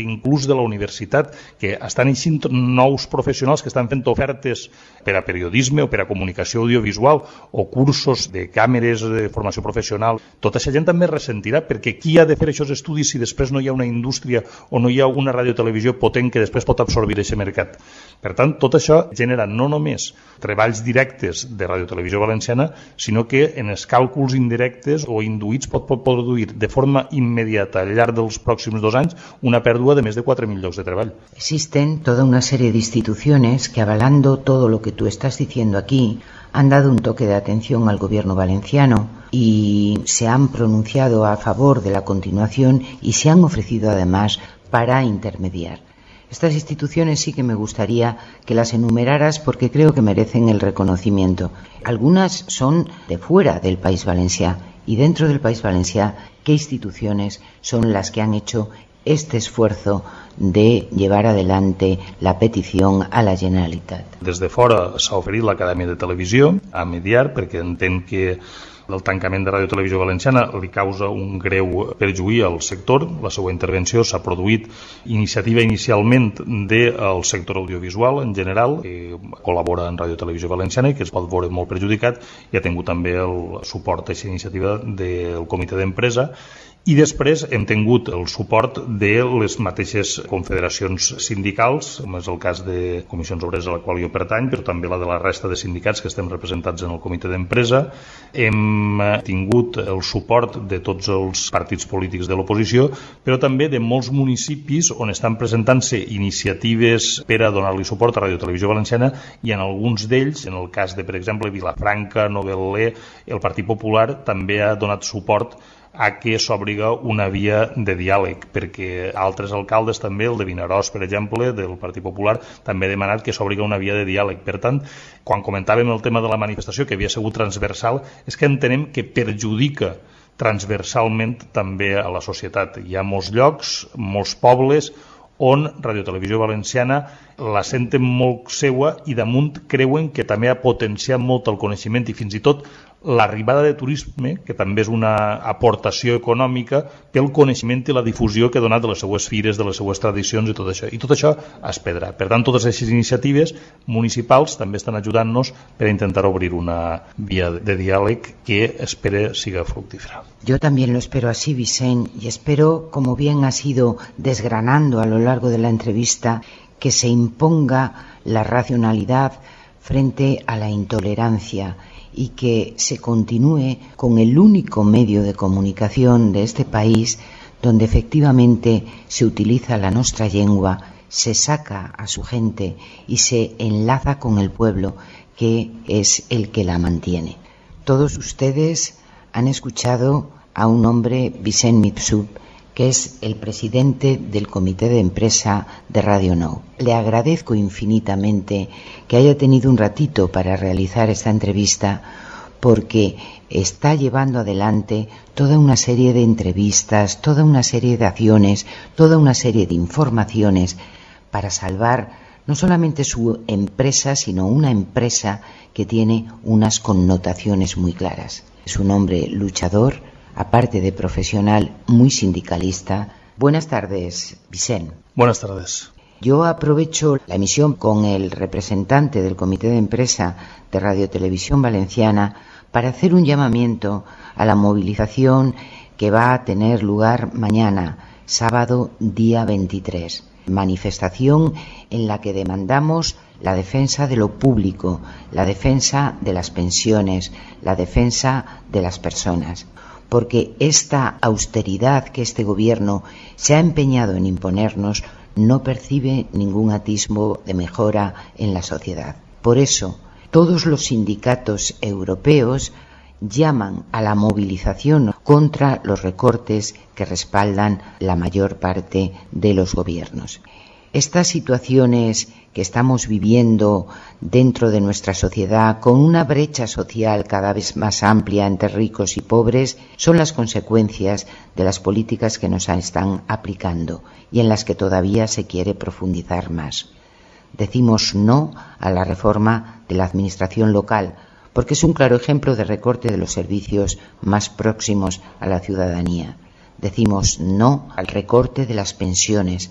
inclús de la universitat, que estan eixint nous professionals que estan fent ofertes per a periodisme o per a comunicació audiovisual o cursos de càmeres de formació professional. Tota aquesta gent també ressentirà, perquè qui ha de fer aquests estudis si després no hi ha una indústria o no hi ha una radiotelevisió potent que després pot absorbir aquest mercat? Per tant, tot això genera no només treballs directes de Radiotelevisió Valenciana, sinó que en els càlculs indirectes o induïts pot, pot produir de forma immediata al llarg dels pròxims dos anys una pèrdua de més de quatre mil llocs de treball. Existen toda una serie de instituciones que, avalando todo lo que tú estás diciendo aquí, han dado un toque de atención al gobierno valenciano y se han pronunciado a favor de la continuación y se han ofrecido además para intermediar. Estas instituciones sí que me gustaría que las enumeraras porque creo que merecen el reconocimiento. Algunas son de fuera del País Valencià y dentro del País Valencià, ¿qué instituciones son las que han hecho este esfuerzo de llevar adelante la petición a la Generalitat? Des de fora s'ha oferit l'Acadèmia de Televisió a mediar perquè entén que el tancament de Radiotelevisió Valenciana li causa un greu perjuí al sector. La seva intervenció s'ha produït iniciativa inicialment del sector audiovisual en general, que col·labora en Radiotelevisió Valenciana i que es pot veure molt perjudicat, i ha tingut també el suport a aquesta iniciativa del comitè d'empresa. I després hem tingut el suport de les mateixes confederacions sindicals, com és el cas de Comissions Obreres a la qual jo pertany, però també la de la resta de sindicats que estem representats en el comitè d'empresa. Hem tingut el suport de tots els partits polítics de l'oposició, però també de molts municipis on estan presentant-se iniciatives per a donar-li suport a Radiotelevisió Valenciana, i en alguns d'ells, en el cas de, per exemple, Vilafranca, Novetlè, el Partit Popular també ha donat suport a que s'obriga una via de diàleg, perquè altres alcaldes també, el de Vinaròs, per exemple, del Partit Popular, també ha demanat que s'obriga una via de diàleg. Per tant, quan comentàvem el tema de la manifestació, que havia sigut transversal, és que entenem que perjudica transversalment també a la societat. Hi ha molts llocs, molts pobles, on Radiotelevisió Valenciana la senten molt seua i damunt creuen que també ha potenciat molt el coneixement i fins i tot l'arribada de turisme, que també és una aportació econòmica pel coneixement i la difusió que ha donat de les seues fires, de les seues tradicions i tot això. I tot això es perdrà. Per tant, totes aquestes iniciatives municipals també estan ajudant-nos per a intentar obrir una via de diàleg que espero siga fructífera. Yo también lo espero así, Vicent, y espero, como bien has ido desgranando a lo largo de la entrevista, que se imponga la racionalidad frente a la intolerancia y que se continúe con el único medio de comunicación de este país donde efectivamente se utiliza la nostra llengua, se saca a su gente y se enlaza con el pueblo, que es el que la mantiene. Todos ustedes han escuchado a un hombre, Vicent Mifsud, que es el presidente del comité de empresa de Radio Nou. Le agradezco infinitamente que haya tenido un ratito para realizar esta entrevista, porque está llevando adelante toda una serie de entrevistas, toda una serie de acciones, toda una serie de informaciones para salvar no solamente su empresa, sino una empresa que tiene unas connotaciones muy claras. Es un hombre luchador, aparte de profesional, muy sindicalista. Buenas tardes, Vicent. Buenas tardes. Yo aprovecho la emisión con el representante del Comité de Empresa de Radiotelevisión Valenciana para hacer un llamamiento a la movilización que va a tener lugar mañana, sábado día veintitrés. Manifestación en la que demandamos la defensa de lo público, la defensa de las pensiones, la defensa de las personas. Porque esta austeridad que este gobierno se ha empeñado en imponernos no percibe ningún atisbo de mejora en la sociedad. Por eso, todos los sindicatos europeos llaman a la movilización contra los recortes que respaldan la mayor parte de los gobiernos. Estas situaciones que estamos viviendo dentro de nuestra sociedad, con una brecha social cada vez más amplia entre ricos y pobres, son las consecuencias de las políticas que nos están aplicando y en las que todavía se quiere profundizar más. Decimos no a la reforma de la administración local, porque es un claro ejemplo de recorte de los servicios más próximos a la ciudadanía. Decimos no al recorte de las pensiones,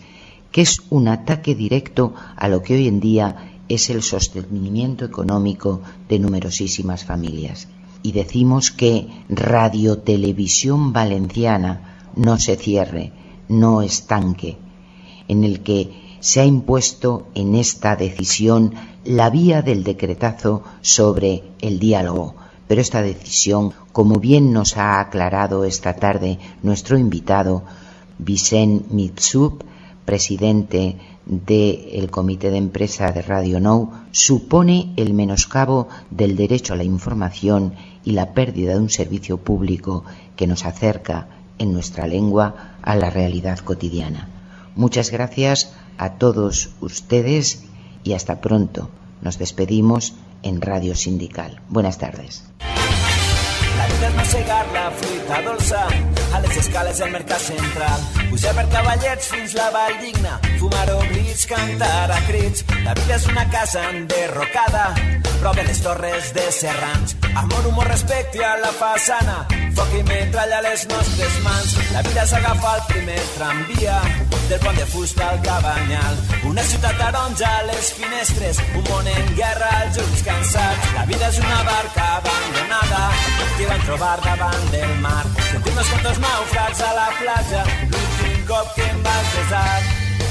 que es un ataque directo a lo que hoy en día es el sostenimiento económico de numerosísimas familias. Y decimos que Radio Televisión Valenciana no se cierre, no estanque, en el que se ha impuesto en esta decisión la vía del decretazo sobre el diálogo. Pero esta decisión, como bien nos ha aclarado esta tarde nuestro invitado, Vicent Mitsub, presidente del Comité de Empresa de Radio Nou, supone el menoscabo del derecho a la información y la pérdida de un servicio público que nos acerca en nuestra lengua a la realidad cotidiana. Muchas gracias a todos ustedes y hasta pronto. Nos despedimos en Radio Sindical. Buenas tardes. La vida és mossegar la fruita dolça a les escales del mercat central, pujar per cavallets fins la vall digna, fumar oblits, cantar a crits. La vida és una casa enderrocada prop de les torres de Serrans, amor, humor, respecte a la façana, foc i metralla a les nostres mans. La vida és agafar el primer tramvia del pont de fusta al Cabanyal, una ciutat taronja a les finestres, un món en guerra, els ulls cansats. La vida és una barca abandonada que van trobar davant del mar, sentim-nos com dos nàufrags a la platja, l'últim cop que em vas besar.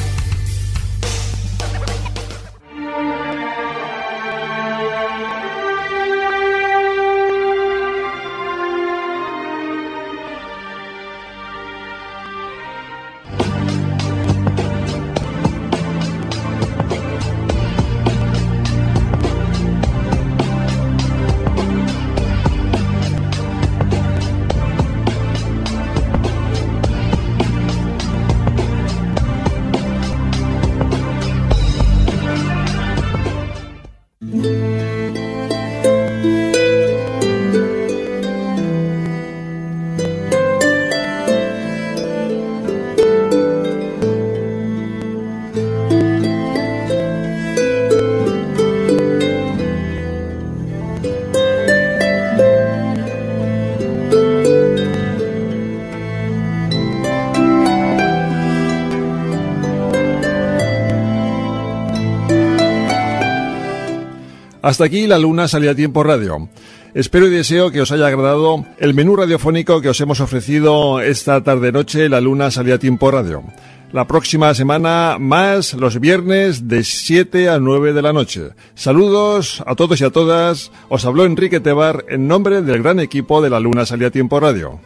Hasta aquí La Luna Salía a Tiempo Radio. Espero y deseo que os haya agradado el menú radiofónico que os hemos ofrecido esta tarde-noche, La Luna Salía a Tiempo Radio. La próxima semana más, los viernes de siete a nueve de la noche. Saludos a todos y a todas. Os habló Enrique Tebar en nombre del gran equipo de La Luna Salía a Tiempo Radio.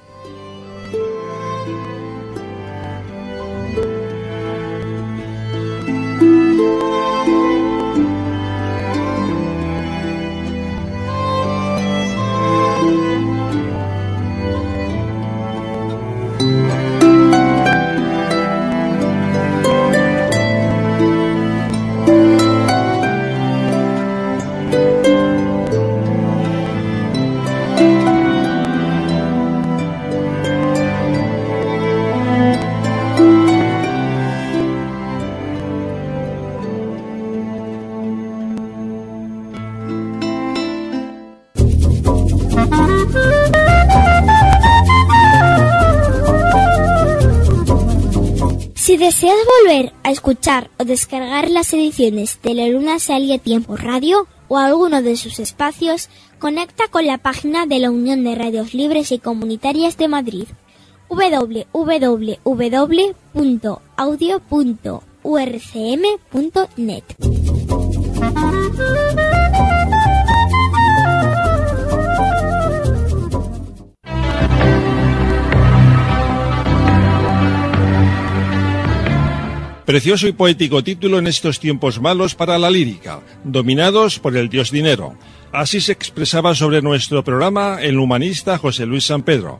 Si deseas volver a escuchar o descargar las ediciones de La Luna Salía a Tiempo Radio o alguno de sus espacios, conecta con la página de la Unión de Radios Libres y Comunitarias de Madrid, doble u doble u doble u punto audio punto u r c m punto net. Precioso y poético título en estos tiempos malos para la lírica, dominados por el dios dinero. Así se expresaba sobre nuestro programa el humanista José Luis San Pedro.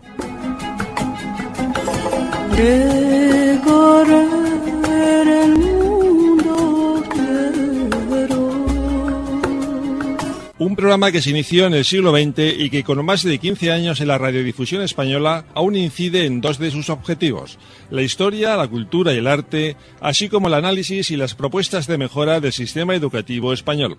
Un programa que se inició en el siglo veinte y que con más de quince años en la radiodifusión española aún incide en dos de sus objetivos: la historia, la cultura y el arte, así como el análisis y las propuestas de mejora del sistema educativo español.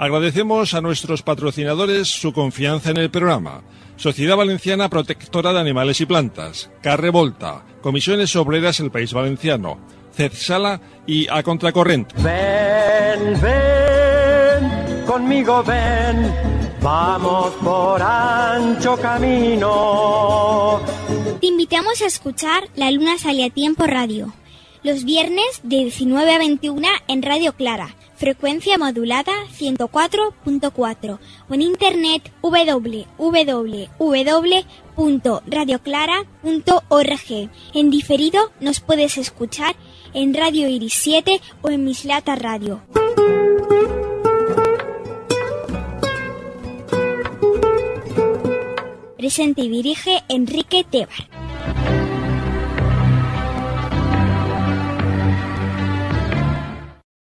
Agradecemos a nuestros patrocinadores su confianza en el programa. Sociedad Valenciana Protectora de Animales y Plantas, Carre Volta, Comisiones Obreras El País Valenciano, CEDSALA y A Contracorrente. Ven, ven, conmigo ven, vamos por ancho camino. Te invitamos a escuchar La Luna Sale a Tiempo Radio, los viernes de diecinueve a veintiuna en Radio Clara, frecuencia modulada ciento cuatro punto cuatro, o en internet w w w punto radio clara punto org. En diferido nos puedes escuchar en Radio Iris siete o en Mislata Radio. Presente y dirige Enrique Tebar.